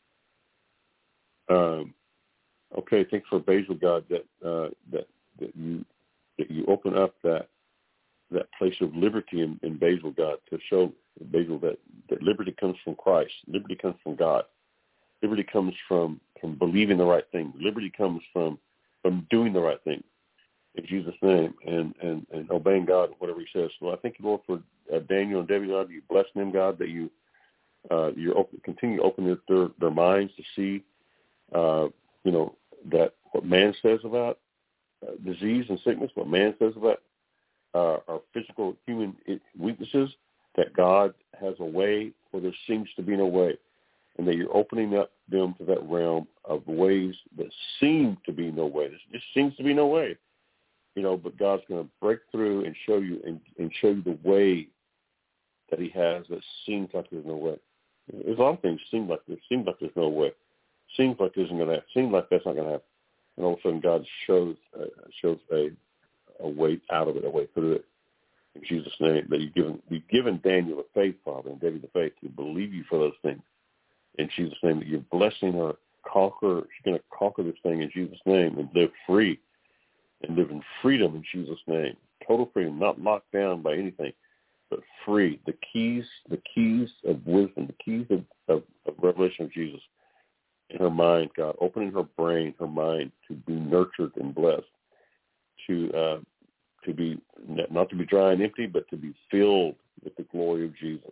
Um, okay, thanks for Basil, God, that uh, that that you that you open up that that place of liberty in, in Basil, God, to show Basil that, that liberty comes from Christ, liberty comes from God, liberty comes from, from believing the right thing, liberty comes from from doing the right thing in Jesus' name, and, and, and obeying God, whatever He says. So I thank you, Lord, for uh, Daniel and Debbie, God, you bless them, God, that you. Uh, you open, continue to open their, their minds to see, uh, you know, that what man says about uh, disease and sickness, what man says about uh, our physical human weaknesses, that God has a way where there seems to be no way, and that you're opening up them to that realm of ways that seem to be no way. There just seems to be no way, you know, but God's going to break through and show you and, and show you the way that He has that seems like there's no way. There's a lot of things seem like there seems like there's no way. Seems like this isn't going to happen. Seems like that's not going to happen. And all of a sudden, God shows uh, shows a a way out of it, a way through it. In Jesus' name, that you've given you've given Daniel the faith, Father, and David the faith to believe you for those things. In Jesus' name, that you're blessing her, conquer. She's going to conquer this thing in Jesus' name and live free, and live in freedom in Jesus' name. Total freedom, not locked down by anything. But free, the keys, the keys of wisdom, the keys of, of, of revelation of Jesus in her mind, God, opening her brain, her mind to be nurtured and blessed, to uh, to be not to be dry and empty, but to be filled with the glory of Jesus.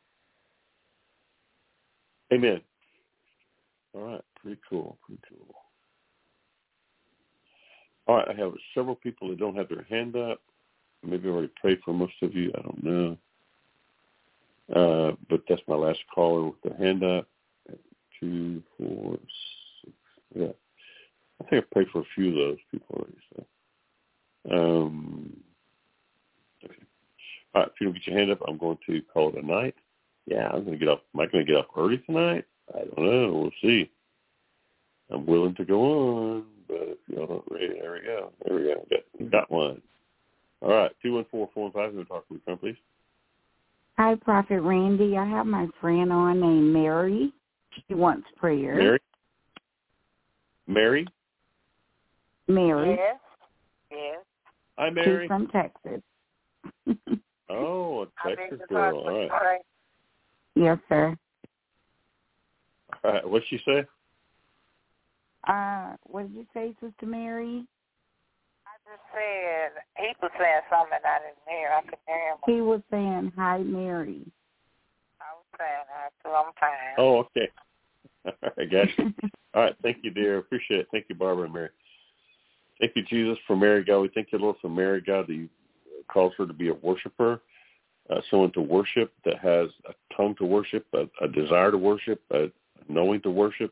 Amen. All right, pretty cool, pretty cool. All right, I have several people that don't have their hand up. Maybe I already prayed for most of you. I don't know. Uh, but that's my last caller with their hand up. Two, four, six. Yeah. I think I prayed for a few of those people already. So. Um, okay. All right, if you don't get your hand up, I'm going to call it a night. Yeah, I'm going to get up. Am I going to get up early tonight? I don't know. We'll see. I'm willing to go on, but if y'all not ready, there we go. There we go. Got, got one. All right, two one four four one five. Going to talk to me, please. Hi, Prophet Randy. I have my friend on named Mary. She wants prayer. Mary? Mary? Mary. Yes. Yes. Hi, Mary. She's from Texas. Oh, a Texas girl. All right. All right. Yes, sir. All right. What'd she say? Uh, what did you say, Sister Mary? I just said, he was saying something and I didn't hear. I couldn't hear him. He was saying, hi, Mary. I was saying that too. I'm fine. Oh, okay. I got you. All right. Thank you, dear. Appreciate it. Thank you, Barbara and Mary. Thank you, Jesus, for Mary, God. We thank you, Lord, for Mary, God, that you called her to be a worshiper, uh, someone to worship that has a tongue to worship, a, a desire to worship, a knowing to worship,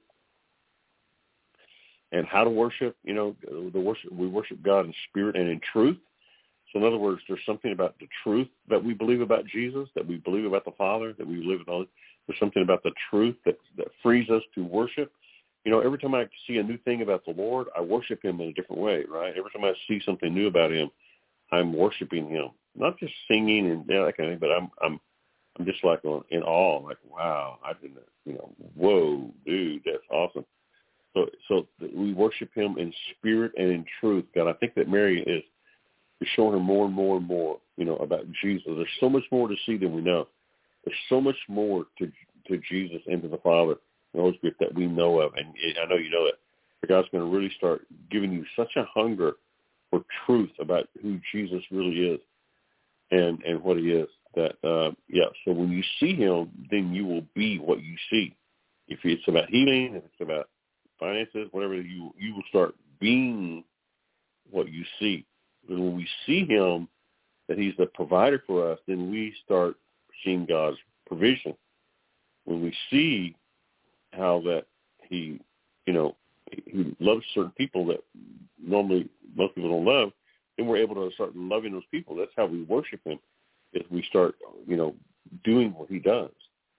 and how to worship. You know, the worship we worship God in spirit and in truth. So in other words, there's something about the truth that we believe about Jesus, that we believe about the Father, that we live in all. There's something about the truth that, that frees us to worship. You know, every time I see a new thing about the Lord, I worship him in a different way, right? Every time I see something new about him, I'm worshiping him. Not just singing and you know, that kind of thing, but I'm I'm I'm just like in awe, like, wow, I didn't, you know, whoa, dude, that's awesome. So so we worship him in spirit and in truth. God, I think that Mary is, is showing her more and more and more, you know, about Jesus. There's so much more to see than we know. There's so much more to to Jesus and to the Father. The Holy Spirit that we know of, and I know you know that. But God's going to really start giving you such a hunger for truth about who Jesus really is and, and what he is. That uh, yeah. So when you see him, then you will be what you see. If it's about healing, if it's about finances, whatever, you you will start being what you see. And when we see him, that he's the provider for us, then we start seeing God's provision. When we see how that he, you know, he loves certain people that normally most people don't love, then we're able to start loving those people. That's how we worship him, is we start, you know, doing what he does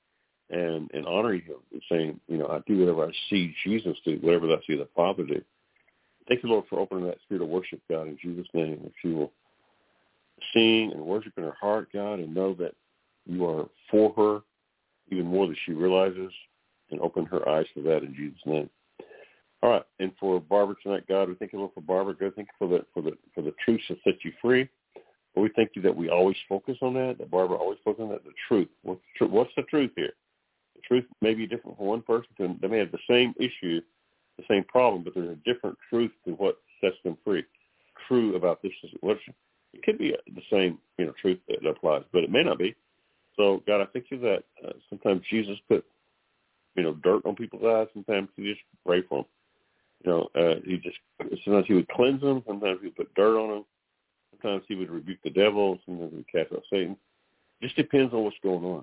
and, and honoring him and saying, you know, I do whatever I see Jesus do, whatever I see the Father do. Thank you, Lord, for opening that spirit of worship, God, in Jesus' name, that she will sing and worship in her heart, God, and know that you are for her even more than she realizes, and open her eyes for that in Jesus' name. All right, and for Barbara tonight, God, we thank you, Lord, for Barbara. God, thank you for the for the for the truth that set you free. But we thank you that we always focus on that. That Barbara always focuses on that. The truth. What's the, tr- what's the truth here? The truth may be different from one person. To, they may have the same issue, the same problem, but there's a different truth to what sets them free. True about this is what it could be the same, you know, truth that applies, but it may not be. So, God, I thank you that uh, sometimes Jesus put, you know, dirt on people's eyes. Sometimes he just pray for them. You know, uh, he just, sometimes he would cleanse them. Sometimes he would put dirt on them. Sometimes he would rebuke the devil. Sometimes he would cast out Satan. It just depends on what's going on.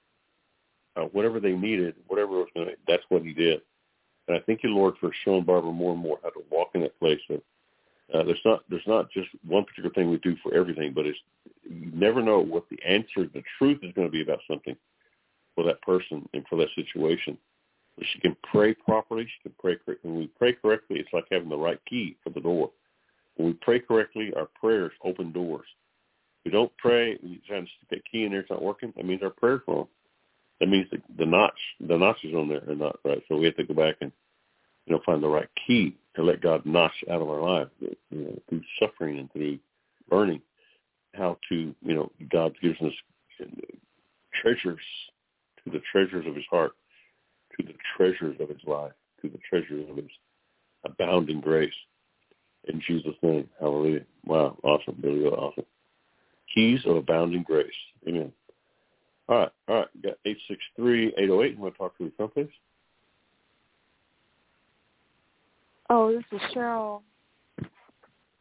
Uh, whatever they needed, whatever was going to, that's what he did. And I thank you, Lord, for showing Barbara more and more how to walk in that place of, Uh, there's not there's not just one particular thing we do for everything, but it's you never know what the answer, the truth is going to be about something for that person and for that situation. But she can pray properly. She can pray correctly. When we pray correctly, it's like having the right key for the door. When we pray correctly, our prayers open doors. If we don't pray, we try to stick that key in there, it's not working. That means our prayer's wrong. That means the, the notch, the notches on there are not right. So we have to go back and you know find the right key to let God notch out of our life, you know, through suffering and through burning, how to, you know, God gives us treasures to the treasures of his heart, to the treasures of his life, to the treasures of his abounding grace. In Jesus' name, hallelujah. Wow, awesome, really, really awesome. Keys of abounding grace. Amen. All right, all right. Got eight six three, eight oh eight. You want to talk to the phone, please? Oh, this is Cheryl.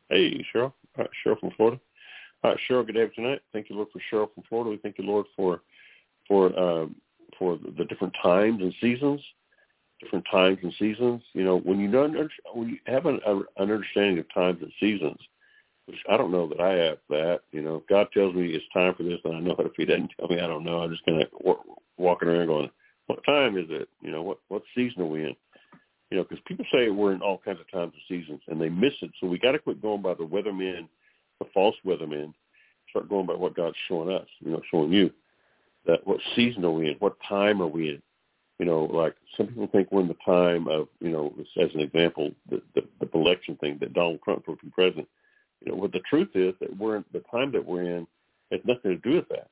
Hey, Cheryl. All right, Cheryl from Florida. All right, Cheryl, good to have you tonight. Thank you, Lord, for Cheryl from Florida. We thank you, Lord, for for um, for the different times and seasons, different times and seasons. You know, when you don't when you have an, an understanding of times and seasons, which I don't know that I have that. You know, if God tells me it's time for this, then I know it. If He doesn't tell me, I don't know. I'm just kind of w- walking around going, what time is it? You know, what what season are we in? You know, because people say we're in all kinds of times and seasons, and they miss it. So we got to quit going by the weathermen, the false weathermen. Start going by what God's showing us. You know, showing you that what season are we in? What time are we in? You know, like some people think we're in the time of, you know, as an example, the the, the election thing that Donald Trump will be president. You know, what the truth is that we're in, the time that we're in has nothing to do with that.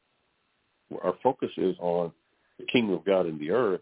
Our focus is on the kingdom of God in the earth,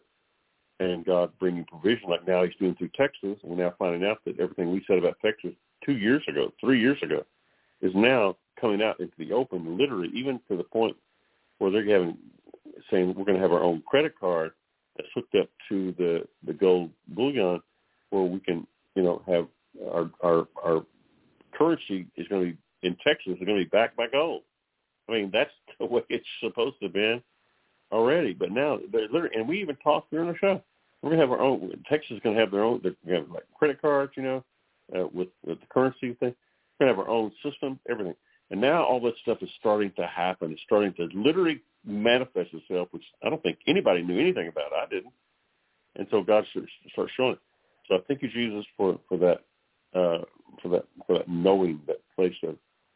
and God bringing provision like now He's doing through Texas. And we're now finding out that everything we said about Texas two years ago, three years ago, is now coming out into the open, literally, even to the point where they're having saying we're going to have our own credit card that's hooked up to the, the gold bullion, where we can, you know, have our our, our currency is going to be in Texas is going to be backed by gold. I mean, that's the way it's supposed to have been already. But now they're literally, and we even talked during the show. We're going to have our own. Texas is going to have their own. They're going to have like credit cards, you know, uh, with with the currency thing. We're going to have our own system, everything. And now all that stuff is starting to happen. It's starting to literally manifest itself, which I don't think anybody knew anything about. I didn't. And so God starts showing it. So I thank you, Jesus, for for that uh, for that for that knowing, that place of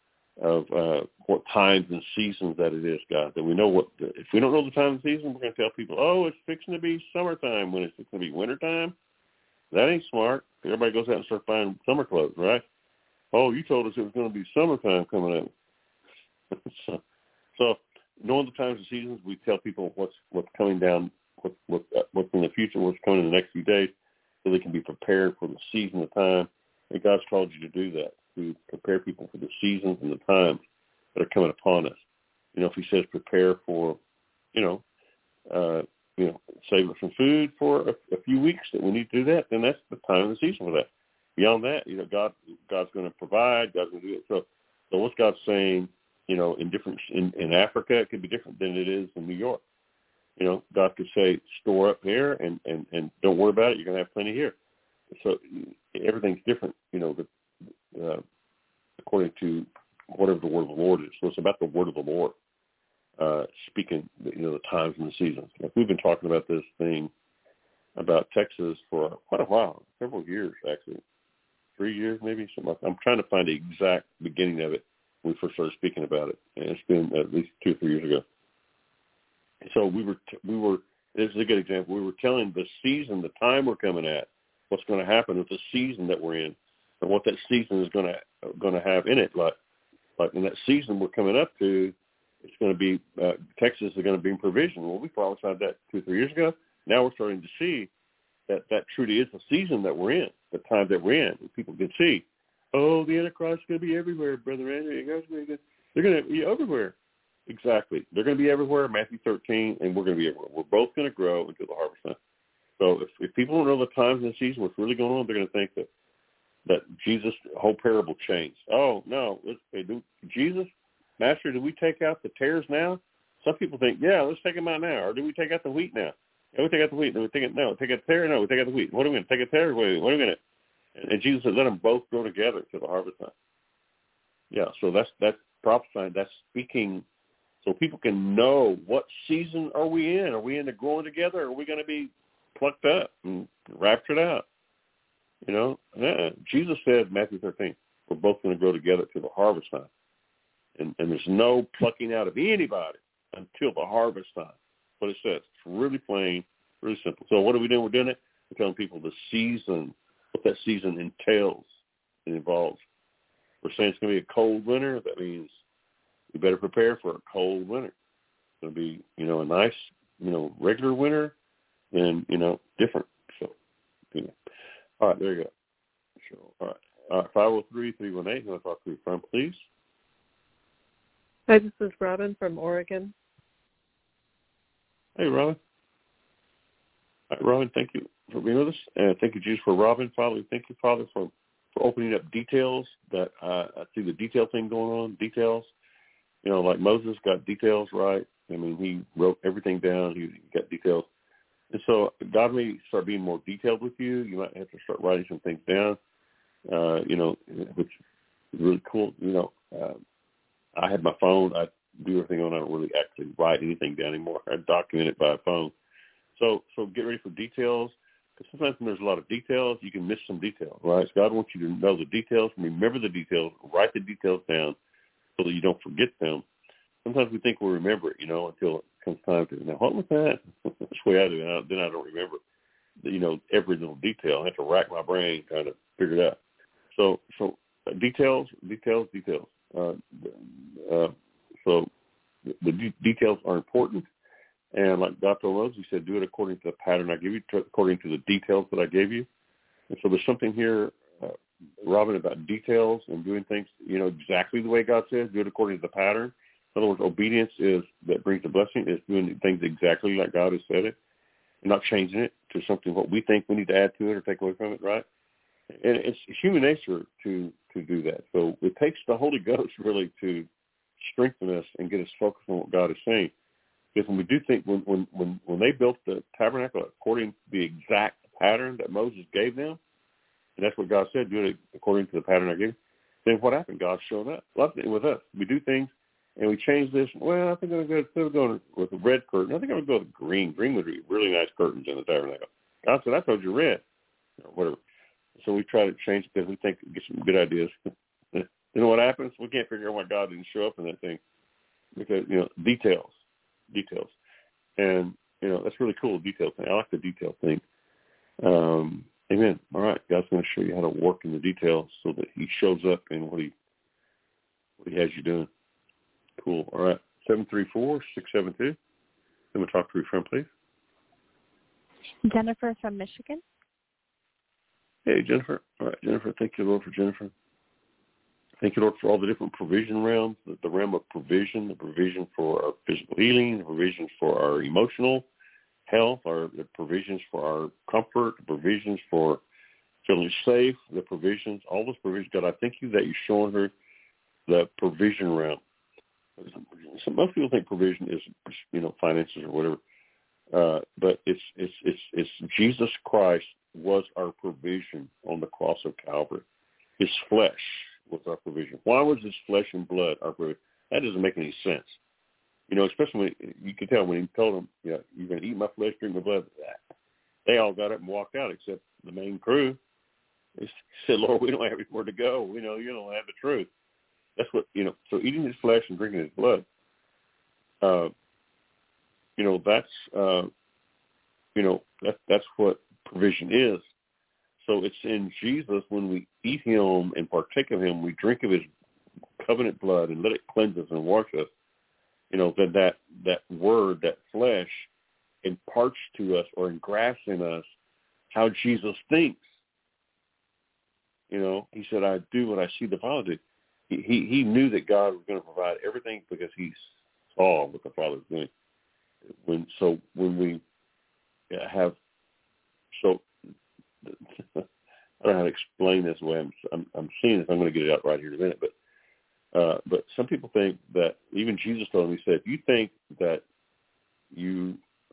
of uh, what times and seasons that it is, God. That we know what. If we don't know the time and season, we're going to tell people, "Oh, it's fixing to be summertime," when it's fixing to be wintertime. That ain't smart. Everybody goes out and starts buying summer clothes, right? Oh, you told us it was going to be summertime coming up. so, so knowing the times and seasons, we tell people what's what's coming down, what, what, uh, what's in the future, what's coming in the next few days, so they can be prepared for the season of time. And God's called you to do that, to prepare people for the seasons and the times that are coming upon us. You know, if He says prepare for, you know, uh, you know, save some food for a, a few weeks that we need to do that, then that's the time and the season for that. Beyond that, you know, God, God's going to provide. God's going to do it. So, so what's God saying? You know, in different in, in Africa, it could be different than it is in New York. You know, God could say, store up here and, and, and don't worry about it. You're going to have plenty here. So everything's different. You know, the, uh, according to whatever the word of the Lord is. So it's about the word of the Lord, uh, speaking. You know, the times and the seasons. Like we've been talking about this thing about Texas for quite a while, several years actually. Three years, maybe something like that. I'm trying to find the exact beginning of it when we first started speaking about it, and it's been at least two or three years ago. So we were, t- we were. This is a good example. We were telling the season, the time we're coming at, what's going to happen with the season that we're in, and what that season is going to going to have in it. Like, like in that season we're coming up to, it's going to be uh, Texas is going to be in provision. Well, we prophesied that two or three years ago. Now we're starting to see that that truly is the season that we're in, the time that we're in. People can see, oh, the Antichrist is going to be everywhere, Brother Andrew. They're going to be everywhere. Exactly. They're going to be everywhere, Matthew thirteen, and we're going to be everywhere. We're both going to grow until the harvest time. So if, if people don't know the times and the season, what's really going on, they're going to think that that Jesus' whole parable changed. Oh, no. Let's, hey, do, Jesus, Master, do we take out the tares now? Some people think, yeah, let's take them out now. Or do we take out the wheat now? Yeah, we take out the wheat. No, we take it. No, take out the tare. No, we take out the wheat. What are we going to take a tare? What are we going to? And, and Jesus said, let them both grow together to the harvest time. Yeah, so that's that's prophesying. That's speaking, so people can know what season are we in. Are we in the growing together? Or are we going to be plucked up and raptured out? You know, yeah. Jesus said, Matthew thirteen, we're both going to grow together to the harvest time, and and there's no plucking out of anybody until the harvest time. What it says. It's really plain, really simple. So what are we doing? We're doing it. We're telling people the season, what that season entails and involves. We're saying it's going to be a cold winter. That means we better prepare for a cold winter. It's going to be, you know, a nice, you know, regular winter and, you know, different. So, you know. All right, there you go. So, all right. All right, five oh three, three one eight. You want to talk to your friend, please? Hi, this is Robin from Oregon. Hey, Robin. All right, Robin, thank you for being with us. And thank you, Jesus, for Robin. Father, we thank you, Father, for, for opening up details that uh, I see the detail thing going on, details. You know, like Moses got details right. I mean, he wrote everything down. He got details. And so God may start being more detailed with you. You might have to start writing some things down, uh, you know, which is really cool. You know, uh, I have my phone. I do everything on. I don't really actually write anything down anymore. I document it by phone. So so get ready for details. Because sometimes when there's a lot of details, you can miss some details, right? So God wants you to know the details, remember the details, write the details down so that you don't forget them. Sometimes we think we'll remember it, you know, until it comes time to, now, what was that? That's the way I do it. Then I don't remember, you know, every little detail. I have to rack my brain trying to figure it out. So, so uh, details, details, details. Uh, uh, so the, the d- details are important. And like Doctor Rose, he said, do it according to the pattern I give you, to, according to the details that I gave you. And so there's something here, uh, Robin, about details and doing things, you know, exactly the way God says, do it according to the pattern. In other words, obedience is that brings the blessing, is doing things exactly like God has said it, and not changing it to something what we think we need to add to it or take away from it, right? And it's human nature to, to do that. So it takes the Holy Ghost really to strengthen us and get us focused on what God is saying. Because when we do think, when, when, when, when they built the tabernacle according to the exact pattern that Moses gave them, and that's what God said, do it according to the pattern I gave, then what happened? God's showing up. Lots of it with us. We do things, and we change this. Well, I think I'm going to go, instead of going with a red curtain, I think I'm going to go with green. Green would be really nice curtains in the tabernacle. God said, I told you red, or whatever. So we try to change it because we think we get some good ideas. You know what happens? We can't figure out why God didn't show up in that thing because, you know, details. details. And, you know, that's really cool, detail thing. I like the detail thing. Um, amen. All right. God's going to show you how to work in the details so that he shows up in what he what he has you doing. Cool. All right. seven three four, six seven two. Then we'll talk to your friend, please. Jennifer from Michigan. Hey, Jennifer. All right, Jennifer. Thank you, Lord, for Jennifer. Thank you, Lord, for all the different provision realms, the, the realm of provision, the provision for our physical healing, the provisions for our emotional health, our, the provisions for our comfort, the provisions for feeling safe, the provisions, all those provisions. God, I thank you that you're showing her the provision realm. So most people think provision is, you know, finances or whatever, uh, but it's it's it's it's Jesus Christ was our provision on the cross of Calvary. His flesh was our provision. Why was his flesh and blood our provision? That doesn't make any sense. You know, especially when you could tell when he told them, you know, you're going to eat my flesh, drink my blood. They all got up and walked out except the main crew. They said, Lord, we don't have anywhere to go. We know you don't have the truth. That's what, you know, so eating his flesh and drinking his blood, uh, you know, that's, uh, you know, that, that's what provision is. So it's in Jesus when we eat him and partake of him, we drink of his covenant blood and let it cleanse us and wash us, you know, that that, that word, that flesh imparts to us or engrafts in us how Jesus thinks. You know, he said, I do what I see the Father do. He, he, he knew that God was going to provide everything because he saw what the Father was doing. When, so when we have, so I don't know how to explain this the way I'm, I'm, I'm seeing this. I'm going to get it out right here in a minute. But uh, but some people think that even Jesus told them, he said, if you think that you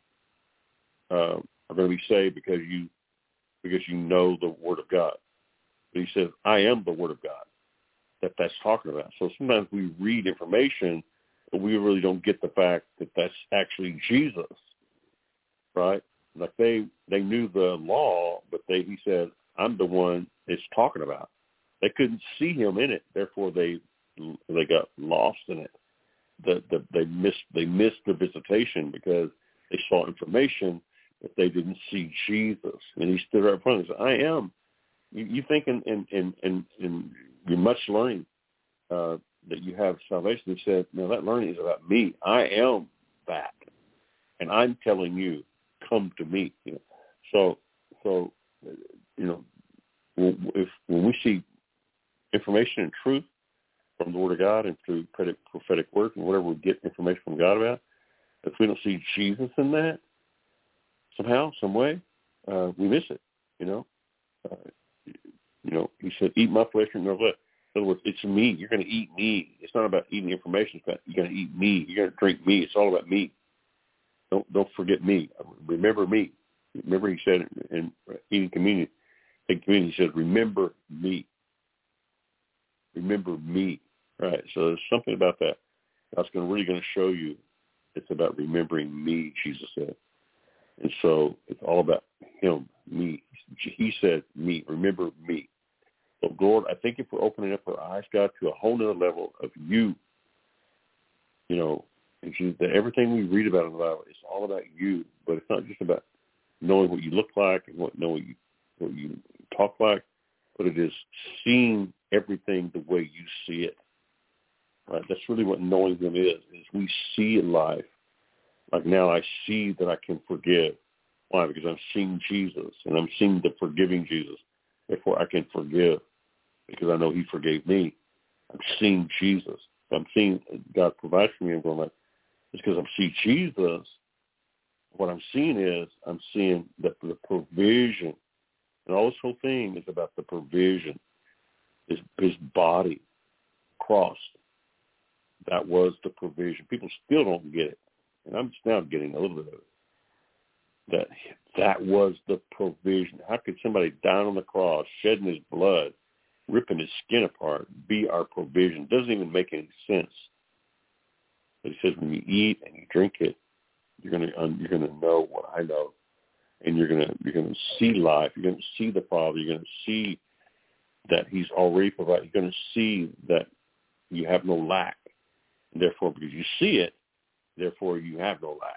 uh, are going to be saved because you because you know the Word of God, but he says, I am the Word of God that that's talking about. So sometimes we read information, but we really don't get the fact that that's actually Jesus, right? Like they, they knew the law, but they, he said, I'm the one it's talking about. They couldn't see him in it, therefore they they got lost in it. The, the, they missed they missed the visitation because they saw information, but they didn't see Jesus. And he stood right in front of them and said, I am. You, you think in in, in, in, in your much learning uh, that you have salvation. He said, no, that learning is about me. I am that, and I'm telling you, come to me. You know, so so you know, if when we see information and truth from the Word of God and through prophetic words and whatever we get information from God about, if we don't see Jesus in that somehow, some way, uh, we miss it. You know, uh, you know, he said, eat my flesh and no flesh. In other words, it's me. You're going to eat me. It's not about eating information. It's about you're going to eat me. You're going to drink me. It's all about me. Don't don't forget me. Remember me. Remember, he said in eating communion, taking communion, he said, remember me. Remember me. Right. So there's something about that. That's going to really going to show you. It's about remembering me, Jesus said. And so it's all about him, me. He said me. Remember me. So, Lord, I thank you for opening up our eyes, God, to a whole nother level of you. You know, and you, that everything we read about in the Bible is all about you, but it's not just about knowing what you look like and what knowing you, what you talk like, but it is seeing everything the way you see it. Right? That's really what knowing him is, is we see in life. Like now I see that I can forgive. Why? Because I'm seeing Jesus, and I'm seeing the forgiving Jesus. Therefore, I can forgive because I know he forgave me. I'm seeing Jesus. I'm seeing God provide for me. I'm going like, it's because I'm seeing Jesus. What I'm seeing is I'm seeing that the provision, and all this whole thing is about the provision. His, his body crossed. That was the provision. People still don't get it, and I'm just now getting a little bit of it. That that was the provision. How could somebody down on the cross, shedding his blood, ripping his skin apart, be our provision? Doesn't even make any sense. But he says, when you eat and you drink it, you're gonna you're gonna know what I know, and you're gonna you're gonna see life. You're gonna see the Father. You're gonna see that He's already provided. You're gonna see that you have no lack. And therefore, because you see it, therefore you have no lack.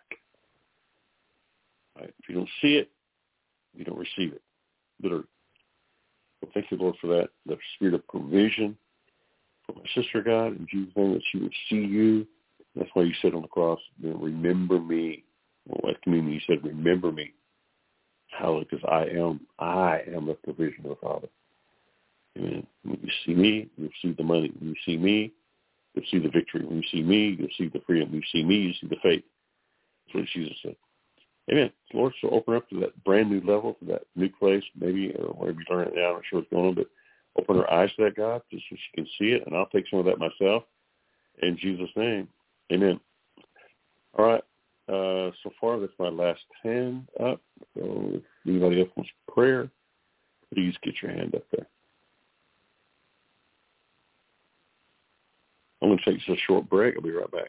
Right? If you don't see it, you don't receive it. Literally. So thank you, Lord, for that. The spirit of provision for my sister, God, in Jesus' name, that she would see you. That's why you said on the cross, you know, remember me. Well, at communion, you said, remember me. Hallelujah, because I am, I am the provision of the Father. Amen. When you see me, you'll see the money. When you see me, you'll see the victory. When you see me, you'll see the freedom. When you see me, you see the faith. That's what Jesus said. Amen. Lord, so open up to that brand new level, to that new place, maybe, or wherever you learn it now. I'm not sure what's going on, but open her eyes to that, God, just so she can see it, and I'll take some of that myself. In Jesus' name, amen. All right. Uh, so far, that's my last hand up. So if anybody else wants prayer, please get your hand up there. I'm going to take just a short break. I'll be right back.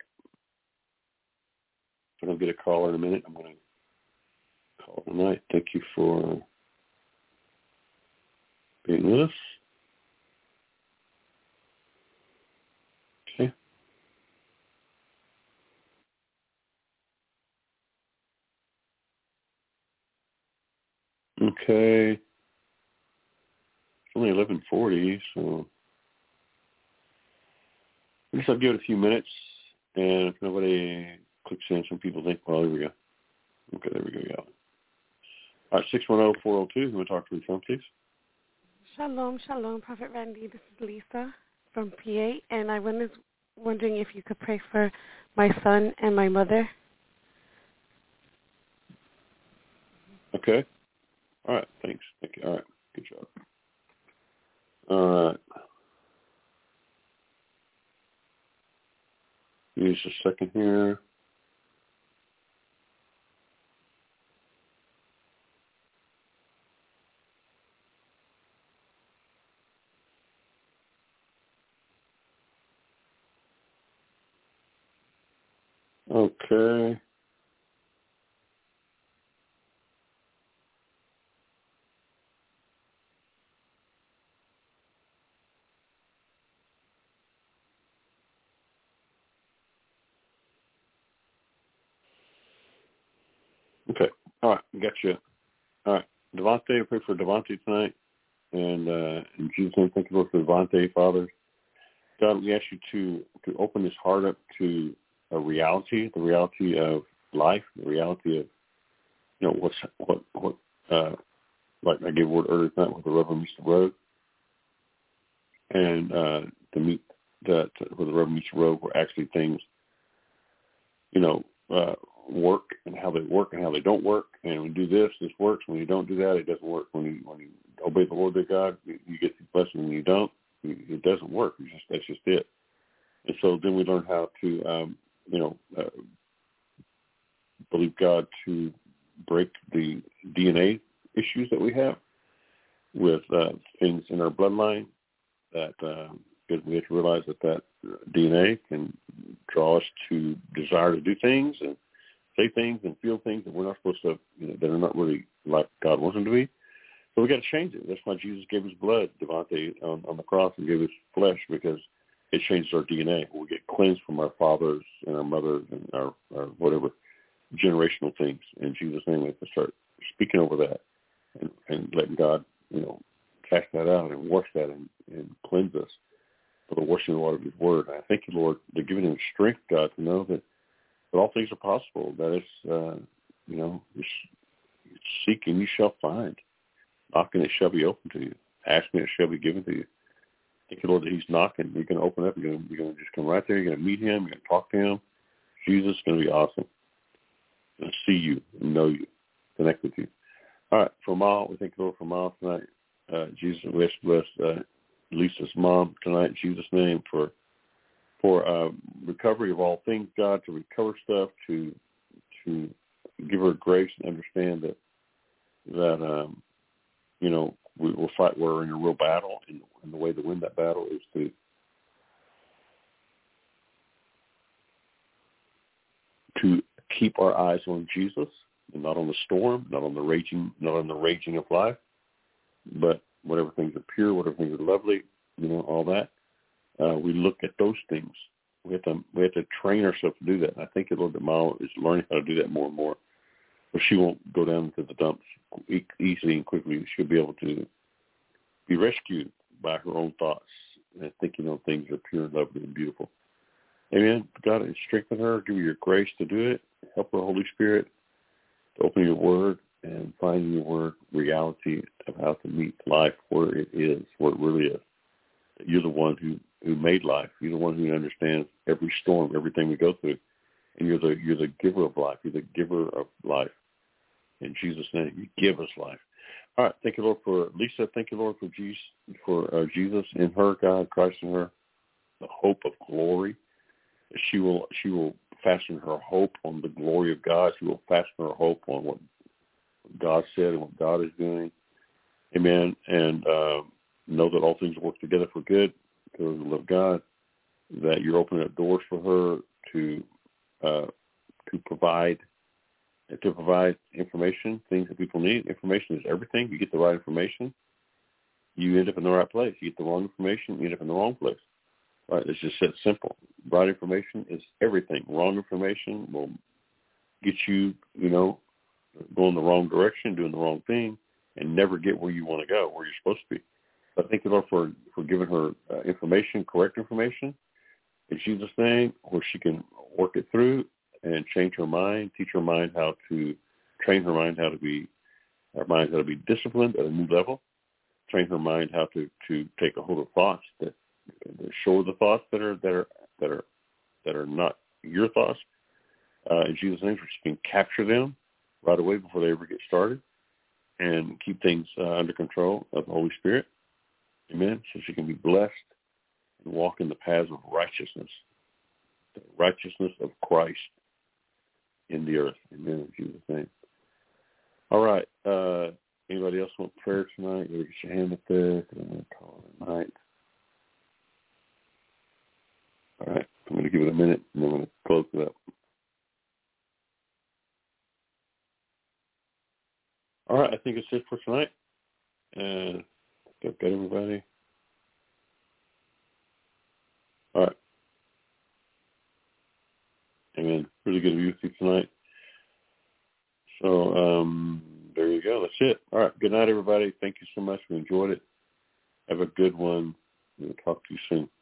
I'm going to get a call in a minute. I'm going to call tonight. Thank you for being with us. Okay. Okay. It's only eleven forty, so I guess I'll give it a few minutes, and if nobody clicks in, some people think, well, there we go. Okay, there we go, yeah. All right, six one zero, four zero two, you want to talk to me from, please? Shalom, shalom, Prophet Randy. This is Lisa from P A, and I was wondering if you could pray for my son and my mother. Okay. All right, thanks. Thank you. All right, good job. All right. Give me just a second here. Okay. Okay. All right. Got you. All right. Devontae, I pray for Devontae tonight. And uh, in Jesus' name, thank you, Lord, for Devontae, Father. God, we ask you to, to open his heart up to a reality, the reality of life, the reality of, you know, what's, what, what, uh, like I gave a word earlier tonight, where the rubber meets the road. And uh, to meet that, where the rubber meets the road, where actually things, you know, uh, work and how they work and how they don't work. And when you do this, this works. When you don't do that, it doesn't work. When you when you obey the Lord thy God, you, you get flesh, and when you don't, it doesn't work. It's just, that's just it. And so then we learn how to, um, you know, uh, believe God to break the D N A issues that we have with uh, things in our bloodline. That uh, because we have to realize that that D N A can draw us to desire to do things and say things and feel things that we're not supposed to, you know, that are not really like God wants them to be. So we got to change it. That's why Jesus gave his blood, Devontae, on, on the cross, and gave his flesh, because it changes our D N A. We get cleansed from our fathers and our mothers and our, our whatever generational things. In Jesus' name, we have to start speaking over that and, and letting God, you know, cast that out and wash that and, and cleanse us for the washing of the water of his word. And I thank you, Lord, for giving him strength, God, to know that, that all things are possible, that it's, uh, you know, it's, it's seek and you shall find. Knocking, it shall be open to you. Asking, it shall be given to you. Thank you, Lord, that he's knocking. You're going to open up. You're going to, you're going to just come right there. You're going to meet him. You're going to talk to him. Jesus is going to be awesome. Going to see you and know you, connect with you. All right, for Ma, we thank you, Lord, for Ma tonight. Uh, Jesus, bless, bless uh, Lisa's mom tonight in Jesus' name for for uh, recovery of all things, God, to recover stuff, to to give her grace and understand that that um, you know we, we'll fight. We're in a real battle, and, and the way to win that battle is to to keep our eyes on Jesus and not on the storm, not on the raging, not on the raging of life, but whatever things are pure, whatever things are lovely, you know, all that. Uh, we look at those things. We have to we have to train ourselves to do that. And I think a little bit Mama is learning how to do that more and more. But she won't go down to the dumps e- easily and quickly. She'll be able to be rescued by her own thoughts and thinking on things that are pure and lovely and beautiful. Amen. God, strengthen her. Give her your grace to do it. Help her, Holy Spirit, to open your word and find in your word reality of how to meet life where it is, where it really is. You're the one who, who made life. You're the one who understands every storm, everything we go through. And you're the you're the giver of life. You're the giver of life. In Jesus' name, you give us life. All right. Thank you, Lord, for Lisa. Thank you, Lord, for Jesus, for uh, Jesus in her, God, Christ in her, the hope of glory. She will she will fasten her hope on the glory of God. She will fasten her hope on what God said and what God is doing. Amen. And uh, know that all things work together for good because of God, that you're opening up doors for her to uh, to provide to provide information, things that people need. Information is everything. You get the right information, you end up in the right place. You get the wrong information, you end up in the wrong place. Right? It's just that simple. Right information is everything. Wrong information will get you, you know, going the wrong direction, doing the wrong thing, and never get where you want to go, where you're supposed to be. So I thank you, Lord, for, for giving her uh, information, correct information, in Jesus' name, where she can work it through and change her mind, teach her mind how to, train her mind how to be, her mind how to be disciplined at a new level, train her mind how to, to take a hold of thoughts that, that show the thoughts that are that are that are that are not your thoughts. Uh, in Jesus' name, so she can capture them right away before they ever get started, and keep things uh, under control of the Holy Spirit. Amen. So she can be blessed and walk in the paths of righteousness, the righteousness of Christ in the earth. Amen. In Jesus' name. All right. Uh, anybody else want prayer tonight? You get your hand up there. I'm going to call it a night. All right. I'm going to give it a minute, and then I'm going to close it up. All right. I think it's it for tonight. Uh, I've got everybody. All right. Amen. Really good to be with you tonight. So um, there you go. That's it. All right. Good night, everybody. Thank you so much. We enjoyed it. Have a good one. We'll talk to you soon.